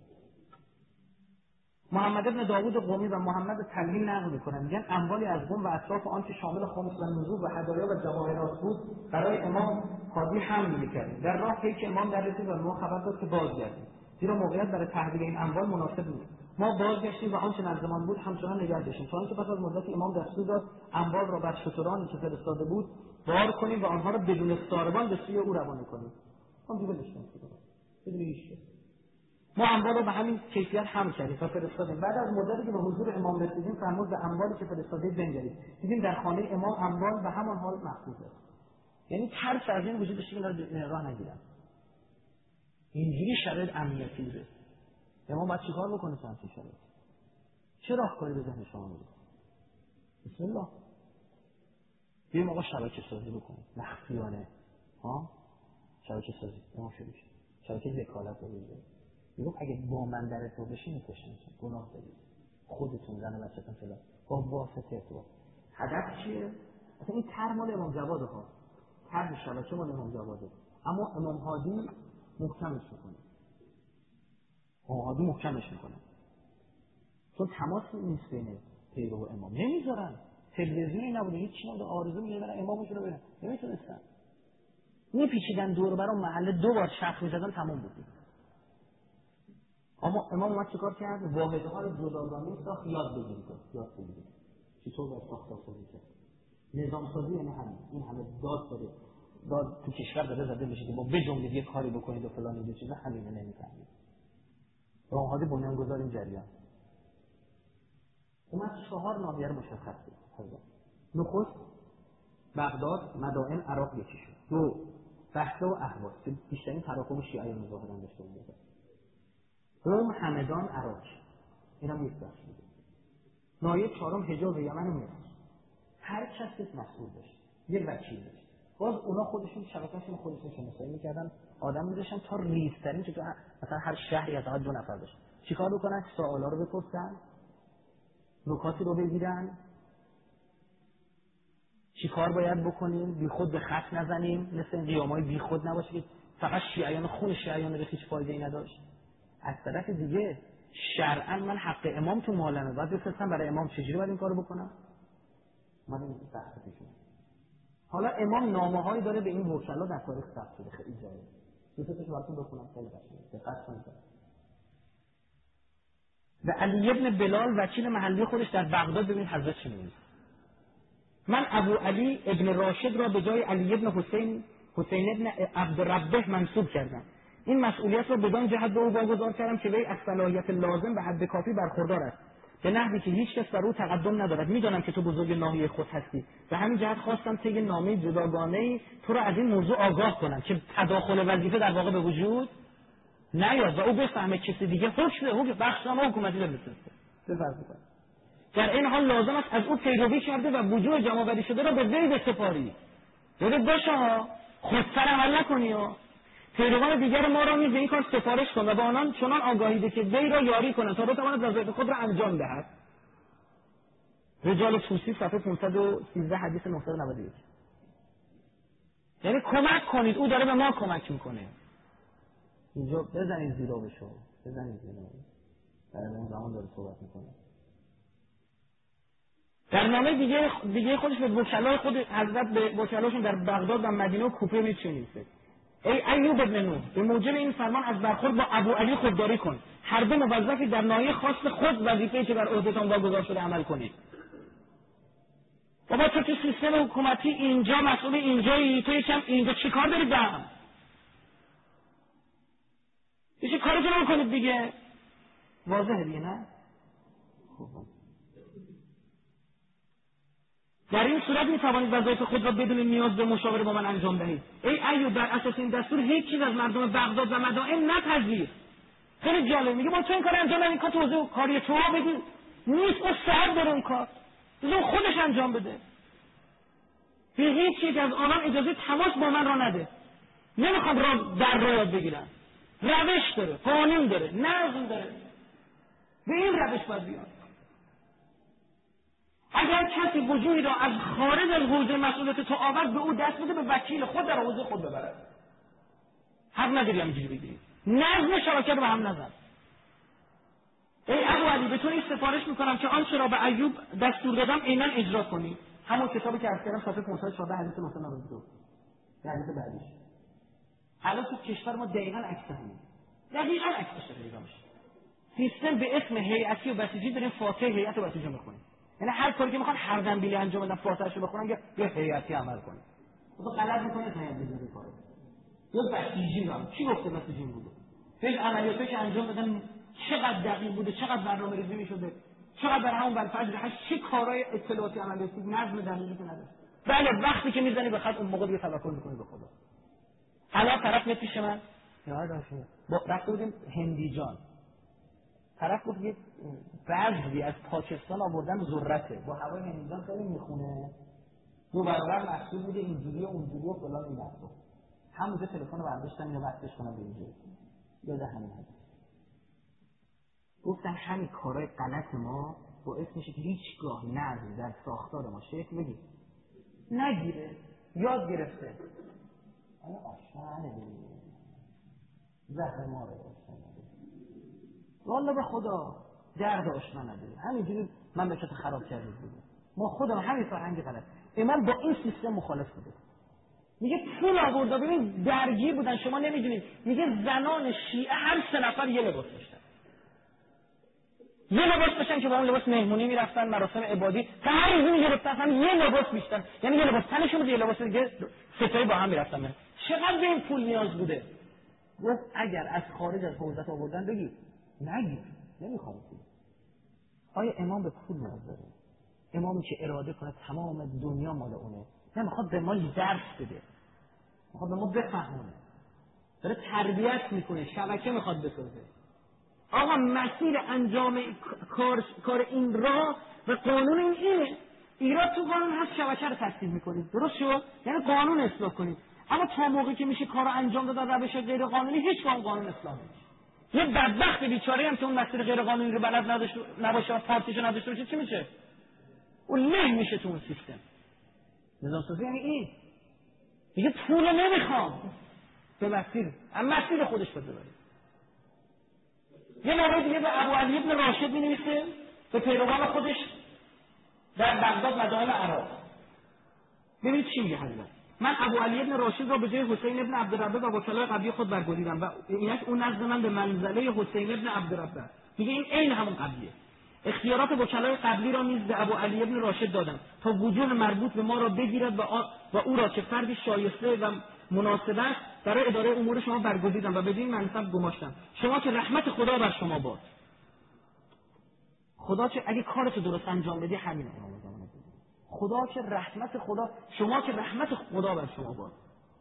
محمد ابن داوود قمی و محمد تلوین نقل میکنن، میگن اموالی از قم و اطراف آن که شامل خمس و نذور و هدایا و جواهرات بود برای امام حاضی حمل میکردیم. در راه پیش امام در رسید و ما خبر داد که بازگردیم، زیرا موقعیت برای تحویل این اموال مناسب نیست. ما بازگشتیم و آنچه نزدمان بود همچنان نگه داشتیم تا اینکه پس از مدتی امام دستور داد اموال را بر شترانی که فرستاده بود بار کنیم و آنها را بدون ساربان به سوی او روانه کنیم. اون دیگه نشون بدون هیچ. ما اموال رو به همین کیفیت حمل کردیم تا فرستادیم. بعد از مدتی که به حضور امام رسیدیم فرمود به اموالی که فرستاده بنگرید. دیدیم در خانه امام اموال به همان حال محفوظ است. یعنی ترس از این وجود داشته که اینا راه نگیرن. اینجوری شرایط امنیتی بوده. امام باید چیکار بکنه تو همچین شرایط؟ چه راهکاری به ذهن شما میاد؟ بسم الله. بیایم آقا شبکه سازی بکنیم مخفیانه. ها؟ شبکه سازی. امام شروع شد. شبکه وکالت رو بزنید. میگم اگه با من در تو بشی میکشن، گناه دارید. خودتون زن و بچه‌تون فلان با واسطه ارتباط. هدف چیه؟ مثلا این تر مال امام جواد ها. تر شبکه مال امام جواده. اما امام هادی محکمش میکنه. امام هادی محکمش میکنه. چون تماس نیست بین پیرو و امام. نمیذارن. تلویزیونی نبوده، هیچ چیزی نبوده، آرزو می‌دارن امامشون رو ببینن. نمیتونستن. میپیچیدن دور برام محله دو بار شخ می‌زدن تمام بود. اما امام اومد چیکار کرد؟ واحده ها رو جداگانه ساخت، یاد بگیرید یاد بگیرید چطور باید ساختار سازی کرد. نظام سازی یعنی همین، این همه داد داره، داد تو کشور داره زده میشه که ما بجنبید یه کاری بکنید و فلان اینجور چیزا، همینه نمی‌فهمید. راه‌های بنیانگذار این جریان اومد چهار ناحیه رو مشخص کرد. نخست بغداد، مدائن، عراق یکی شد. دو بصره و اهواز که بیشترین تراکم شیعیان ظاهرا داشته بود. قم، همدان، عراق. اینا هم یک بخش بود. ناحیه چهارم حجاز و یمن و مصر. هر کسی مسئول داشت، یه وکیل داشت. باز اونا خودشون شبکه‌شون خودشون شناسایی می‌کردن، آدم می‌ذاشتن تا ریزترین که تو مثلا هر شهری از دو نفر داشت. چیکار بکنن؟ سوالا رو بپرسن، نکاتی رو بگیرن، چی کار باید بکنیم، بی خود به خط نزنیم، مثل این قیامای بی خود نباشه که فقط شیعیان خون شیعیان رو هیچ فایده‌ای نداشت. از طرف دیگه شرعاً من حق امام تو مالمه، باید بفرستم برای امام چجوری باید این کارو بکنم؟ من این بحث پیش میاد. حالا امام نامه‌هایی داره به این وکلا در تاریخ ثبت شده، خیلی جالب. دو تا تاشو براتون بخونم خیلی قشنگه. دقت کنید. و علی ابن بلال وکیل محلی خودش در بغداد، ببین حضرت چی میگه: من ابو علی ابن راشد را به جای علی ابن حسین حسین ابن عبدالربه منصوب کردم. این مسئولیت را بدان جهت به او واگذار کردم که وی از صلاحیت لازم به حد کافی برخوردار است، به نحوی که هیچ کس بر او تقدم ندارد. میدانم که تو بزرگ ناحیه خود هستی، به همین جهت خواستم طی نامه جداگانه‌ای تو را از این موضوع آگاه کنم که تداخل وظیفه در واقع به وجود نیاد و او بفهمه کسی دیگه حکم حکم بخشنامه حکومتی بفرسته. بفرمایید. در این حال لازم است از او پیروی کرده و وجوه جمع‌آوری شده را به وی بسپاری. ببین باشه ها، خودسر عمل نکنی ها. پیروان دیگر ما را نیز به این کار سفارش کن و با آنان چنان آگاهی ده که وی را یاری کنند تا بتواند وظایف خود را انجام دهد. رجال توسی صفحه پانصد و سیزده حدیث نهصد و نود و یک. یعنی کمک کنید، او داره به ما کمک میکنه. اینجا بزنید زیرا بشو، بزنید زیرا. در اون زمان داره صحبت میکنه. در نامه دیگه دیگه خودش به وکلای خود حضرت به وکلاشون در بغداد و مدینه و کوفه می‌نویسه: ای ایوب ابن نوح، به موجب این فرمان از برخورد با ابو علی خودداری کن. هر دو موظفی در ناحیه خاص خود وظیفه‌ای که بر عهده‌تان واگذار شده عمل کنید. بابا تو تو سیستم حکومتی اینجا مسئول اینجایی، تو یکم اینجا چیکار داری دارم؟ یه کارتون رو کنید دیگه. واضحه دیگه نه؟ در این صورت می توانید وظایف خود را بدون نیاز به مشاوره با من انجام دهید. ای ایوب، بر اساس این دستور هیچ چیز از مردم بغداد و مدائن نپذیر. خیلی جالب میگه ما تو این کار انجام ندیم، کار توضیح کاری تو بگی نیست، اون صاحب داره اون کار، بذار خودش انجام بده. به هیچ یک از آنان اجازه تماس با من را نده. نمیخوام را در را یاد بگیرن. روش داره، قانون داره، نظم داره. به این روش باید بیان. اگر کسی وجودی را از خارج از حوزه مسئولیت تو آورد، به او دست بده، به وکیل خود در حوزه خود ببرد. حق نداری همینجوری بگیری. نظم شراکت رو به هم نزن. ای ابو علی، به تو این سفارش میکنم که آنچه را به ایوب دستور دادم عیناً اجرا کنی. همون کتابی که از کردم صفحه پانصد و چهارده حدیث نهصد و نود و دو. حدیث بعدیش. الان تو کشور ما دقیقاً عکس همین. دقیقاً عکسش داره اجرا میشه. سیستم به اسم هیئتی و بسیجی داریم فاتحه هیئت و بسیجی میخونیم. یعنی هر کاری که میخوان هر دنبیلی انجام بدن فاتحه‌شو بخونن یا یه هیئتی عمل کنه. تو غلط میکنه هیئت بزنه کارو. یا بسیجی رو کی گفته بسیجی بوده؟ فکر عملیاتی که انجام دادن چقدر دقیق بوده، چقدر برنامه‌ریزی میشده، چقدر برای همون بالفجر هر چه کارهای اطلاعاتی عملیاتی نظم دقیقی که نداره. بله وقتی که میزنی به خط اون موقع دیگه توکل میکنی به خدا. الان طرف میاد پیش من یادم با رفته بودیم هندیجان. طرف گفت یه بعضی از پاکستان آوردن ذرته با هوای هندیجان خیلی میخونه، دو برابر محسوب بوده اینجوری و اونجوری و فلان این دستا. همونجا تلفن رو برداشتم اینو وصلش کنم به اینجوری. یاد همین هست. گفتن همین کارهای غلط ما باعث میشه که هیچگاه نظم در ساختار ما شکل بگیر نگیره. یاد گرفته آیا آشنا نبینیم زهر ما رو آشنا نبینیم والله به خدا درد آشنا نداریم. همینجوری مملکت خراب کردید بودیم ما خودم همین فرهنگ غلط. امام با این سیستم مخالف بوده. میگه پول آورده ببین درگیر بودن شما نمیدونید. میگه زنان شیعه هر سه نفر یه لباس داشتن. یه لباس باشن که با اون لباس مهمونی میرفتن، مراسم عبادی، تعریضی میگرفتن، هم یه لباس بیشتر، یعنی یه لباس تنشون بود، یه لباس دیگه ستایی با هم میرفتن. چقدر به این پول نیاز بوده؟ گفت اگر از خارج از حوزت آوردن بگی نگیر، نمیخوام پول. آیا امام به پول نیاز داره؟ امامی که اراده کنه تمام دنیا مال اونه، نمیخواد به ما درس بده، میخواد به ما بفهمونه، داره تربیت میکنه، شبکه میخواد بسازه. آقا مسیر انجام کار, کار این راه و قانون این اینه. ایراد تو قانون هست شبکه رو تصدیق میکنید، درست شد؟ یعنی قانون اصلاح کنید. اما تا موقعی که میشه کار رو انجام داد در روش غیر قانونی، هیچ قانون قانون اصلاح نمیشه. یه بدبخت بیچاره هم که اون مسیر غیر قانونی رو بلد نداشته نباشه و پارتیشو نداشته باشه، چی میشه؟ اون له میشه تو اون سیستم. نظام سازی یعنی این. دیگه پول نمیخوام. به مسیر، اما مسیر خودش بده برید. یه نامه دیگه به ابو علی ابن راشد می نویسه، به پیروان خودش در بغداد مدائن عراق. ببینید چی میگه حضرت. من ابو علی ابن راشد را به جای حسین ابن عبدالربه و وکلای قبلی خود برگزیدم و اینک اون نزد من به منزله حسین ابن عبدالربه. میگه این عین همون قبلیه. اختیارات وکلای قبلی را نیز به ابو علی ابن راشد دادم تا وجوه مربوط به ما را بگیرد و, و او را که فردی شایسته و مناسب است برای اداره امور شما برگزیدم و بدین منصب گماشتم. شما که رحمت خدا بر شما باد. خدا که اگه کارتو درست انجام بدی همینه. خدا که رحمت خدا، شما که رحمت خدا بر شما باد.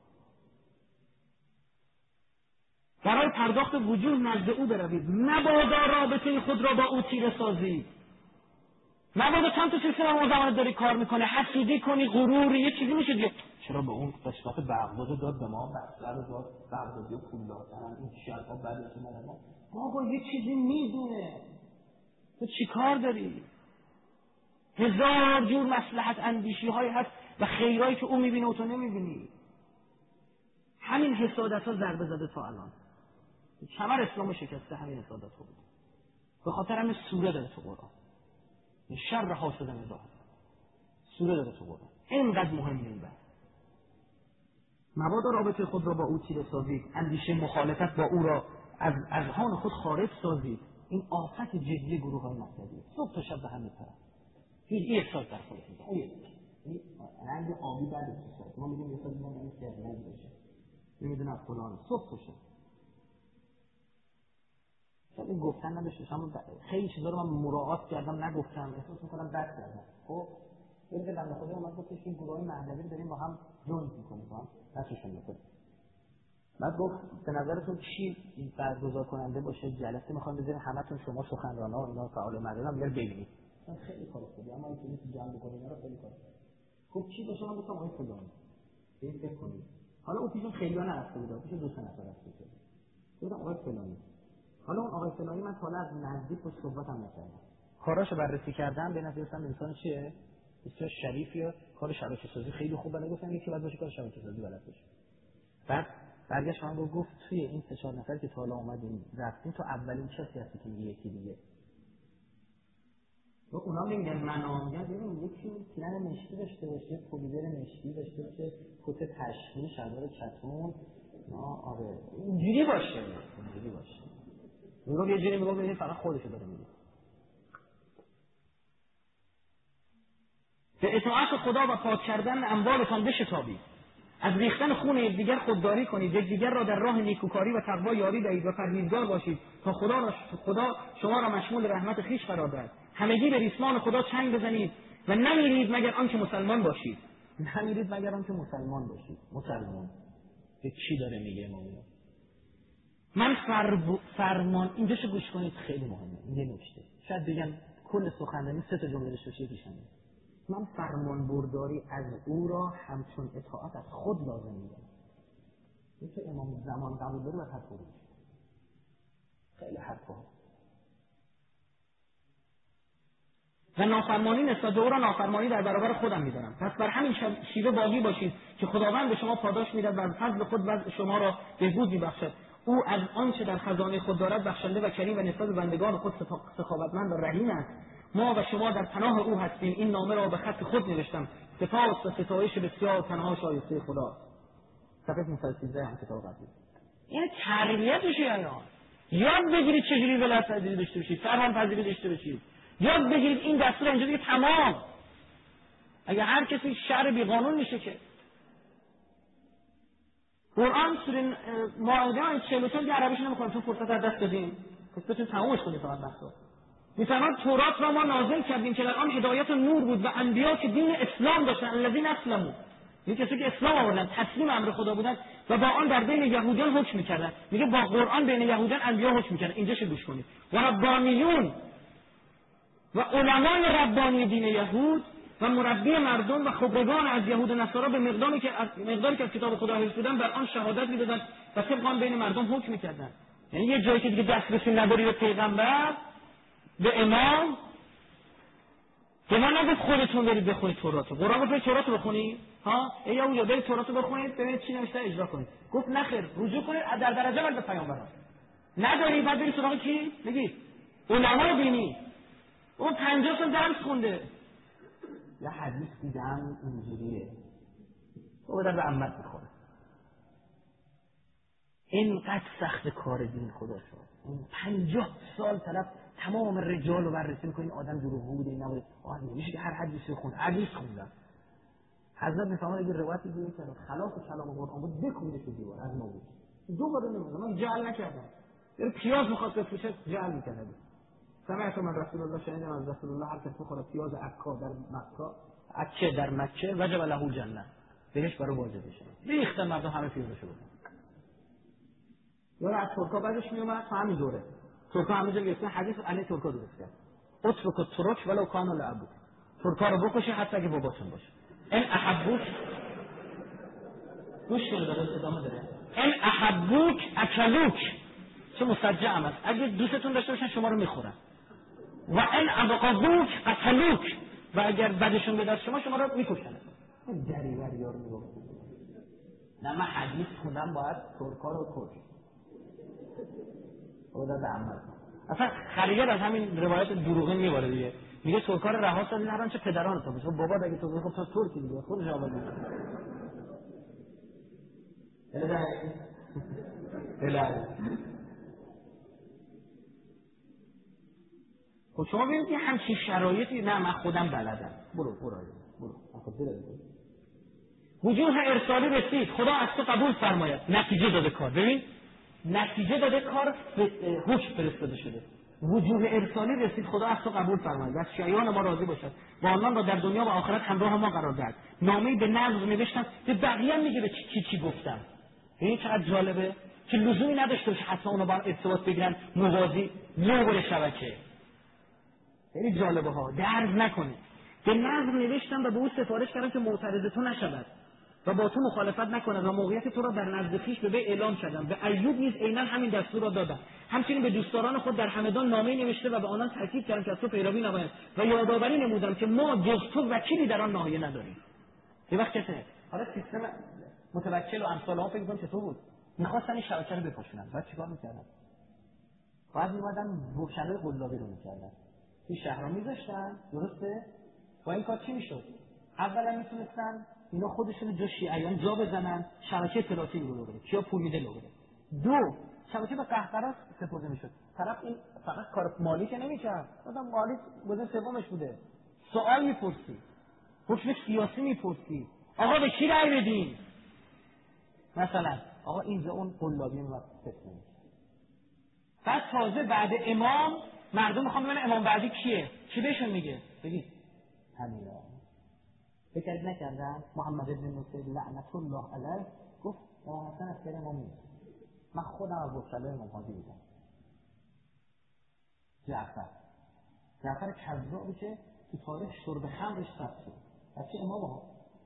برای پرداخت وجوه نزد او بروید، مبادا رابطه خود را با او تیره سازید. مبادا چند تا سیستم اون زمان داری کار میکنه، حسودی کنی، غروری، یه چیزی میشه دیگه. چرا به اون قسمت بغداد داد به ما، بغداد داد، بغدادی و پول دادن، این شرطا بعد از ما. بابا یه چیزی میدونه. تو چی کار داری؟ هزار جور مصلحت اندیشی های هست و خیرایی که او میبینه و تو نمیبینی. همین حسادت ها ضربه زده تا الان. کمر اسلام شکسته همین حسادت ها بود. به خاطر همین سوره داره تو قرآن. شر حاسد نزاعت. سوره داره تو قرآن. اینقدر مهمه این بحث. مبادا رابطه خود را با او تیره سازید، اندیشه مخالفت با او را از اذهان خود خارج سازید. این آفت جدی گروه های مذهبی. صبح تا شب به همین طرف. هیچ یک سال در خودت میگه. این رنگ آبی بعد از سال. ما میگیم یه سال دیگه این سر رنگ بشه. نمیدونم فلان. صبح تا شب. شاید این گفتن نداشته. اما خیلی چیزا رو من مراعات کردم نگفتم. احساس میکنم بد کردم. خب یه دیگه بنده خدا اومد گفتش این گروهای مذهبی رو داریم با هم جوین میکنیم. با هم دستشون میکنیم. بعد گفت به نظرتون چی برگزار کننده باشه جلسه میخوام بذاریم همتون شما سخنرانا و اینا فعال مردم بیار ببینید. خیلی کار خوبه اما این چیزی که جمع بکنیم اینا رو خیلی کار. خب چی باشه من گفتم آقای فلانی. بریم فکر کنیم. حالا اون پیشون خیلی‌ها نرفته بود. پیش دو سه نفر رفته بود. گفتم آقای فلانی. حالا اون آقای فلانی من تا از نزدیک با صحبت هم نکردم. کاراشو بررسی کردم به نظر رسیدم انسان چیه؟ بسیار شریفیه، کار شبکه سازی خیلی خوب بلد. گفتم یکی بعد باشه کار شبکه سازی بلد باشه. بعد برگشت من گفت توی این سه چهار نفر که تا حالا اومدیم رفتیم تو اولین کسی هستی که یکی دیگه. و اونا میگن من میگن ببین یکی پلن مشکی داشته باشه، پلیدر مشکی داشته باشه، کت تشکیل، شلوار کتون، آره اینجوری باشه، اینجوری باشه. میگم یه جوری میگم ببین فقط خودشو داره میگه. به اطاعت خدا و پاک کردن اموالتان بشتابید. از ریختن خون یکدیگر خودداری کنید، یکدیگر را در راه نیکوکاری و تقوا یاری دهید و پرهیزگار باشید تا خدا را خدا شما را مشمول رحمت خویش قرار دهد. همگی به ریسمان خدا چنگ بزنید و نمیرید مگر آنکه مسلمان باشید. نمیرید مگر آنکه مسلمان باشید. مسلمان به چی داره میگه امام؟ من فر... فرمان اینجاشو گوش کنید خیلی مهمه. این یه نکته. شاید بگم کل سخنرانی سه تا جمله داشته باشه یکیش همینه. من فرمان برداری از او را همچون اطاعت از خود لازم میدونم. این که امام زمان قبول داره باید حرف بروش. خیلی حرف ها. و نافرمانی نسبت به او را نافرمانی در برابر خودم میدانم. پس بر همین شیوه باقی باشید که خداوند به شما پاداش میدهد و از فضل خود وضع شما را بهبود میبخشد. او از آنچه در خزانه خود دارد بخشنده و کریم و نسبت به بندگان خود سخاوتمند و رحیم است. ما و شما در پناه او هستیم. این نامه را به خط خود نوشتم. سپاس و ستایش بسیار تنها شایسته خدا. صفحه صد و سیزده هم کتاب قدیم. این تربیت میشه یا نه؟ یاد بگیرید چجوری ولایت پذیری داشته باشید، فرمان پذیری داشته باشید، یاد بگیرید این دستور اینجا دیگه تمام. اگه هر کسی شر بی قانون میشه که قرآن سوره مائده آیه چهل و چهار که عربیش نمیخونم چون فرصت از دست دادیم، پس بتونید تمامش کنید فقط بحثا. میفرماد تورات را ما نازل کردیم که در آن هدایت و نور بود و انبیا که دین اسلام داشتن، الذین اسلموا، این کسی که اسلام آوردن، تسلیم امر خدا بودن و با آن در بین یهودیان حکم میکردن. میگه با قرآن بین یهودیان انبیا حکم میکردن. اینجاش گوش کنید. و ربانیون و علمای ربانی دین یهود و مربی مردم و خبرگان از یهود و نصارا به مقداری که از مقداری که از کتاب خدا حفظ بودن بر آن شهادت میدادن و طبق آن بین مردم حکم میکردن. یعنی یه جایی که دیگه دسترسی نداری به پیغمبر، به امام، که من نگفت خودتون برید بخونید تورات. قرآن گفت تورات بخونید، ها یا اون یا برید تورات بخونید ببینید چی نوشته اجرا کنید. گفت نخیر، رجوع کنید در درجه اول به پیامبران. نداری بعد برید سراغ کی؟ بگید علمای دینی. اون پنجاه سال درس خونده. یه حدیث دیدم اینجوریه، او در به عمت میخوره. اینقدر سخت کار دین خدا شد. این پنجاه سال طرف تمام رجال رو بررسی میکنه، این آدم دروغگو بوده، این نبوده. آه نمیشه که هر حدیثی خون حدیث خوندم. حضرت میفهمن اگه روایتی دیگه کنه خلاف کلام قرآن بود بکنیدش تو دیوار از نو. دو بار نمیدونم من جعل نکردم. یه پیاز میخواد بفروشه جعل میکنه. سمعت من رسول الله شنیدم از رسول الله هر کس بخوره پیاز عکا در مکه، عکه در مکه وجب له جنت، بهش برای واجب بشه. ریخت مردم همه پیازشو بودن. یا از ترکا بعدش میومد تا همین دوره. ترکا همینجا گرفتن حدیث علی ترکا درست کرد. اترک ترک ولو کانوا لابوک. ترکا رو بکشه حتی اگه باباتون باشه. ان احبوک گوش کنید داره ادامه داره. ان احبوک اکلوک، چه مسجع است. اگه دوستتون داشته باشن شما رو میخورن. و ان ابغضوک قتلوک، و اگر بدشون بیاد شما شما رو میکشن. این دریور یارو میگه نه من حدیث خوندم باید ترکا رو کش. خدا به عمل. اصلا خریگر از همین روایت دروغین میواره دیگه. میگه ترکا رو رها سازید هر آنچه پدران تو میگه. بابا اگه تو بخواد تو ترکی دیگه خودش آواز میده. الهی الهی. خب شما ببینید که همچین شرایطی نه من خودم بلدم. برو برو برو. آخه برو. وجوه ارسالی رسید، خدا از تو قبول فرماید. نتیجه داده کار. ببین نتیجه داده کار، حکم فرستاده شده. وجوه ارسالی رسید، خدا از تو قبول فرماید و از شیعیان ما راضی باشد و آنان را در دنیا و آخرت همراه ما قرار دهد. نامه‌ای به نظم نوشتم، به بقیه میگه به چی چی گفتم. ببین چقدر جالبه که لزومی نداشته باشه حتما اونها با ارتباط بگیرن موازی نوبل شبکه. خیلی جالبه ها، درز نکنه. به نظم نوشتم و به او سفارش کردم که معترض تو نشود و با تو مخالفت نکند و موقعیت تو را در نزد خویش به وی اعلام کردم. به ایوب نیز عیناً همین دستور را دادم. همچنین به دوستداران خود در همدان نامه‌ای نوشته و به آنان تاکید کردم که از تو پیروی نمایند و یادآوری نمودم که ما جز تو وکیلی در آن ناحیه نداریم. یه وقت چه حالا سیستم متوکل و امثال ها فکر کنم چطور بود؟ می‌خواستن این شبکه رو بپوشونن. بعد چیکار می‌کردن؟ بعد می‌اومدن روشنای قلابی رو می‌کردن. این شهرها می‌ذاشتن، درسته؟ با این کار چی می‌شد؟ اولا می‌تونستن اینا خودشون جو شیعیان جا بزنن، شبکه اطلاعاتی رو بگیره، کیا پول میده لو بده. دو، شبکه به قهقرا سپرده میشد. طرف این فقط کار مالی که نمی‌کرد، مثلا مالی گزینه سومش بوده. سوال می‌پرسی، حکم سیاسی می‌پرسی، آقا به کی رأی بدین؟ مثلا آقا اینجا اون قلابی میاد فتنه. بعد تازه بعد امام مردم میخوان ببینن امام بعدی کیه؟ چی بهشون میگه؟ بگید همین. فکر نکردن محمد ابن نصیر لعنت الله علیه گفت امام حسن از خیر ما نیست. من خودم از بطلای امام هادی بودم. جعفر جعفر کذابی که تو تاریخ شرب خمرش ثبت شد. بچه امام ها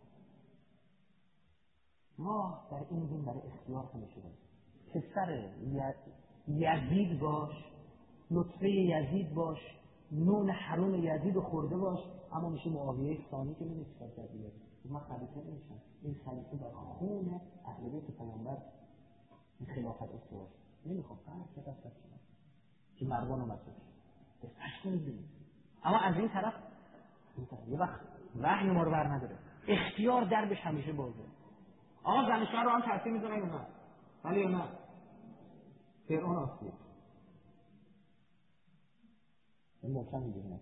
ما در این دین برای اختیار کنه شدیم. پسر یزید باش، لطفه یزید باش، نون حرام یزید رو خورده باش، اما میشه معاویه ثانی که میدونی چیکار کرده. من خلیفه نمیشم. این خلیفه بر خون اهل بیت پیامبر این خلافت استوار نمیخوام هر چه دست کنم که مروان اومد بس اشکال. اما از این طرف یه وقت وحی ما رو بر نداره، اختیار دربش همیشه بازه. آقا زن شهر رو هم تاثیر میذاره یا نه؟ ولی یا نه فرعون آسیب این محکم میدونه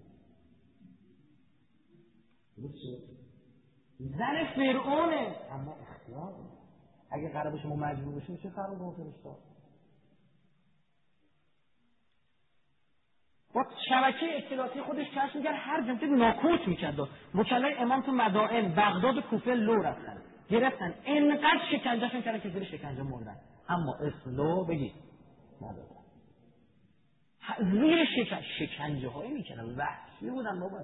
زن فرعونه، اما اختیار اگه قرار باشه ما مجبور بشیم چه فرق با فرشته؟ با شبکه اطلاعاتی خودش کشف می‌کرد، هر جمعه ناکوت می‌کرد. وکلای امام تو مدائن بغداد و کوفه لو رفتن گرفتن، اینقدر شکنجهشون کردن که زیر شکنجه مردن، اما اسلو بگید ندادن. زیر شکن شکنجه هایی می‌کردن، وحشی بودن بابا.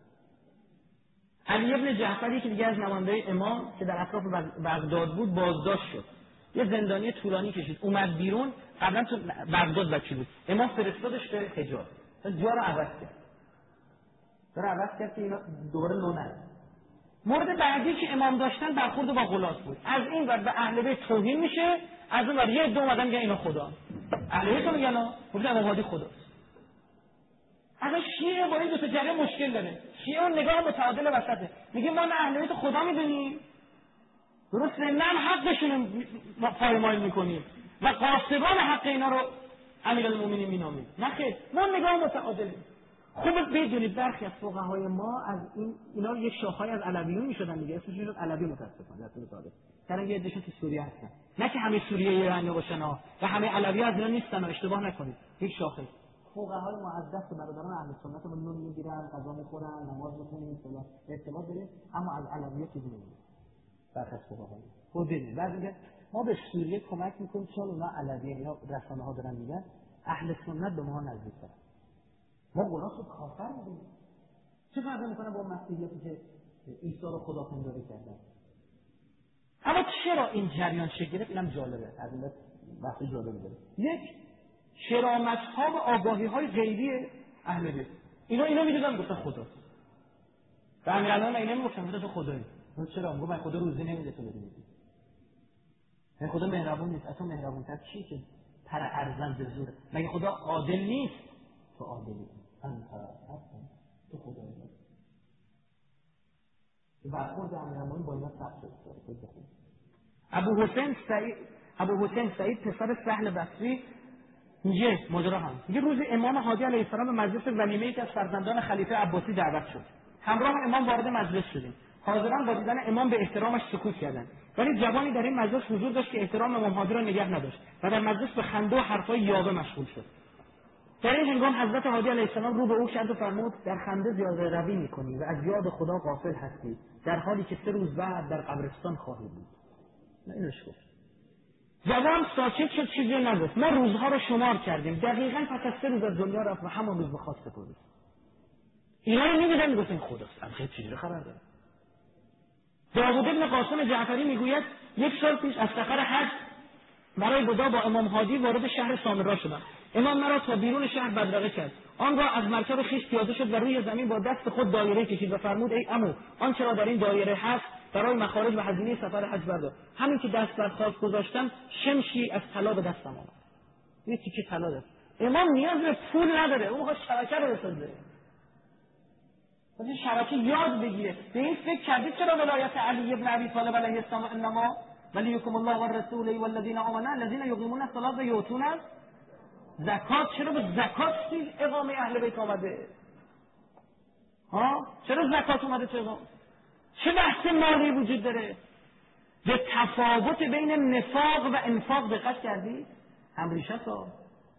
علی ابن جعفری که دیگه از نماینده امام که در اطراف بغداد بود بازداشت شد، یه زندانی طولانی کشید، اومد بیرون. قبلا تو بغداد وکیل بود، امام فرستادش به حجاز، جا رو عوض کرد جا رو عوض کرد که اینا دوباره لو نره. مورد بعدی که امام داشتن برخورد با غلاط بود. از این ور به اهل بیت توهین میشه، از اون ور یه عده اومدن میگن اینا خدا. اهل بیت میگن گفتن امام هادی خداست. اگه شیعه با این دو تا جریان مشکل داره، شیعه اون نگاه متعادل وسطه، میگه ما نه اهل بیت خدا میدونیم، درسته، نه حقشون پایمال میکنیم و قاسبان حق اینا رو امیرالمومنین مینامیم. نه خیر، ما نگاه متعادلیم. خوبه بدونید برخی از فقهای ما از این اینا یک شاخه‌ای از علویون میشدن دیگه، اسمشون شد علوی متاسفانه در طول تاریخ. الان یه عدهشون تو سوریه هستن، نه که همه سوریه ایرانی باشن ها و همه علوی از اینا نیستن، اشتباه نکنید. یک شاخه فقهای ما از دست برادران اهل سنت رو نون میگیرن، غذا میخورن، نماز میخونن، اصطلاح ارتباط داره، اما از علویات چیزی نمیگیرن. برخی از فقها خود بدونید بعد میگه ما به سوریه کمک میکنیم چون اونا علویه، اینا رسانه ها دارن میگن اهل سنت به ما نزدیک‌تره. ما گناه رو کافر میدونیم. چه فرقی میکنه با مسیحیتی که عیسی رو خدا پنداری کردن؟ اما چرا این جریان شکل گرفت؟ اینم جالبه، از این بحث جالبی داره. یک، کرامت‌ها و آگاهی‌های غیبی اهل بیت، اینا اینا میدونن گفتن خدا. و امیرالمومنین اینا میگفتن تو خدایی. چرا؟ میگه من خدا روزی نمیده تو بدونی. من خدا مهربون نیست، اصلا مهربون‌تر چیه که پر ارزن به زور؟ مگه خدا عادل نیست؟ تو عادلی. انت هستن تو خدایی هست. برخورد امیرالمومنین با اینا سخت شد. ابو حسین سعید ابو حسین سعید پسر سهل بصری میگه ماجرا هم میگه روز امام هادی علیه السلام به مجلس ولیمه یکی از فرزندان خلیفه عباسی دعوت شد. همراه امام وارد مجلس شدیم. حاضران با دیدن امام به احترامش سکوت کردند. ولی جوانی در این مجلس حضور داشت که احترام امام هادی را نگه نداشت و در مجلس به خنده و حرفای یاوه مشغول شد. در این هنگام حضرت هادی علیه السلام رو به او کرد و فرمود در خنده زیاده روی می‌کنی و از یاد خدا غافل هستی، در حالی که سه روز بعد در قبرستان خواهی بود. نه اینوش گفت. جوان ساکت شد، چیزی نگفت. ما روزها رو شمار کردیم، دقیقاً پس از سه روز از دنیا رفت و همان روز به خاک سپرد. اینا رو می‌دیدن میگفتن خداست. البته چیزی خبر داره. داوود ابن قاسم جعفری میگوید یک سال پیش از سفر حج برای ودا با امام هادی وارد شهر سامرا شدم. امام مرا تا بیرون شهر بدرقه کرد. آن را از مرکب خویش پیاده شد و روی زمین با دست خود دایره کشید و فرمود ای عمو، آنچه را در این دایره هست برای مخارج و هزینه سفر حج بردار. همین که دست بر خاک گذاشتم شمشی از طلا به دستم آمد. یه تیکه طلا داشت. امام نیاز به پول نداره، اون می‌خواد شبکه رو بسازه. ولی شبکه یاد بگیره. به این فکر کردید چرا ولایت علی ابن ابی طالب علیه السلام انما ولیکم الله و رسوله والذین آمنوا الذین یقیمون الصلاة و یؤتون زکات، چرا به زکات سیل اقامه اهل بیت آمده؟ ها؟ چرا زکات اومده تو اقامه؟ چه بحث مالی وجود داره؟ به تفاوت بین نفاق و انفاق دقت کردید؟ همریشه تا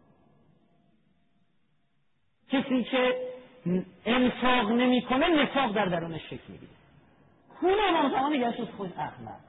کسی که انفاق نمی کنه نفاق در درونش شکل میگیره. خون امام زمان یسوس خود احمق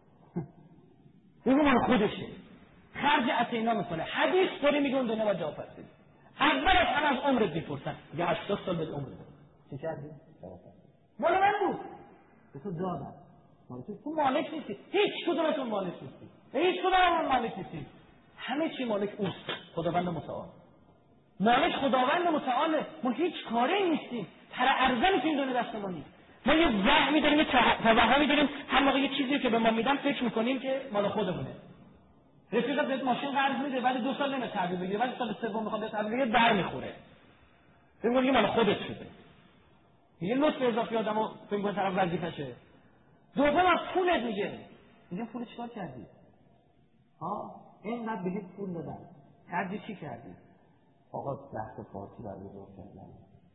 بگو من خودشه خرج اتینا میکنه، حدیث داره میگه اون دنیا با جا پرسید. اولش هم از عمرت میپرسن یا هشتاد سال به عمر داره چه کردی؟ مال من بود به تو دادم، تو مالک نیستی، هیچ کدومتون مالک نیستی، هیچ کدوم مالک نیستی، همه چی مالک اوست، خداوند متعال. مالک خداوند متعاله، ما هیچ کاری نیستیم، پر ارزنی که این دونه دست ما نیست. ما یه وهمی داریم، یه توهمی داریم، هر موقع یه چیزی که به ما میدن فکر میکنیم که مال خودمونه. رفیقت بهت ماشین قرض میده، بعد دو سال نمیشه تحویل بگیره، بعد سال سوم میخواد تحویل بگیره در میخوره. فکر میکنه مال خودت شده. یه لطف اضافی آدمو فکر میکنه طرف وظیفشه. دوم از پولت میگه. میگه پول چیکار کردی؟ ها؟ اینقدر بهت پول دادن. کردی چی کردی؟ آقا بحث پارتی برگزار کردن.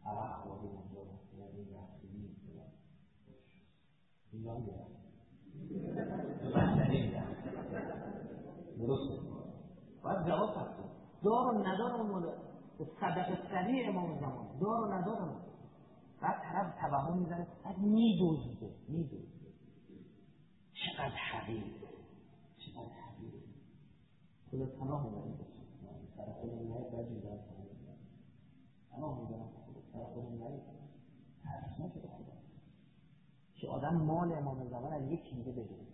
عرق خوردیم اونجا یعنی رفتیم ایران گرم بستنی گرم درسته باید جواب هستیم دار و ندار اون مورد صدق سریع امام زمان دار و ندار اون بعد طرف توهم میزنه بعد میدوزده میدوزده چقدر حقیق چقدر حقیق خدا پناه میبریم سر خود نهید باید جدار پناه میبرم سر خود نهید ترس نشده خدا که آدم مال امام زمان از یک چیزه بگیره.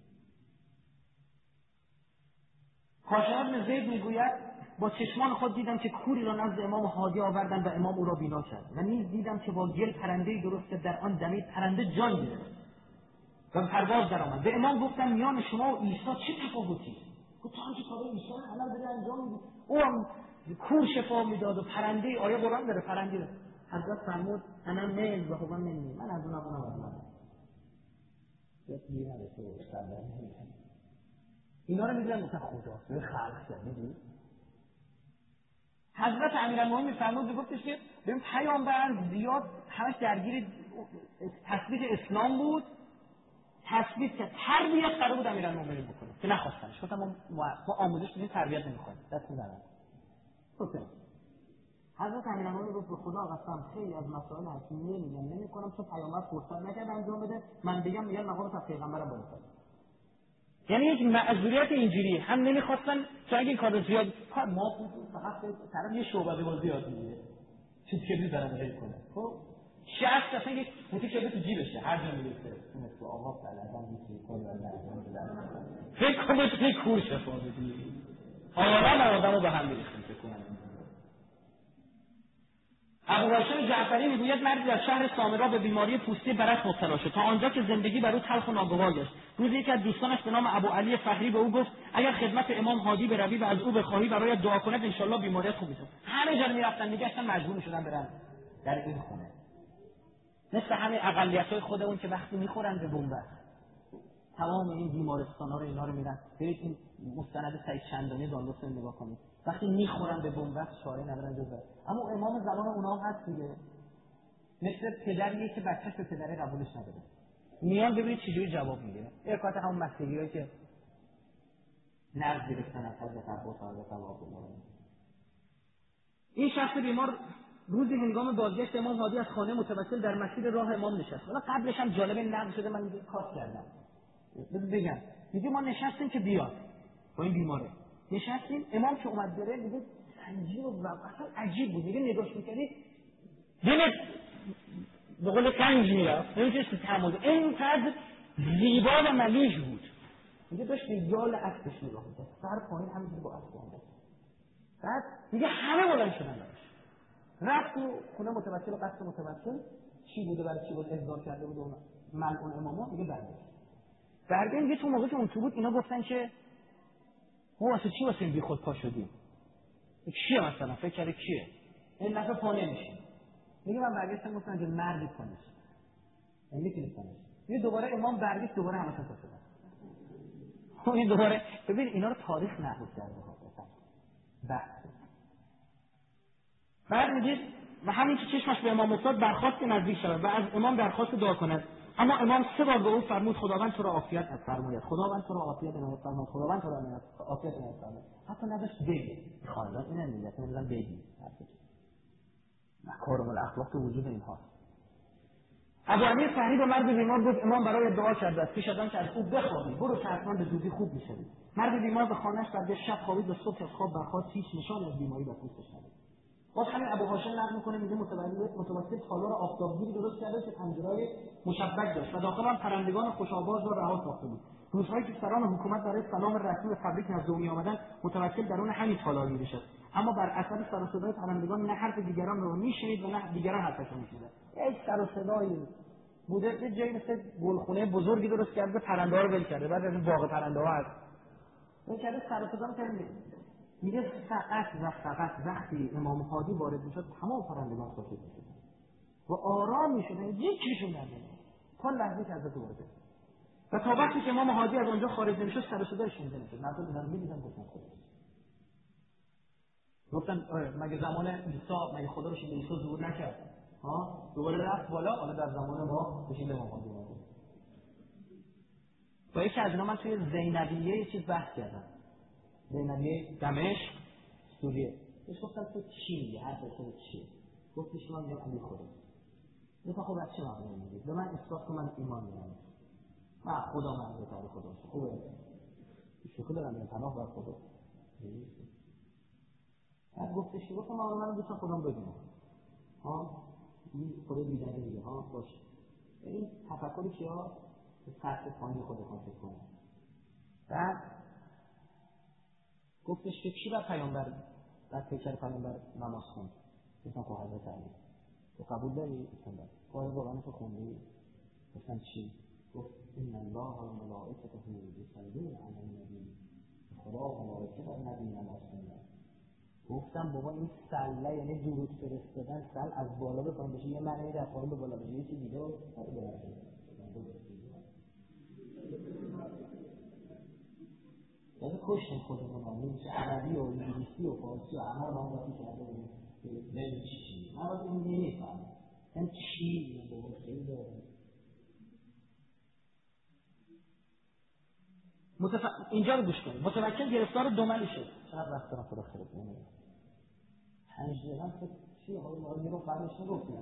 هاشم بن زید میگوید با چشمان خود دیدم که کوری را نزد امام هادی آوردن و امام او را بینا کرد و نیز دیدم که با گل پرنده‌ای درست کرد در آن دمید پرنده جان گرفت و پرواز درآمد. به امام گفتم میان شما و عیسی چه تفاوتی؟ گفت هم که کار عیسی عمل داره انجام میدی او هم کور شفا میداد و پرنده آیه قرآن داره پرنده داره. حضرت فرمود انا میل و هو منی من از اون اون اون یکی نداره تو اینا رو میگن مثلا خدا به خلق کرد میدونی حضرت امیرالمومنین میفرمود میگفتش که ببین پیامبر زیاد همش درگیر تثبیت اسلام بود تثبیت که تربیت قرار بود امیرالمومنین بکنه که نخواستنش گفتم ما ما آموزش بدیم تربیت نمی‌خوایم دست می‌زنن اوکی حضرت امیرالمومنین گفت به خدا قسم خیلی از مسائل هست نمیگم نمی‌کنم چون پیامبر فرصت نکرد انجام بده من بگم میگن مقام تا پیغمبرم بالا. یعنی یک معذوریت اینجوری هم نمیخواستن چون اگه این کار زیاد ما فقط طرف یه شعبده بازی یاد میگیره چیز کبری برام جایی کنه خب شخص اصلا یک فوتی کبری تو جیبشه هر جا میرسه مثل آقا بلدن میشه کاری برای انجام بدن فکر کنه تو یک کور شفا بدی آرام آدمو به هم میریختیم فکر کنم. ابو هاشم جعفری میگوید مردی در شهر سامرا به بیماری پوستی برک مبتلا شد تا آنجا که زندگی بر او تلخ و ناگوار گشت. روزی یکی از دوستانش به نام ابو علی فخری به او گفت اگر خدمت امام هادی بروی و از او بخواهی برایت دعا کند ان شاءالله بیماریت خوب میشه. همه جا میرفتن میگشتن مجبور شدن برن در این خونه. مثل همین اقلیت‌های خودمون که وقتی میخورن به بنبست تمام این بیمارستانا رو اینا رو میرن برید این مستند سعید چندانی دانلود رو نگاه کنید وقتی میخورن به بنبست چاره ندارن جز اما امام زمان اونها هم هست دیگه مثل پدریه که بچه‌ش به پدره قبولش نداره میان ببینید چجوری جواب میده ارکات همون مسئله‌ای که نرد گرفتن از حضرت عباس و حضرت عبدالله. این شخص بیمار روزی هنگام بازگشت امام هادی از خانه متوسل در مسیر راه امام نشست. حالا قبلش هم جالب نقل شده من اینجا کات کردم بگم میگه ما نشستیم که بیاد با این بیماره نشستیم امام که اومد بره میگه سنجی و اصلا عجیب بود میگه نگاش میکردی دلت به قول سنج میرفت نمیتونستی تحمل اینقدر زیبا و ملیح بود میگه داشت به یال اسبش نگاه میکرد سر پایین همینجوری با اسب آمد بعد میگه همه بلند شدن براش رفت تو خونه متوسل و قصد متوسل چی بوده برای چی بود احضار کرده بود اون ملعون اماما میگه برگشت برگشت میگه تو موقع که اون تو بود اینا گفتن که ما واسه چی واسه این بی خود پا شدیم کیه مثلا فکر کرده کیه این نفر پا نمیشه میگه من برگشتم گفتم که مردی کنش این میتونستنش یه دوباره امام برگشت دوباره همه پا شدن این دوباره ببین اینا رو تاریخ نقل کرده بحث بعد میگه و همین که چشمش به امام افتاد برخواست که نزدیک شود و از امام درخواست دعا کند اما امام سه بار به او فرمود خداوند تو را عافیت فرماید خداوند تو را عافیت فرماید خداوند تو را عافیت فرماید حتی نداشت بگه خالص این نمیگه اصلا میگن بگی مکارم الاخلاق تو وجود اینها. ابو علی فهری به مرد بیمار گفت امام برای دعا کرده است پیش از آن که از او بخواهی برو که حتما به زودی خوب میشوی. مرد بیمار به خانه‌اش برگشت شب خوابید و صبح از خواب برخاست هیچ نشانی از بیماری در پوستش نبود. باز همین ابو هاشم نقل میکنه میگه متولد متوسط تالار آفتابگیری درست کرده که پنجره‌های مشبک داشت و داخل آن پرندگان خوش‌آواز را رها ساخته بود. روزهایی که سران حکومت برای سلام رسمی به فبریک نزد او می‌آمدند متوسل درون همین تالار می‌نشست اما بر اثر سر و صدای پرندگان نه حرف دیگران را می‌شنید و نه دیگران حرفشان می‌شنیدند. یک سر و صدایی بوده یه جایی مثل گلخونه بزرگی درست کرده پرنده‌ها رو ول کرده بعد از این باغ پرنده‌ها هست اون کرده سر و صدا می‌کنه میگه فقط و فقط وقتی امام هادی وارد میشد تمام پرندگان ساکت میشدن و آرام میشدن یکیشون نمیاد تا لحظه که حضرت وارد و تا وقتی که امام هادی از آنجا خارج نمیشد سر و صدای شنیده نمیشد مردم اینا رو میدیدن گفتن خدا گفتن مگه زمان عیسی مگه خدا رو به عیسی ظهور نکرد ها دوباره رفت بالا. حالا در زمان ما بشین به مقام اومده. با یکی از اینا من توی زینبیه یه چیز بحث کردم. زینبیه دمشق سوریه. بهش گفتم تو چی میگی؟ حرف خودت چیه؟ گفتش من میگم علی خدا. گفتم خب از چه معنی میگی؟ به من اثبات کن من ایمان میارم. من خدا من به تعالی خدا شو. خوبه. شوخی دارم میگم پناه بر خدا. بعد گفتش که گفتم من من دوست خودم بدونم. ها این خود دیدن دیگه ها باشه. این تفکری که ها سطح پایین خودتون فکر کنید. بعد گفتش که کی بر پیامبر در پیکر پیامبر نماز خوند؟ گفتم که حضرت علی. تو قبول داری؟ گفتم بله. قرآن قرآن تو خوندی؟ گفتم چی؟ گفت ان الله و ملائکته یصلون علی النبی. خدا و ملائکه بر نبی نماز خوندن. گفتم بابا این سله یعنی درود فرستادن، سل از بالا به پایین بشه، یه معنی در پایین به بالا بشه، یه چیز دیگه یعنی کشتن خودمون آمون چه عربی و انگلیسی و فارسی و همه رو هم باید کرده بودیم نمی چی من باید این نمیفهم این چی بابا خیلی داره. متف... اینجا رو گوش کنید. متوکل گرفتار دوملی شد. چقدر وقت دارم خدا خیلی بونه پنج دقیقه خود چی ها رو میرو قبلش نگفتیم.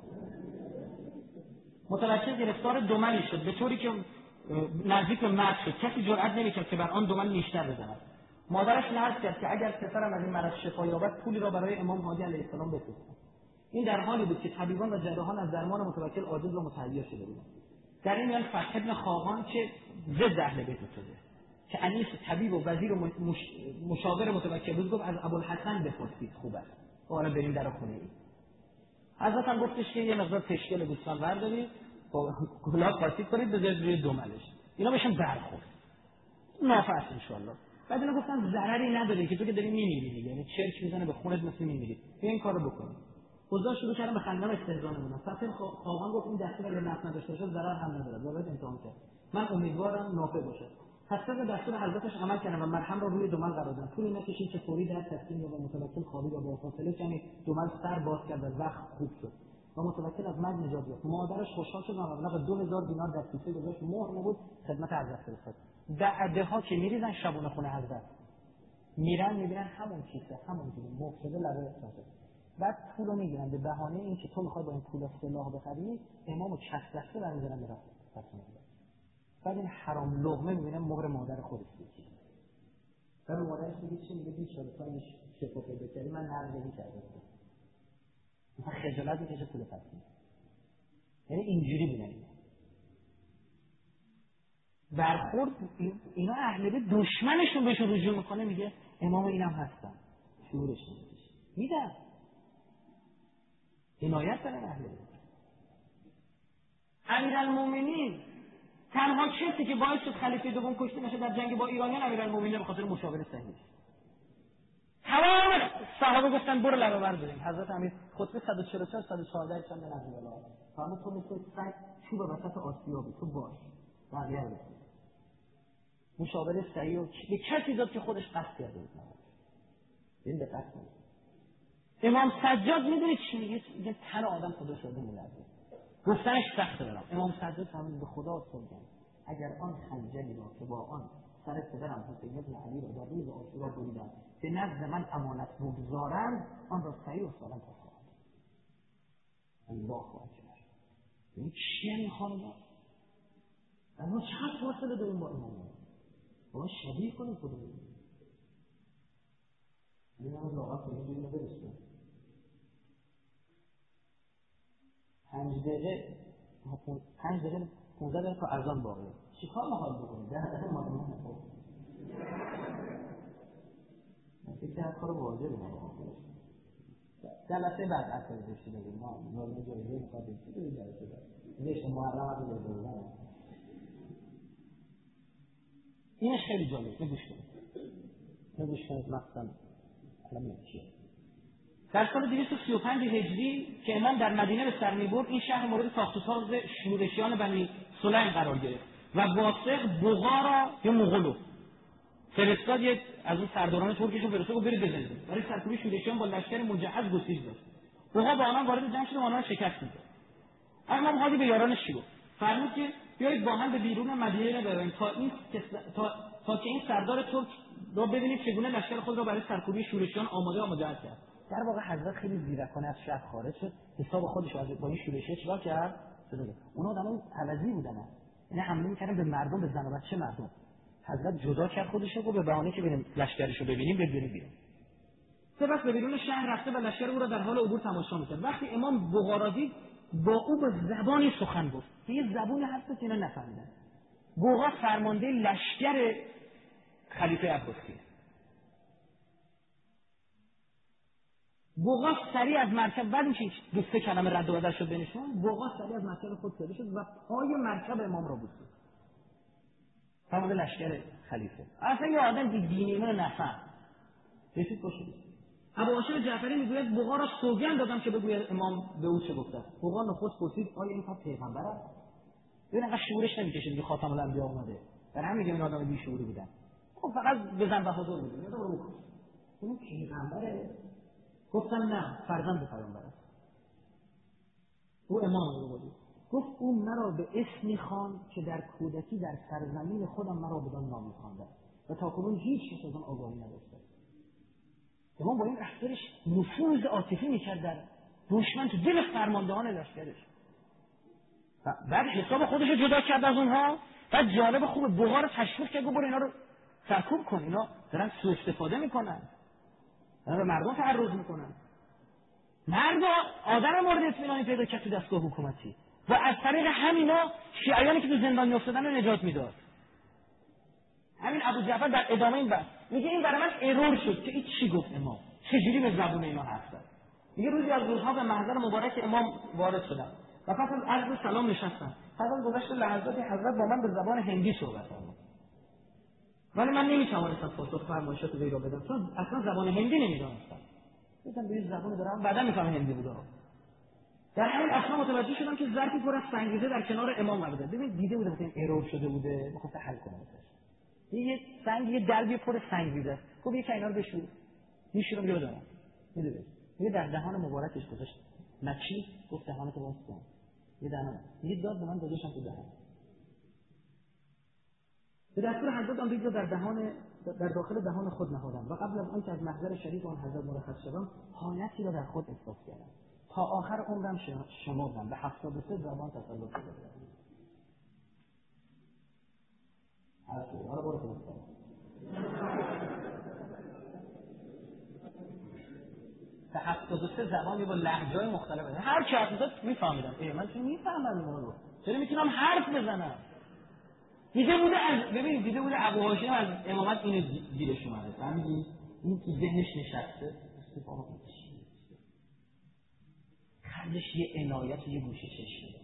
متوکل گرفتار دوملی شد به طوری که نزدیک به مرگ شد. کسی جرئت نمی‌کرد که بر آن دومل نیشتر بزند. مادرش نذر کرد که اگر پسرم از این مرض شفا یابد پولی را برای امام هادی علیه السلام بفرستند. این در حالی بود که طبیبان و جراحان از درمان متوکل عاجز و متحیر شده بودند. در این میان فتح ابن خاقان که ضد اهل بیت شده که انیس طبیب و وزیر و مش... مشاور متوکل بود گفت از ابوالحسن بپرسید خوب است. حالا بریم در خونه ای. حضرت هم گفتش که یه مقدار تشکیل دوستان بردارید با گلاب قاطی کنید بذارید روی دوملش. اینا بهشون برخورد. نافع ان شاء الله. بعد اینا گفتن ضرری نداره که تو که داری میمیری دیگه. یعنی چرک میزنه به خونت مثل میمیری. بیا این کارو بکنید. اوضاع شروع کردن به خندان استهزا نمونن. فتح خاقان گفت این دستور اگه نفع نداشته باشه ضرر هم نداره. باید امتحان کرد. من امیدوارم نافع باشه. پس طبق دستور حضرتش عمل کردن و مرهم را روی دومل قرار دادن. طولی نکشید که فوری در تسلیم و متوکل خوابید و با فاصله کمی دومل سر باز کرد و زخم خوب شد. و متوکل از مرگ نجات یافت. مادرش خوشحال شد و مبلغ دو هزار دینار در کیسه گذاشت مهر نبود خدمت حضرت فرستاد. دعده ها که میریزن شبونه خونه حضرت میرن میبینن همون کیسه همون جوری مهر شده لبه افتاده. بعد پولو میگیرن به بهانه اینکه تو میخوای با این پول سلاح بخری امامو چسب دسته برمی‌دارن میرن فتح. بعد این حرام لقمه میبینه مهر مادر خودش میشه. بعد مادرش میگه چی میگه بیچاره سایش شفا پیدا کردی من نرمزی کردم. مثلا خجالت میکشه پول فتح. یعنی اینجوری بودن. برخورد اینا اهل بیت دشمنشون بهشون رجوع میکنه میگه امام اینم هستن. شعورش نمیشه. میدن. عنایت دارن اهل بیت. امیرالمومنین تنها کسی که باعث شد خلیفه دوم کشته نشه در جنگ با ایرانیان امیرالمومنین به خاطر مشاوره صحیح. تمام صحابه گفتن برو لبه برداریم. حضرت امیر خطبه صد و چهل و چهار صد و چهارده چند نزدیک الله. فرمود تو مثل سگ چوب وسط آسیابی تو باش. بقیه رو مشاوره صحیح و به کسی داد که خودش قصد کرده بود. این به قصد بود. امام سجاد میدونید چی میگه؟ میگه تن آدم خدا شده مولده. گفتنش سخته برام. امام سجاد فرمود به خدا سوگند اگر آن خنجری را که با آن سر پدرم حسین بن علی را در روز عاشورا بریدم به نزد من امانت بگذارند آن را صحیح و سالم پس خواهد. الله اکبر. این چیه این خانم؟ اما چقدر فاصله داریم با امام؟ با شبیه کنیم خودمون. این هم لاغت کنیم که اینو برسیم. پنج دقیقه پنج دقیقه پونزده دقیقه تا اذان باقیه. چی کار میخواد بکنید؟ ده دقیقه ما رو نخواد. من فکر کنم کار واجبه نکنم. جلسه بعد اصلا داشته بگیم ما نورمال جایزه میخواد چی داریم جلسه بعد. دیگه شما محرم هم رو بزنم. اینش خیلی جالبه. گوش کنید. گوش کنید مثلا الان چیه؟ در سال دویست و سی و پنج هجری که امام در مدینه به سر می‌برد این شهر مورد ساخت و ساز شورشیان بنی سلیم قرار گرفت و واسق بغارا یا مغولو فرستاد یک از اون سرداران ترکیش رو فرستاد و برید بزنید. برای سرکوبی شورشیان با لشکر مجهز گسیج داشت. بغا با آنها وارد جنگ شد و آنها شکست می‌داد. امام هادی به یارانش چی گفت؟ فرمود که بیایید با هم به بیرون مدینه برویم تا این تا تا که این سردار ترک رو ببینید چگونه لشکر خود را برای سرکوبی شورشیان آماده آماده کرد. در واقع حضرت خیلی زیرکانه از شهر خارج شد، حساب خودش از با این شورشیان چیکار کرد؟ اونا آدمای عوضی بودن، اینا حمله می‌کردن به مردم، به زن و بچه مردم. حضرت جدا کرد خودش رو به بهانه که بریم لشکرشو ببینیم ببینیم بیرون. سپس به بیرون شهر رفته و لشکر او را در حال عبور تماشا می‌کرد. وقتی امام بخارا دید با او به زبانی سخن گفت. یه زبون حرف که اینا نفهمیدن. بوغا فرمانده لشکر خلیفه عباسی. بوغا سریع از مرکب بعد اینکه دو سه کلمه رد و بدل شد بینشون، بوغا سریع از مرکب خود پیاده شد و پای مرکب امام را بوسید. فرمانده لشکر خلیفه. اصلا یه آدم دینی اینو نفهم. رسید باشید. ابو هاشم جعفری میگوید بوغا را سوگند دادم که بگوید امام به او چه گفته است. بوغا نخست پرسید آیا این فقط پیغمبر است؟ ببین انقدر شعورش نمیکشه دیگه خاتم الانبیا اومده. در همین میگه این آدم بی شعوری بودن. خب فقط بزن به حضور بود. میگه برو بکن. این پیغمبره؟ گفتم نه، فرزند پیامبر است. او امام رو بود. گفت او مرا به اسمی خواند که در کودکی در سرزمین خودم مرا بدان نام خوانده و تاکنون هیچ کس از آن آگاهی نداشته. امام با این رفتارش نفوذ عاطفی میکرد در دشمن تو دل فرماندهان لشکرش. بعد حساب خودش رو جدا کرد از اونها. بعد جالب خوبه بوغا رو تشویق کرد برو اینا رو سرکوب کن، اینا دارن سوء استفاده میکنن، دارن به مردم تعرض میکنن. مرد آدم مورد اطمینانی پیدا کرد تو دستگاه حکومتی و از طریق همینا شیعیانی که تو زندان میافتادن رو نجات میداد. همین ابو جعفر در ادامه این بحث میگه این برای من ارور شد که این چی گفت امام، چجوری به زبون اینا حرف زد. میگه روزی از روزها به محضر مبارک امام وارد شدم و پس از عرض سلام نشستم. پس از گذشت لحظاتی حضرت با من به زبان هندی صحبت فرمود، ولی من نمیتوانستم پاسخ فرمایشات وی را بدم چون اصلا زبان هندی نمیدانستم. گفتم به این زبان دارم بعدا میفهمم هندی بوده. در همین اثنا متوجه شدم که ظرفی پر از سنگریزه در کنار امام قرار داد. ببین دیده بوده مثلا ارور شده بوده، می‌خواد حل کنه. یه سنگ یه دربی پر سنگریزه است. گفت یک اینا رو بشور. میشورم یه بدم. میدونی؟ میگه در دهان مبارکش گذاشت. مچی گفت دهانت باز کن. یه دهان. یه داد به من گذاشتم تو دهان. به دستور حضرت آن دیگه در دهان در داخل دهان خود نهادم و قبل از آن که از محضر شریف آن حضرت مرخص شدم حالتی را در خود احساس کردم. تا آخر عمرم شمردم به هفتاد و سه زبان تسلط پیدا کردم. هرچی حالا برو تو به هفتاد و سه زبانی با لهجه‌های مختلف هست. هر چی حرف می‌زد می‌فهمیدم. ای من چه می‌فهمم اینا رو؟ چرا می‌تونم حرف بزنم؟ دیده بوده از ببین دیده بوده ابو هاشم از امامت اینو دیدش اومده. فهمیدی؟ این که ذهنش نشسته استفاده کنه. خرجش یه عنایت یه گوشه چشم.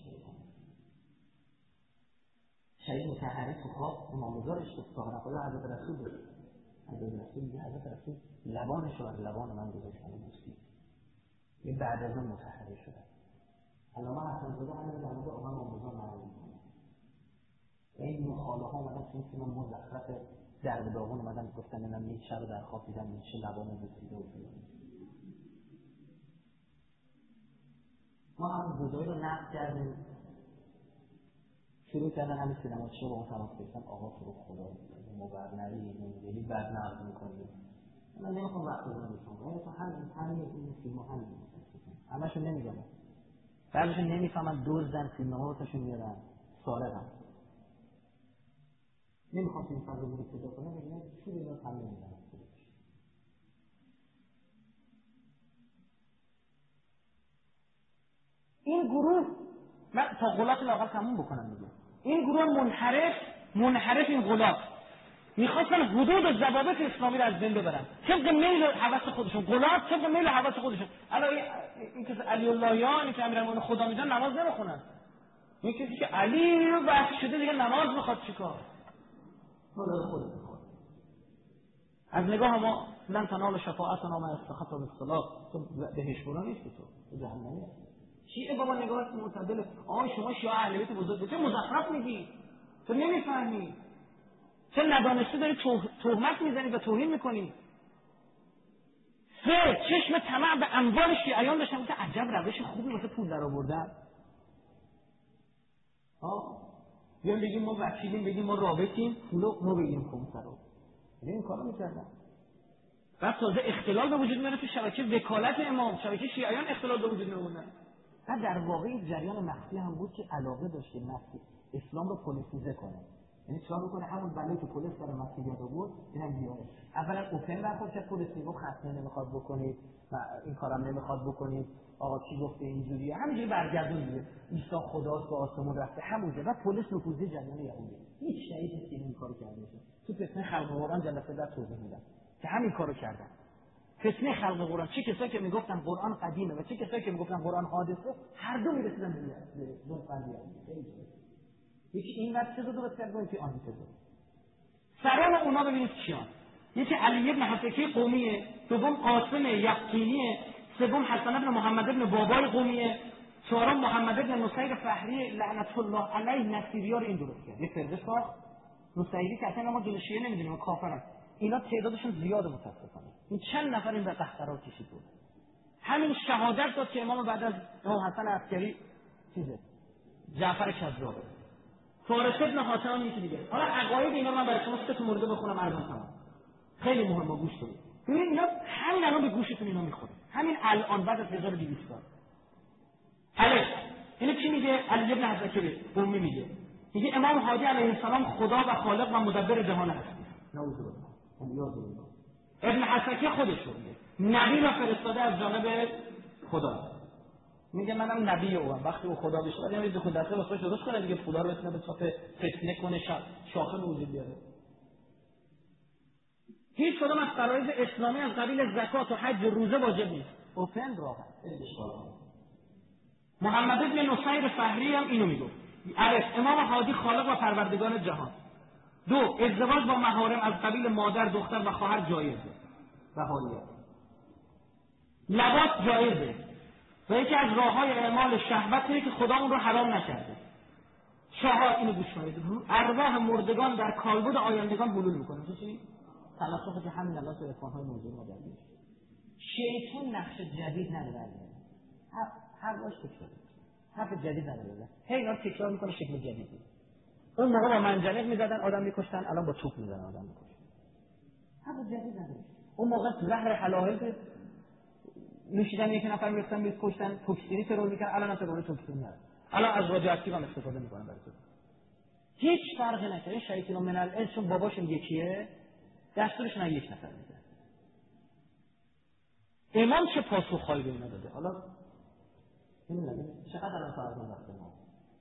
شاید متحری تو خواب امام رضا اشتباه کنه خدا حضرت رسول بود. حضرت رسول میگه حضرت رسول لبانش رو از لبان من گذاشتن موسی. یه بعد از اون متحری شده. علامه حسن زاده همین در مورد امام رضا معلوم میکنه. این مخاله ها اومدن چون که من مزخرف درب داغون اومدن گفتن من یک شب در خواب دیدم این چه لبان بسیده و فلان. ما هم رضایی رو نقد کردیم. شروع کردن همین سینما چه با اون تماس گرفتن آقا تو رو خدا مبرنری نمیدونی بد نقد میکنی. من نمیخوام وقت بزنم بشم. من تو همین همین این فیلم ها همین همشون نمیگم. بعضیشون نمیفهمن دزدن فیلم‌ها واسهشون میارن. سارقن. نمیخوام این فرض رو پیدا کنم ببینم چی دیگه همین میگم. این گروه من تا غلاف لاغر تموم بکنم دیگه. این گروه منحرف منحرف این غلاف میخواستن حدود و ضوابط اسلامی رو از بین ببرن طبق میل و هوس خودشون. غلاف طبق میل و هوس خودشون. الان این کسی علی اللهیان که امیرالمومنین خدا میدن نماز نمیخونن. این کسی که علی رو بحث شده دیگه نماز میخواد چیکار؟ خدا خودت میخواد. از نگاه ما لن تنال شفاعتنا ما استخف بالصلاه تو بهش برو نیست تو جهنمی هست. شیعه بابا نگاهت معتدله. آه شما شیعه اهل بیت بزرگ چه مزخرف میگی؟ تو نمیفهمی. چه ندانسته داری تهمت میزنی و توهین میکنی. سه چشم طمع به اموال شیعیان داشتن که عجب روش خوبی واسه پول در آوردن. ها بیان بگیم ما وکیلیم، بگیم ما رابطیم، پولو ما بگیم خمسه رو. این کارو میکردن. بعد تازه اختلال به وجود میاره تو شبکه وکالت امام، شبکه شیعیان اختلال به وجود میاره. بعد در واقع جریان مخفی هم بود که علاقه داشت که مخفی اسلام رو پلیسیزه کنه. یعنی چرا بکنه همون بلایی که پلیس برای مسئولیت بود اینم بیاره. اولا اوپن برخورد کرد، پلیس میگفت خطی نمیخواد بکنید و این کارم نمیخواد بکنید، آقا کی گفته اینجوریه، همینجوری برگردون دیگه، عیسی خداست به آسمون رفته، همونجا. و پلیس نفوذی جریان یهودی، هیچ شهید نیست که این کارو کرده باشه. تو فتنه خلق قرآن جلسه بعد توضیح میدم که همین کارو کردن. فتنه خلق قرآن، چه کسایی که میگفتن قرآن قدیمه و چه کسایی که میگفتن قرآن حادثه، هر دو میرسیدن به دون قضیه. یکی این وقت چه دو بسیار باید که آنی تزد سران اونا ببینید کیان. یکی علی ابن حسکی قومیه، دوم قاسم یقینیه، سوم حسن ابن محمد ابن بابای قومیه، چهارم محمد ابن نصیر فهری لعنت الله علیه نصیری‌ها رو این درست کرد. یه فرقه ساخت نصیری که اصلا ما جلوی شیعه نمیدونیم، کافرن. اینا تعدادشون زیاده متاسفانه. این چند نفر این به قهقرا کشید بود. همین شهادت داد که امام بعد از امام حسن عسکری چیزه جعفر کذاب، فارس ابن حاتم یکی دیگه. حالا عقاید اینا رو من برای شما سه تا مورد بخونم ارزان کنم. خیلی مهمه گوش کنید. ببینید اینا همین الان به گوشتون اینا میخوره. همین الان بعد از هزار و دویست سال. الف اینو کی میگه؟ علی ابن حسکی قومی میگه. میگه امام هادی علیه السلام خدا و خالق و مدبر جهان است. نعوذ بالله. ابن حسکی خودش میگه نبی را فرستاده از جانب خدا. میگه منم نبی اوام. وقتی او خدا بشه بعد میاد خود دسته واسه درست کنه دیگه، پولا رو بتونه به چاپ فتنه کنه، شاخه وجود بیاره. هیچ کدوم از فرایض اسلامی از قبیل زکات و حج و روزه واجب نیست. اوپن راحت. محمد ابن نصیر فهری هم اینو میگه. الف امام هادی خالق و پروردگار جهان. دو ازدواج با محارم از قبیل مادر، دختر و خواهر جایزه. بهاییه. لواط جایزه. و یکی از راه‌های اعمال شهوت اینه که خدا اون رو حرام نکرده. چهار اینو گوش کنید. ارواح مردگان در کالبد آیندگان بلول میکنه. چی؟ تلاشاتی که همین الان تو افغان‌های موضوع ما داریم. شیطان نقش جدید نداره. هر هر واش تکرار. حرف جدید نداره. هی اینا تکرار میکنه شکل جدیدی. اون موقع با منجنیق میزدن آدم میکشتن، الان با توپ میزنن آدم میکشن. حرف جدید نداره. اون موقع زهر حلاهل نوشیدن یک نفر میرفتن میکشتن، توکسینی ترور میکنن، الان هم ترور توکسینی نداره. الان از رادیواکتیو هم استفاده میکنن برای تو. هیچ فرقی نکنه. شیطان من الانس چون باباشون یکیه، دستورشون هم یک نفر میده. امام چه پاسخهایی به اینا داده؟ حالا نمیدونم چقدر الان فرضون وقت ما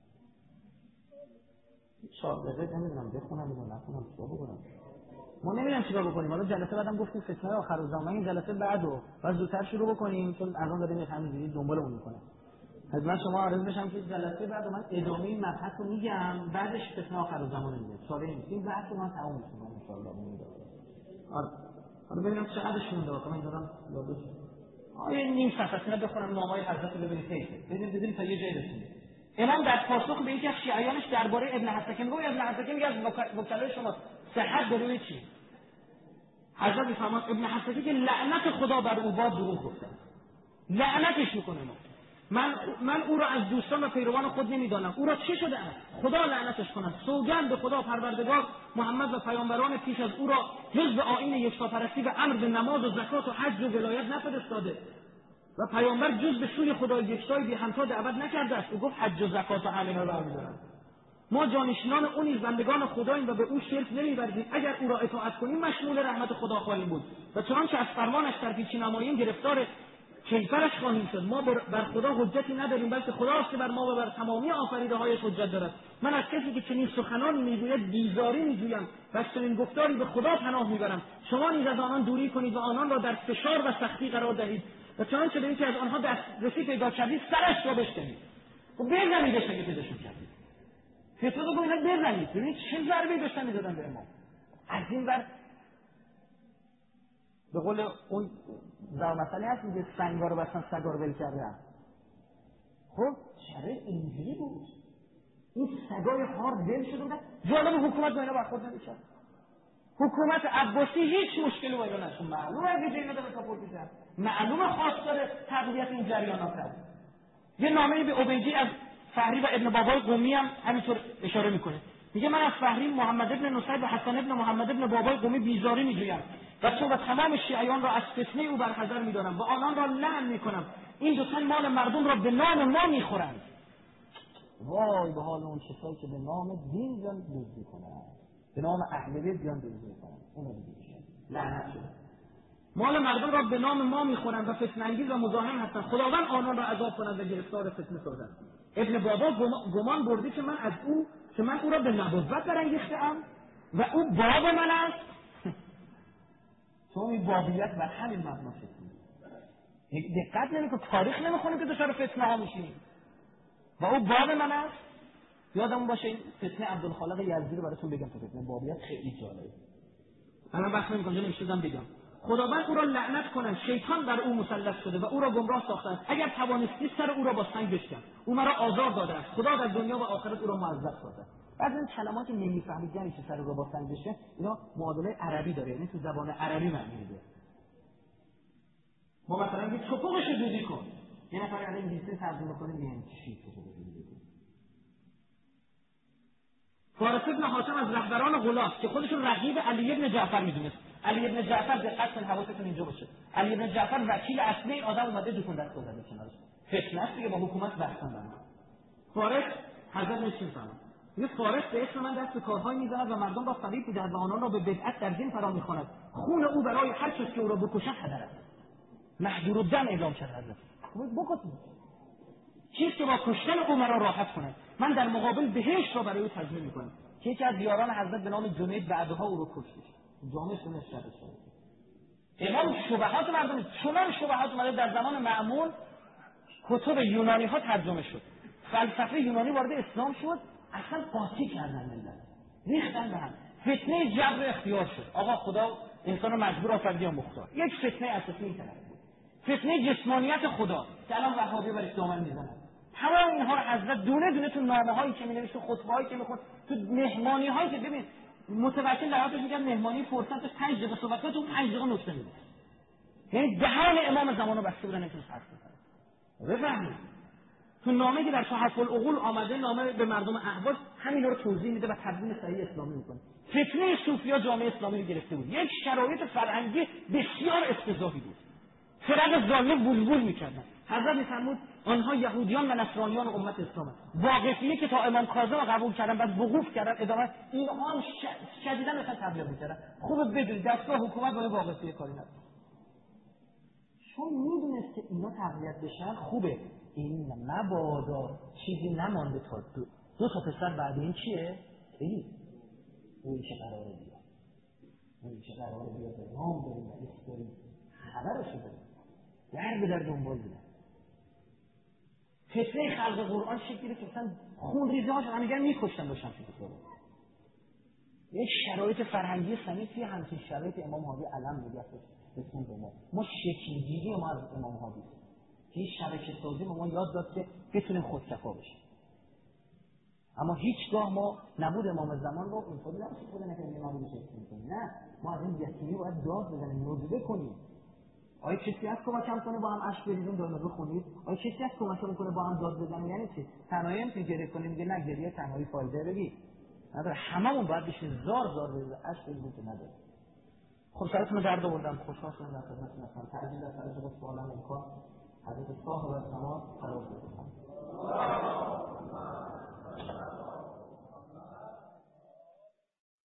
چهار دقیقه نمیدونم بخونم یا نخونم چیکار بکنم. ما نمیدونم چیکار بکنیم. حالا جلسه بعدم گفتیم فتنه آخر الزمان، این جلسه بعدو بعد زودتر شروع بکنیم چون الان داریم همینجوری دنبالمون میکنه. حتما شما عرض بشم که جلسه بعد من ادامه این مبحث رو میگم، بعدش فتنه آخر الزمان میگم. چاره نیست. این بحث رو من تموم میکنم ان شاء الله. آره. حالا ببینم چقدرش مونده واقعا من دارم یادش. آیا نیم صفحه اینا بخونم نامه‌های حضرت رو ببینید حیفه. ببینید ببینید تا یه جایی رسیدیم. امام در پاسخ به یکی از شیعیانش درباره ابن حسکی میگه ابن حسکی میگه از وکلای شما صحت داره چی؟ حضرت میفرماد ابن حسکی که لعنت خدا بر او باد دروغ گفته. لعنتش میکنه ما. من من او را از دوستان و پیروان خود نمیدانم. او را چه شده است؟ خدا لعنتش کنه. سوگند به خدا پروردگار محمد و پیامبران پیش از او را جز به آیین یکتاپرستی و امر به نماز و زکات و حج و ولایت نفرستاده و پیامبر جز به سوی خدای یکتای بی همتا دعوت نکرده است. او گفت حج و زکات و همین را برمی‌دارم. ما جانشینان او نیز بندگان خداییم و به او شرک نمی‌ورزیم. اگر او را اطاعت کنیم مشمول رحمت خدا خواهیم بود و چنانچه از فرمانش در پیچی نماییم گرفتار کیفرش خواهیم شد. ما بر خدا حجتی نداریم بلکه خداست که بر ما و بر تمامی آفریده‌هایش حجت دارد. من از کسی که چنین سخنانی میگوید بیزاری میجویم و از چنین گفتاری به خدا پناه میبرم. شما نیز از آنان دوری کنید و آنان را در فشار و سختی قرار دهید و چنانچه به اینکه از آنها دسترسی پیدا کردید سرش را بشکنید. خب بزنیدش اگه پیداشون کردید. فتوا رو اینا بزنید. ببینید چه ضربه‌ای داشتن می‌زدن به امام. از این ور به قول اون در مسئله هست میگه سنگا رو بستن سگا رو ول کردن. خب چرا اینجوری بود؟ این سگای هار ول شده بودن. جالب حکومت با اینا برخورد نمی‌کرد. حکومت عباسی هیچ مشکلی با اینا نداشت. معلومه اگه اینا داره ساپورت می‌کنه. معلومه خواستار تقویت این جریانات هست. یه نامه‌ای به عبیدی از فهری و ابن بابای قمی هم همینطور اشاره میکنه. میگه من از فهری محمد ابن نصیر و حسن ابن محمد ابن بابای قمی بیزاری میجویم و تو و تمام شیعیان را از فتنه او برحذر میدارم و آنان را لعن میکنم. این دو تن مال مردم را به نام ما میخورند. وای به حال اون کسایی که به نام دین بیان دزدی کنن، به نام اهل بیت بیان دزدی کنن، اونو دیگه لعنت شده. مال مردم را به نام ما میخورند و فتنه انگیز و مزاحم هستند. خداوند آنان را عذاب کند و گرفتار فتنه سازد. ابن بابا گمان برده که من از او که من او را به نبوت برانگیخته‌ام و او باب من است. تو این بابیت بر همین مبنا شدی. دقت نمی‌کنی، تاریخ نمی‌خونی که دچار فتنه ها میشی و او باب من است. یادمون باشه این فتنه عبدالخالق یزدی رو براتون بگم. تو فتنه بابیت خیلی جالبه. الان بحث نمی‌کنم، جلوی نمی‌شدم بگم. خداوند او را لعنت کنند، شیطان بر او مسلط شده و او را گمراه ساخته است. اگر توانستی سر او را با سنگ بشکن. او مرا آزار داده است. خدا در دنیا و آخرت او را معذب سازد. بعضی این کلمات نمی‌فهمید یعنی چه سر او را با سنگ بشکن، اینا معادله عربی داره، یعنی تو زبان عربی معنی میده. ما مثلا میگیم توپقش رو جوزی کن. یه نفر الان انگلیسی ترجمه کنه میگه چی توپقش رو جوزی کن. فارس ابن حاتم از رهبران غلاف که خودشون رقیب علی ابن جعفر میدونست. علی ابن جعفر دقت کن حواستون اینجا باشه. علی ابن جعفر وکیل اصلی این آدم اومده دکون دست گذاشته کنارش. فتنه است دیگه، با حکومت بحثن دارن. فارس حضرت نشین فهمه. یه فارس به اسم من دست به کارهای میزند و مردم را فریب میدهد و آنان را به بدعت در دین فرا میخواند. خون او برای هر کس که او را بکشد هدر است. محجور الدم اعلام شد حضرت. بکشید. چیزی که با کشتن او مرا راحت کند. من در مقابل بهشت را برای او تضمین میکنم. که یکی از یاران حضرت به نام جنید بعدها او رو کشت. جامعه سنت شده شده. امام شبهات مردم چنان شبهات اومده در زمان مأمون کتب یونانی ها ترجمه شد. فلسفه یونانی وارد اسلام شد، اصلا قاطی کردن ملت. ریختن به هم. فتنه جبر اختیار شد. آقا خدا انسان رو مجبور آفرید یا مختار. یک فتنه اساسی این طرف بود. فتنه جسمانیت خدا که الان وهابی برش دامن میزنن. تمام اینها رو حضرت دونه دونه تو نامه‌هایی که می‌نوشت، تو خطبه‌هایی که می‌خوند، تو مهمانی‌هایی که ببین متوکل در حالش میگن مهمانی فرصتش پنج دقیقه صحبت کنه، تو پنج دقیقه نکته میگه. یعنی دهان امام زمانو بسته بودن نمیتونست حرف بزنه. بفهمید تو نامه‌ای که در صحف العقول آمده، نامه به مردم احواز همین رو توضیح میده و تدوین صحیح اسلامی میکنه. فتنه صوفیا جامعه اسلامی رو گرفته بود. یک شرایط فرهنگی بسیار افتضاحی بود. فرق ظالم بلبل میکردن. حضرت میفرمود آنها یهودیان و نصرانیان امت اسلام واقفیه که تا امام کاظم رو قبول کردن بعد وقوف کردن ادامه اینها هم شدیدا مثلا تبلیغ میکردن. خوبه بدون دستگاه حکومت با واقفیه کاری نداره. چون میدونست که اینا تقویت بشن خوبه. این مبادا چیزی نمانده تا دو, دو تا پسر بعد این چیه؟ این اون چه قراره بیاد، اون چه قراره بیاد به نام بریم و اسم بریم خبرشو بریم درد در دنبال بیدن. فتنه خلق قرآن شکلی که مثلا خون ریزه هاشون همگه میکشتن باشن شده کنه. یک شرایط فرهنگی سمیت توی همچین شرایط امام هادی علم نگهش بسیم به ما ما شکلگیری ما از امام هادی که این شبکه سازی ما یاد داد که بتونیم خودکفا بشیم. اما هیچگاه ما نبود امام زمان رو اینطوری نمیشه خود نکنیم نبودش کنیم. نه، ما از این یتیمی باید داد بزنیم، نجبه کنیم. آیا کسی هست کمکم کنه با هم عشق بریزیم دائما بخونید؟ آیا کسی هست کمکم کنه با هم داد بزنیم؟ یعنی چی؟ تنهایی هم که گریه کنیم میگه نه گریه تنهایی فایده بگی نداره. هممون باید بشین زار زار بریزیم عشق بریزیم که نداره. خب سرتون رو درد آوردم، خوشحال شدم در خدمتتون هستم. تعجیل در سر شده سوالم امکان حضرت صاحب الزمان قرار بده.